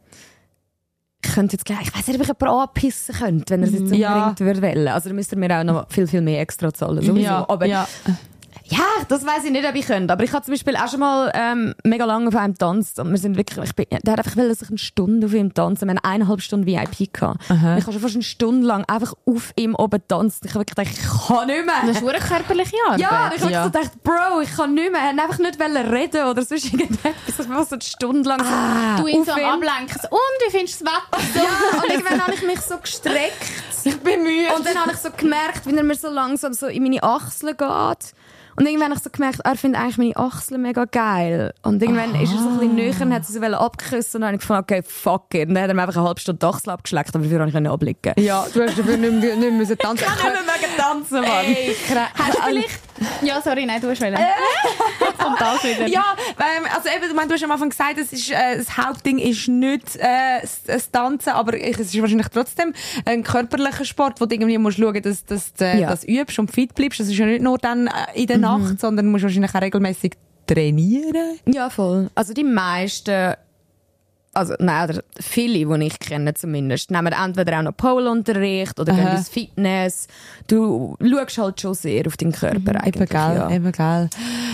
Ich könnte jetzt gleich, ich weiss nicht, ob ich jemanden anpissen könnte, wenn er es jetzt unbedingt würde wollen. Also, dann müsste er mir auch noch viel, viel mehr extra zahlen. Sowieso. Aber ja, das weiss ich nicht, ob ich könnte. Aber ich habe zum Beispiel auch schon mal mega lange auf einem getanzt. Und wir sind wirklich, der hat einfach wollen, dass ich eine Stunde auf ihm tanzen. Wir haben 1,5 Stunden VIP gehabt. Ich habe schon fast eine Stunde lang einfach auf ihm oben getanzt. Ich habe wirklich gedacht, ich kann nicht mehr. Das ist eine körperliche Arbeit. Ja, und ich habe so gedacht, Bro, ich kann nicht mehr. Er hat einfach nicht reden oder sonst irgendetwas. Ich war so eine Stunde lang so Du ihn auf so ihm. ablenken. Und wie findest du das Wetter? Ja, und irgendwann habe ich mich so gestreckt. Ich bin müde. Und dann habe ich so gemerkt, wie er mir so langsam so in meine Achseln geht. Und irgendwann habe ich so gemerkt, er findet eigentlich meine Achseln mega geil. Und irgendwann ist er so ein bisschen näher und hat sie so abgeküsst. Und dann habe ich gefunden, okay, fuck it. Und dann hat er mir einfach eine halbe Stunde die Achsel abgeschleckt, aber dafür konnte ich abliegen. Ja, du hast dafür nicht müssen tanzen. Ich kann nicht mehr tanzen, Mann. Hast du vielleicht... Ja, sorry, nein, du hast wollen. Jetzt kommt das wieder. Ja, also eben, du hast am Anfang gesagt, das Hauptding ist nicht das Tanzen, aber es ist wahrscheinlich trotzdem ein körperlicher Sport, wo du irgendwie musst schauen, dass du das übst und fit bleibst. Das ist ja nicht nur dann in der Nacht, sondern du musst wahrscheinlich auch regelmäßig trainieren. Ja, voll. Also die meisten... Also, nein, oder viele, die ich kenne zumindest, nehmen entweder auch noch Pole-Unterricht oder gehen ins Fitness. Du schaust halt schon sehr auf deinen Körper eigentlich. Eben geil.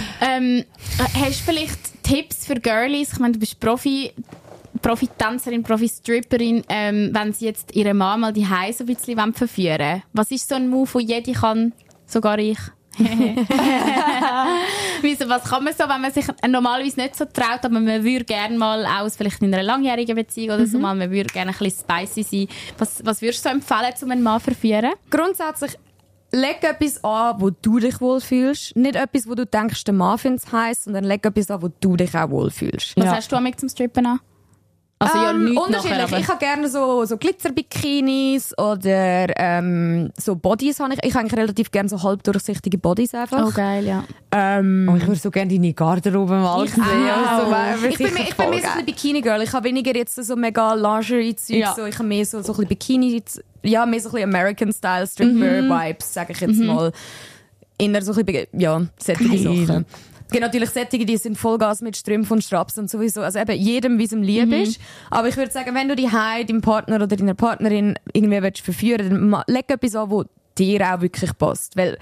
Hast du vielleicht Tipps für Girlies? Ich meine, du bist Profi-Tänzerin, Profi-Stripperin, wenn sie jetzt ihre Mama mal die Hause so ein bisschen verführen wollen. Was ist so ein Move, den jede kann, sogar ich? Was kann man so, wenn man sich normalerweise nicht so traut, aber man würde gerne mal aus vielleicht in einer langjährigen Beziehung oder so mal, man würde gerne ein bisschen spicy sein. Was würdest du so empfehlen, um einen Mann zu verführen? Grundsätzlich, leg etwas an, wo du dich wohlfühlst. Nicht etwas, wo du denkst, der Mann findet es heiß, sondern leg etwas an, wo du dich auch wohlfühlst. Was hast du am zum Strippen an? Also ja, nichts unterschiedlich. Nachher, ich habe gerne so Glitzer-Bikinis oder so Bodies. Ich habe eigentlich relativ gerne so halbdurchsichtige Bodies einfach. Oh geil, ja. Ich würde so gerne deine Garderobe mal sehen. Ich bin mehr so ein bisschen Bikini-Girl. Ich habe weniger jetzt so mega Lingerie-Zeug. Ja. So, ich habe mehr so ein bisschen Bikini, ja, mehr so ein bisschen American-Style, Stripper-Vibes, sage ich jetzt mal. Inner so ein bisschen, ja, solche Sachen. Es gibt natürlich solche, die sind Vollgas mit Strümpfen und Straps und sowieso. Also eben jedem, wie es ihm lieb ist. Aber ich würde sagen, wenn du die deinem Partner oder deiner Partnerin irgendwie verführen willst, dann leg etwas an, was dir auch wirklich passt. Weil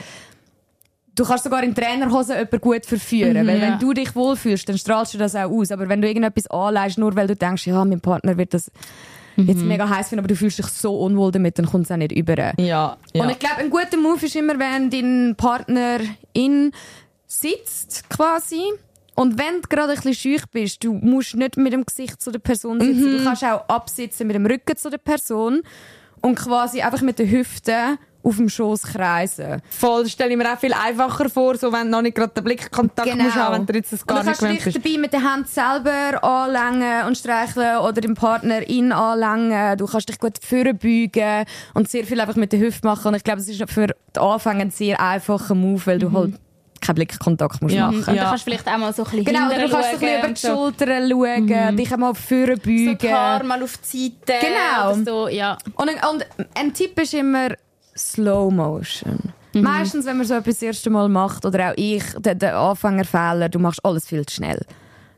du kannst sogar in Trainerhosen jemanden gut verführen. Weil wenn du dich wohlfühlst, dann strahlst du das auch aus. Aber wenn du irgendetwas anlegst, nur weil du denkst, ja, mein Partner wird das jetzt mega heiß finden, aber du fühlst dich so unwohl damit, dann kommt es auch nicht über. Ja. Und ich glaube, ein guter Move ist immer, wenn dein Partnerin sitzt quasi. Und wenn du gerade ein bisschen schüch bist, du musst nicht mit dem Gesicht zu der Person sitzen. Du kannst auch absitzen mit dem Rücken zu der Person und quasi einfach mit den Hüften auf dem Schoß kreisen. Voll, das stelle ich mir auch viel einfacher vor, so wenn du noch nicht gerade den Blickkontakt musst haben, wenn du jetzt das gar nicht gewöhnt bist. Und dann kannst du dich dabei mit den Händen selber anlängen und streicheln oder dem Partner anlängen. Du kannst dich gut vorbeugen und sehr viel einfach mit den Hüften machen. Und ich glaube, es ist für den Anfang ein sehr einfacher Move, weil du halt keinen Blickkontakt musst machen. Und du kannst vielleicht auch mal so ein bisschen du kannst so ein bisschen über die Schultern schauen, dich einmal vorbeugen. So die Haare mal auf die Seite. Genau. Oder so, ja. Und ein Tipp ist immer Slow Motion. Meistens, wenn man so etwas das erste Mal macht, oder auch ich, der Anfängerfehler, du machst alles viel zu schnell.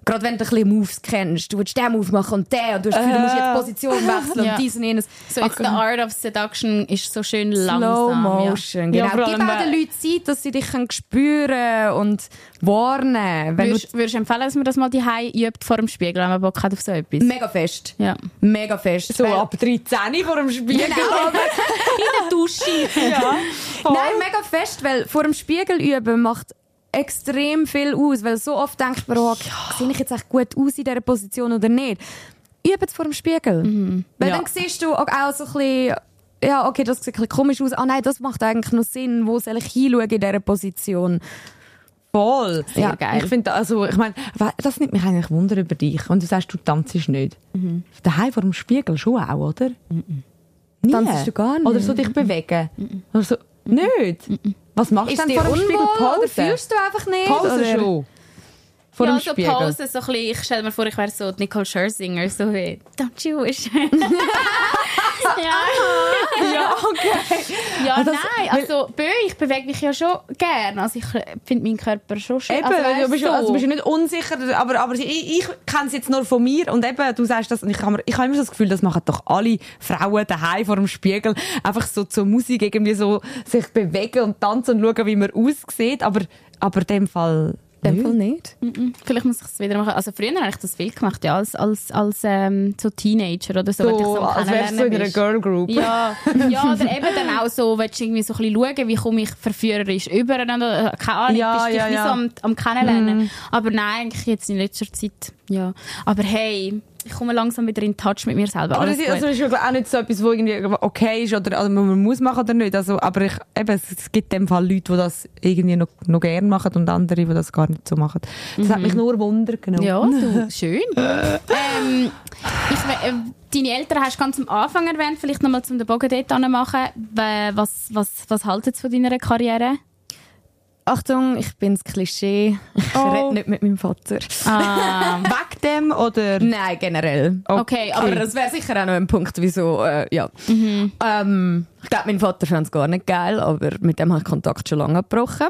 Gerade wenn du ein bisschen Moves kennst, du willst den Move machen und den und du hast das Gefühl, du musst jetzt Position wechseln und dies und jenes. So jetzt The Art of Seduction ist so schön langsam. Slow Motion, genau. Ja, Gib auch den Leuten Zeit, dass sie dich spüren und warnen. Würdest du empfehlen, dass man das mal daheim übt vor dem Spiegel, wenn man Bock hat auf so etwas? Mega fest. Ja. Mega fest. So ab 13 vor dem Spiegel. Genau. In der Dusche. Ja. Nein, mega fest, weil vor dem Spiegel üben macht extrem viel aus, weil so oft denkst du, oh, sehe ich jetzt echt gut aus in dieser Position oder nicht? Übe es vor dem Spiegel. Weil dann siehst du auch so ein bisschen, ja, okay, das sieht ein bisschen komisch aus. Ah nein, das macht eigentlich noch Sinn. Wo soll ich hinschauen in dieser Position? Voll. Sehr geil. Ich finde, also, ich meine, das nimmt mich eigentlich Wunder über dich. Und du sagst, du tanzt nicht. Daheim vor dem Spiegel schon auch, oder? Nie? Tanzst du gar nicht? Oder so dich bewegen? Oder so, nicht? Was machst du Ist denn dir vor dem Spiegel? unwohl oder Pause? fühlst du einfach nicht? Pause oder? schon. Vor Ja, dem so Spiegel. Pause, so ein bisschen, ich stelle mir vor, ich wäre so Nicole Scherzinger, so wie «Don't you wish?» Ja, okay. Ja, Das- nein, also ich bewege mich ja schon gerne. Also ich finde meinen Körper schon schön. Eben, also, du bist, so. also bist ja nicht unsicher, aber ich kenne es jetzt nur von mir und eben, du sagst das, und ich habe immer so das Gefühl, das machen doch alle Frauen daheim vor dem Spiegel, einfach so zur Musik irgendwie so sich bewegen und tanzen und schauen, wie man aussieht, aber in dem Fall In dem Fall nicht. Vielleicht muss ich es wieder machen. Also früher habe ich das viel gemacht, ja, als so Teenager oder so. wenn dich so, als wärst du so in einer bist. Girl Group. Ja, ja, oder eben dann auch so, willst du irgendwie so ein bisschen schauen, wie komme ich verführerisch über, oder, keine Ahnung, Ja, bist dich ja, wie ja. so am Kennenlernen. Aber nein, eigentlich jetzt in letzter Zeit, ja. Aber hey, ich komme langsam wieder in Touch mit mir selber. Aber Alles das ist, gut. also, ist ja auch nicht so etwas, was irgendwie okay ist oder also man muss machen oder nicht. Also, aber es gibt in dem Fall Leute, die das irgendwie noch gerne machen und andere, die das gar nicht so machen. Das hat mich nur Wunder genommen. Ja, du, schön. Deine Eltern hast du ganz am Anfang erwähnt, vielleicht nochmal zum den Bogen dort machen. Was haltet ihr von deiner Karriere? Achtung, ich bin das Klischee. Ich rede nicht mit meinem Vater. Wegen dem oder? Nein, generell. Okay, Aber das wäre sicher auch noch ein Punkt, wieso, ja. Ich glaube, mein Vater fand es gar nicht geil, aber mit dem habe ich Kontakt schon lange abgebrochen.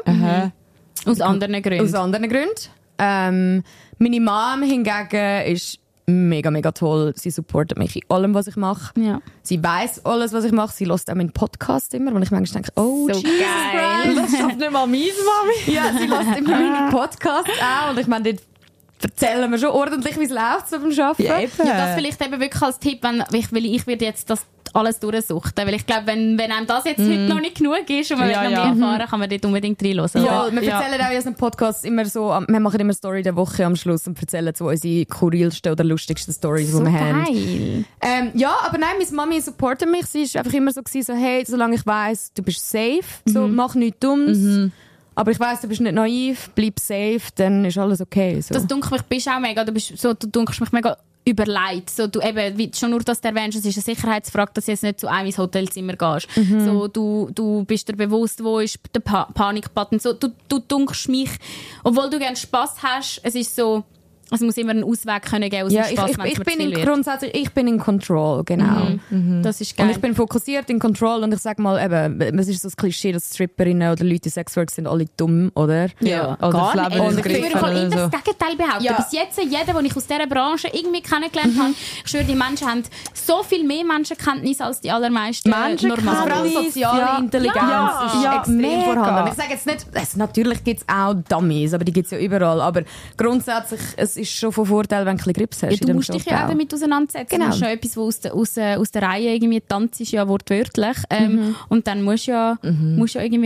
Aus anderen Gründen. Aus anderen Gründen. Meine Mom hingegen ist mega, mega toll. Sie supportet mich in allem, was ich mache. Ja. Sie weiss alles, was ich mache. Sie hört auch meinen Podcast immer, wo ich manchmal denke, oh, So Jesus geil. Christ. Das schafft nicht mal meine Mami. Ja, sie hört immer meinen Podcast auch. Und ich meine, dort erzählen wir schon ordentlich, wie es läuft so beim Arbeiten. Ja, eben. Ja, das vielleicht eben wirklich als Tipp, weil ich werde jetzt das alles durchsuchten. Weil ich glaube, wenn einem das jetzt heute noch nicht genug ist und man Ja, will noch ja. mehr erfahren, kann man dort unbedingt reinhören. Ja, oder? wir erzählen auch in unseren Podcasts immer so, wir machen immer Story der Woche am Schluss und erzählen so unsere skurrilsten oder lustigsten Stories, die wir haben. Geil. Ja, aber nein, meine Mami supportet mich. Sie ist einfach immer so gewesen, so, hey, solange ich weiss, du bist safe, so, mach nichts Dummes. Aber ich weiss, du bist nicht naiv, bleib safe, dann ist alles okay. So. Das dunkelt mich, bist auch mega, du dunkelst mich mega überlegt. So, du eben, wie, schon nur, dass du erwähnst, es ist eine Sicherheitsfrage, dass du jetzt nicht zu einem ins Hotelzimmer gehst. So, du bist dir bewusst, wo ist der Panikbutton. So, du dunkelst mich, obwohl du gerne Spass hast, es ist so, es muss immer einen Ausweg können geben aus ja, dem Spass, wenn es ich mir bin zu viel wird. grundsätzlich, ich bin in Control, genau. Das ist geil. Und ich bin fokussiert in Control und ich sag mal eben, es ist so das Klischee, dass Stripperinnen oder Leute in Sexwork sind alle dumm, oder? Ja, Oder gar das nicht. Leben Und im ich Griff würde oder das so. Gegenteil behaupten. Ja. Bis jetzt, jeder, den ich aus dieser Branche irgendwie kennengelernt habe, ich schwöre, die Menschen haben so viel mehr Menschenkenntnis als die allermeisten Menschenkenntnis, normal. Vor allem soziale Ja. Intelligenz Ja. ist Ja, extrem mega. vorhanden. Ich sage jetzt nicht, natürlich gibt es auch Dummies, aber die gibt es ja überall. Aber grundsätzlich, es ist schon von Vorteil, wenn du ein bisschen Grips hast. Ja, in du dem musst dich Job ja auch. eben mit auseinandersetzen. Genau. Das ist schon etwas, was aus der Reihe irgendwie tanzt, ist ja wortwörtlich. Und dann musst du ja irgendwie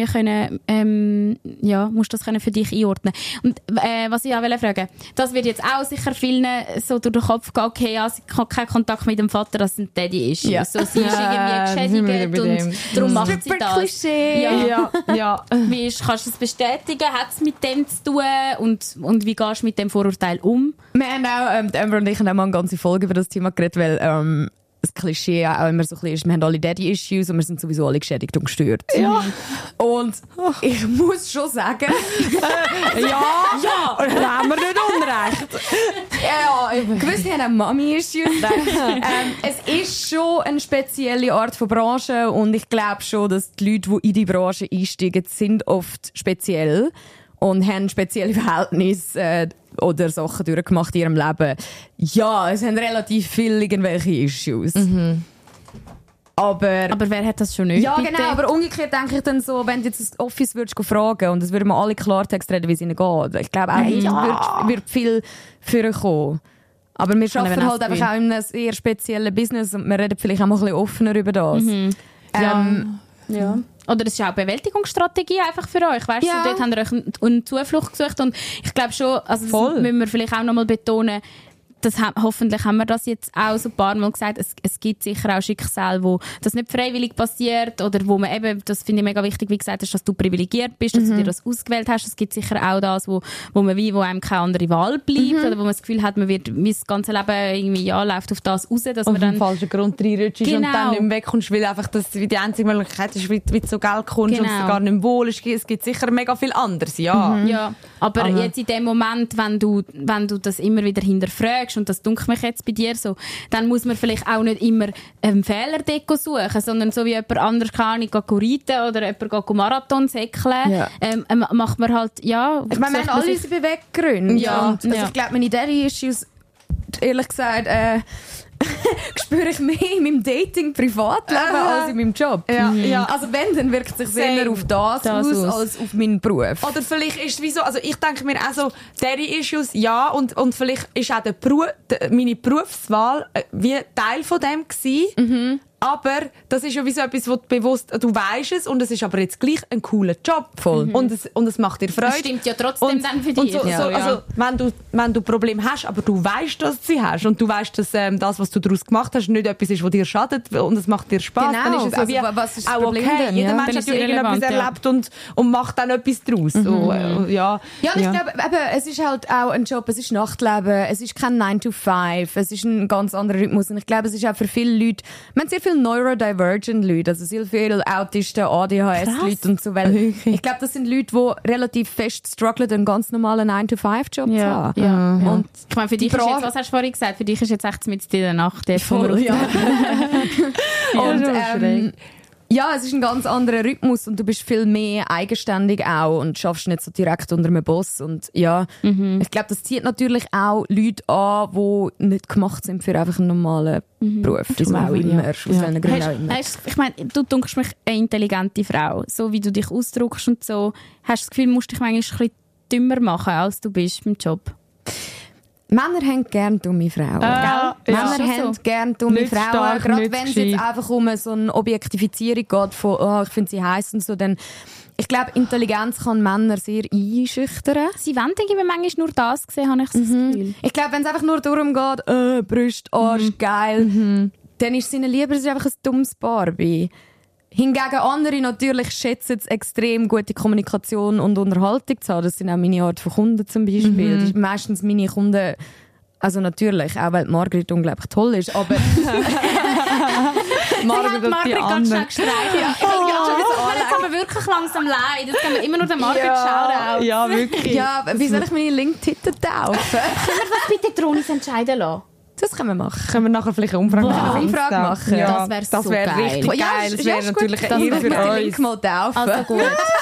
können, musst das können für dich einordnen. Und was ich auch fragen, das wird jetzt auch sicher vielen so durch den Kopf gehen, okay, ja, sie hat keinen Kontakt mit dem Vater, das sind Daddy-Issues. Ja. So, sie ist Ja, irgendwie sind wir wieder geschädigt bei und dem. darum macht sie das. Stripper-Klischee. Ja. Ja. Kannst du es bestätigen? Hat es mit dem zu tun? Und wie gehst du mit dem Vorurteil um? Wir haben auch, Amber und ich haben auch mal eine ganze Folge über das Thema geredet, weil das Klischee auch immer so ein bisschen ist, wir haben alle Daddy-Issues und wir sind sowieso alle geschädigt und gestört. Ja. Und ich muss schon sagen, Ja, da haben wir nicht Unrecht. gewisse haben auch Mommy-Issues. Es ist schon eine spezielle Art von Branche und ich glaube schon, dass die Leute, die in die Branche einsteigen, sind oft speziell und haben spezielle Verhältnisse oder Sachen durchgemacht in ihrem Leben. Ja, es haben relativ viele irgendwelche Issues. Aber wer hat das schon nicht? Ja, bitte? genau, aber umgekehrt denke ich dann so, wenn du jetzt ins Office würdest fragen und es würden mal alle Klartext reden, wie es ihnen geht. Ich glaube auch, wird viel vorkommen. Aber wir arbeiten halt einfach auch in einem sehr speziellen Business und wir reden vielleicht auch mal ein bisschen offener über das. Ja. Oder es ist auch eine Bewältigungsstrategie einfach für euch. Weißt du, dort habt ihr euch eine Zuflucht gesucht und ich glaube schon, also das müssen wir vielleicht auch noch mal betonen, hoffentlich haben wir das jetzt auch so ein paar Mal gesagt, es gibt sicher auch Schicksale, wo das nicht freiwillig passiert oder wo man eben, das finde ich mega wichtig, wie gesagt hast, dass du privilegiert bist, dass du dir das ausgewählt hast. Es gibt sicher auch das, wo einem keine andere Wahl bleibt oder wo man das Gefühl hat, man wird wie das ganze Leben irgendwie, läuft auf das raus, dass man dann... Auf den falschen Grund reinrutschst und dann nicht mehr wegkommst, weil einfach das die einzige Möglichkeit ist, wie du so Geld kommst und es gar nicht mehr wohl ist. Es gibt sicher mega viel anderes, Ja, aber jetzt in dem Moment, wenn du das immer wieder hinterfragst, und das dunkelt mich jetzt bei dir so, dann muss man vielleicht auch nicht immer Fehlerdeko suchen, sondern so wie jemand anders kann reiten oder jemand Marathon säckeln, macht man halt, ich meine, wir haben alle unsere Beweggründe. Ich glaube, meine Daddy-Issues, ehrlich gesagt, spüre ich mehr in meinem Dating-Privatleben als in meinem Job. Also wenn, dann wirkt es sich eher auf das aus als auf meinen Beruf. Oder vielleicht ist es wie so, also ich denke mir auch so, Daddy-Issues, und vielleicht ist auch meine Berufswahl wie Teil von dem gewesen. Aber das ist ja wie so etwas, wo du bewusst, du weisst es, und es ist aber jetzt gleich ein cooler Job. Voll. Und es macht dir Freude. Das stimmt ja trotzdem dann für dich. Also, wenn du Probleme hast, aber du weisst, dass du sie hast, und du weisst, dass das, was du daraus gemacht hast, nicht etwas ist, was dir schadet, und es macht dir Spaß, genau. Dann ist es so wie, was ist das auch Problem okay. denn? Jeder Mensch hat ja irgendetwas erlebt und macht dann etwas daraus. Und ich glaube, es ist halt auch ein Job, es ist Nachtleben, es ist kein 9 to 5, es ist ein ganz anderer Rhythmus, und ich glaube, es ist auch für viele Leute, wir haben sehr viele neurodivergent Leute, also sehr viele Autisten, ADHS-Leute und so, weil ich glaube, das sind Leute, die relativ fest strugglen, einen ganz normalen 9-to-5-Job zu haben. Ja. Und ich meine, für dich ist jetzt, was hast du vorhin gesagt, für dich ist jetzt echt mit in der Nacht voll, Und ja, es ist ein ganz anderer Rhythmus und du bist viel mehr eigenständig auch und schaffst nicht so direkt unter einem Boss. Und ja, ich glaube, das zieht natürlich auch Leute an, die nicht gemacht sind für einfach einen normalen Beruf. Das auch immer, aus welchen Gründen auch immer. Ich meine, du denkst mich eine intelligente Frau. So wie du dich ausdrückst und so, hast du das Gefühl, musst dich manchmal ein bisschen dümmer machen, als du bist beim Job? Männer haben gerne dumme Frauen. Männer haben gerne dumme nicht Frauen. Stark, gerade wenn es jetzt einfach um so eine Objektifizierung geht von ich finde sie heiß und so, dann ich glaube, Intelligenz kann Männer sehr einschüchtern. Sie wollen irgendwie manchmal nur das sehen, habe ich das Gefühl. Ich glaube, wenn es einfach nur darum geht, Brust, Arsch, geil, dann ist es ihnen lieber, es ist einfach ein dummes Barbie. Hingegen andere natürlich schätzen es extrem, gute Kommunikation und Unterhaltung zu haben. Das sind auch meine Art von Kunden zum Beispiel. Das sind meistens meine Kunden, also natürlich, auch weil Margrit unglaublich toll ist, aber... Margrit ganz schnell gestreichelt. Jetzt haben wir wirklich langsam leid. Jetzt können wir immer nur den Margrit schauen. Ja, wirklich. Ja, wie soll ich meine Link-Titel taufen? Können wir das bitte Tronis entscheiden lassen? Das können wir machen. Können wir nachher vielleicht eine Umfrage machen? Ja, das wäre so richtig geil. Das wäre natürlich eine Ehre für uns. uns. Link mal taufen. Also gut.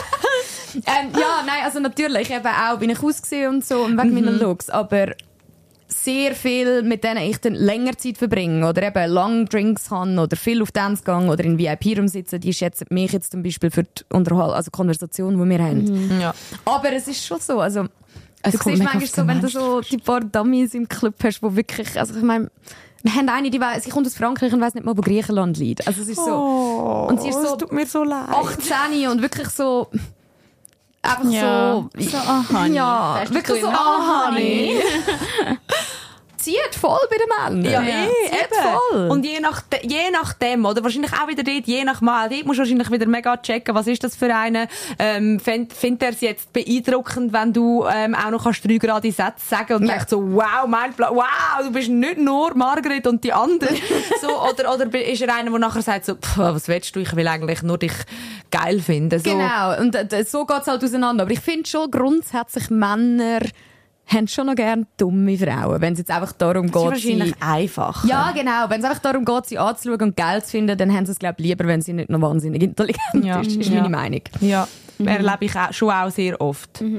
Also natürlich, eben auch bin ich ausgesehen und so, wegen meiner Looks, aber sehr viel, mit denen ich dann länger Zeit verbringe oder eben lange Drinks habe oder viel auf Dance gehe oder in VIP-Raum sitzen, die schätzen mich jetzt zum Beispiel für die Konversation, die wir haben. Ja. Aber es ist schon so, also du siehst manchmal so, wenn du so die paar Dummies im Club hast, wo wirklich, also ich meine, wir haben eine, sie kommt aus Frankreich und weiss nicht mal, wo Griechenland liegt. Also es ist so, und sie ist so, es tut mir so leid. 18 und wirklich so, einfach so, Honey. ja, wirklich so, Honey. Zieht voll bei den Männern. Ja, eben. Voll. Und je nachdem, oder wahrscheinlich auch wieder dort, je nach Mal, dort musst du wahrscheinlich wieder mega checken, was ist das für einen. Findet er es jetzt beeindruckend, wenn du auch noch 3 gerade Sätze sagen und denkst so, wow, wow, du bist nicht nur Margrit und die anderen. So, oder ist er einer, der nachher sagt so, was willst du, ich will eigentlich nur dich geil finden. So. Genau, und so geht es halt auseinander. Aber ich finde schon grundsätzlich Männer haben schon noch gerne dumme Frauen, wenn es jetzt einfach darum geht, das ist wahrscheinlich einfach. Ja, genau. Wenn es einfach darum geht, sie anzuschauen und Geld zu finden, dann haben sie es, glaube ich, lieber, wenn sie nicht noch wahnsinnig intelligent ist. Ist meine Meinung. Ja, erlebe ich schon auch sehr oft.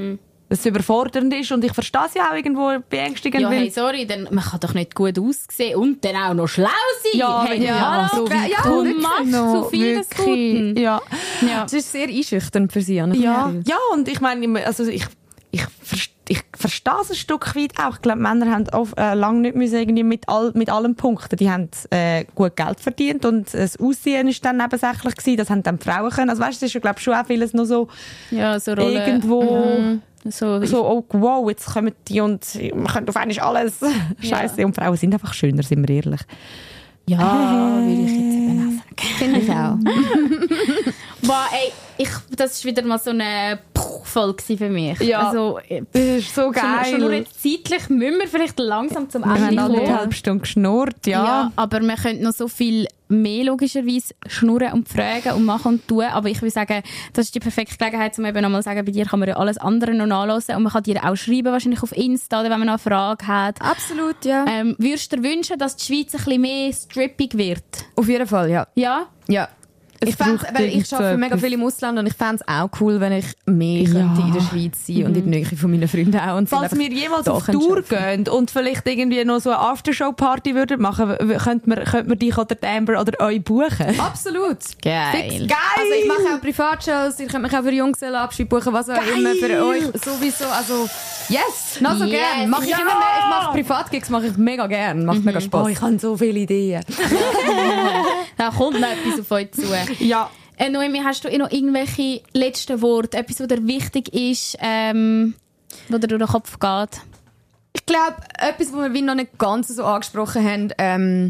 es überfordernd ist und ich verstehe es ja auch irgendwo beängstigend. Ja, hey, sorry, dann, man kann doch nicht gut aussehen und dann auch noch schlau sein. Ja, hey, ja, so wie du machst so viel des Guten. Ja. Es ist sehr einschüchternd für sie. Ja, und ich meine, also ich verstehe es ein Stück weit auch. Ich glaube, Männer haben lange nicht müssen irgendwie mit allen Punkten. Die haben gut Geld verdient und das Aussehen ist dann nebensächlich gewesen. Das haben dann die Frauen können. Also weißt, das ist ja, glaube ich, schon auch vieles noch so, so Rolle, irgendwo so oh, wow, jetzt kommen die und man könnte auf einmal alles Scheiße. Und Frauen sind einfach schöner, sind wir ehrlich. Ja, würde ich jetzt eben auch sagen. Finde ich auch. Boah, ey, das war wieder mal so eine Folge für mich. Ja, also, das ist so geil. Schon nur jetzt zeitlich müssen wir vielleicht langsam zum Wir Ende haben kommen. 1,5 Stunden geschnurrt, Ja, aber wir können noch so viel mehr logischerweise schnurren und fragen und machen und tun. Aber ich würde sagen, das ist die perfekte Gelegenheit, um eben nochmal zu sagen, bei dir kann man ja alles andere noch nachhören und man kann dir auch schreiben, wahrscheinlich auf Insta, oder wenn man noch eine Frage hat. Absolut, ja. Würdest du dir wünschen, dass die Schweiz ein bisschen mehr strippig wird? Auf jeden Fall, ja. Ja? Ja. Ich arbeite mega viel im Ausland und ich fände es auch cool, wenn ich mehr könnte in der Schweiz sein und in der Nähe von meinen Freunden auch. Und falls wir jemals auf Tour gehen und vielleicht irgendwie noch so eine Aftershow-Party würden machen, könnte man dich oder Amber oder euch buchen? Absolut. Geil. Fix. Geil. Also ich mache auch Privatshows, ihr könnt mich auch für Junggesellenabschied buchen, was auch immer für euch. Sowieso, also yes, noch so Yes. gern. Ich mache Privatgigs, mache ich mega gern. Macht mega Spaß. Oh, ich habe so viele Ideen. Da kommt noch etwas auf euch zu. Ja. Noemi, hast du noch irgendwelche letzten Worte? Etwas, was dir wichtig ist, was dir durch den Kopf geht? Ich glaube, etwas, was wir wie noch nicht ganz so angesprochen haben,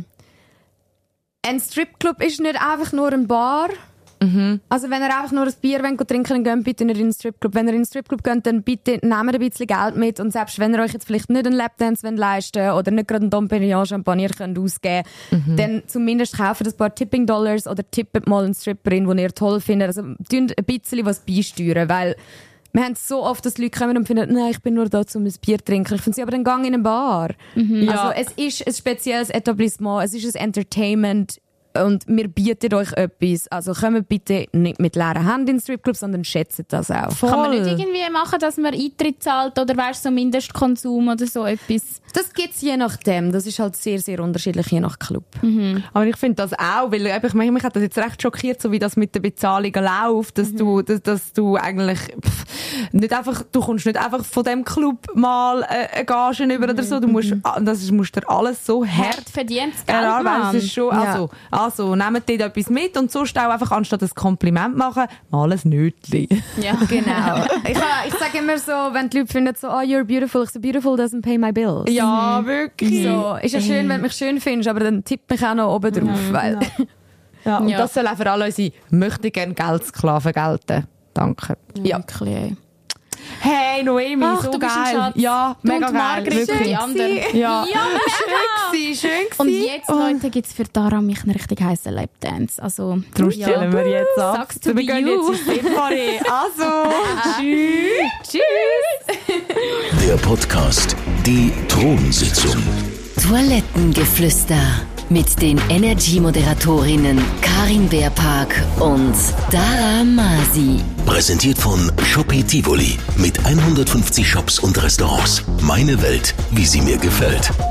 ein Stripclub ist nicht einfach nur ein Bar. Mhm. Also wenn ihr einfach nur ein Bier trinken wollt, dann geht bitte nicht in den Stripclub. Wenn ihr in den Stripclub geht, dann bitte nehmt ein bisschen Geld mit und selbst wenn ihr euch jetzt vielleicht nicht einen Lapdance leisten wollt oder nicht gerade einen Dom Perignon Champagner könnt ausgeben könnt, dann zumindest kauft ein paar Tipping-Dollars oder tippt mal eine Stripperin, die ihr toll findet. Also tun ein bisschen was beisteuern, weil wir haben so oft, dass Leute kommen und finden, nein, ich bin nur da, um ein Bier zu trinken. Ich finde sie aber dann gang in eine Bar. Mhm. Also es ist ein spezielles Etablissement, es ist ein Entertainment. Und wir bieten euch etwas. Also kommt bitte nicht mit leeren Händen in den Stripclub, sondern schätzt das auch. Voll. Kann man nicht irgendwie machen, dass man Eintritt zahlt oder weißt so Mindestkonsum oder so etwas? Das gibt es je nachdem. Das ist halt sehr, sehr unterschiedlich, je nach Club. Mhm. Aber ich finde das auch, weil mich hat das jetzt recht schockiert, so wie das mit der Bezahlung läuft, dass du eigentlich nicht einfach, du kommst nicht einfach von dem Club mal eine Gage über oder so. Du musst dir alles so hart verdientes Geld machen. Das ist schon, also nehmt dir etwas mit und sonst auch einfach, anstatt ein Kompliment machen, mal ein Nötli. Ja, genau. Ich sage immer so, wenn die Leute finden so, oh, you're beautiful, ich so, beautiful doesn't pay my bills. Ja, wirklich. So, ist ja schön, wenn du mich schön findest, aber dann tippt mich auch noch oben drauf. Weil ja, und das soll auch für alle unsere möchte gerne Geldsklaven gelten. Danke. Ja, wirklich. Hey, Noemi, so du geil. Bist ein Schatz. Ja, mega geil. Wirklich. Die anderen. Ja, schön gewesen. Und jetzt, Leute, gibt es für Dara mich einen richtig heißen Lapdance. Also, darum stellen wir jetzt ab. Sagst du, wir gehen jetzt ins Separé. Also, tschüss. Der Podcast Die Thronsitzung. Toilettengeflüster mit den Energy-Moderatorinnen Karin Beerpark und Dara Masi. Präsentiert von Shopee Tivoli mit 150 Shops und Restaurants. Meine Welt, wie sie mir gefällt.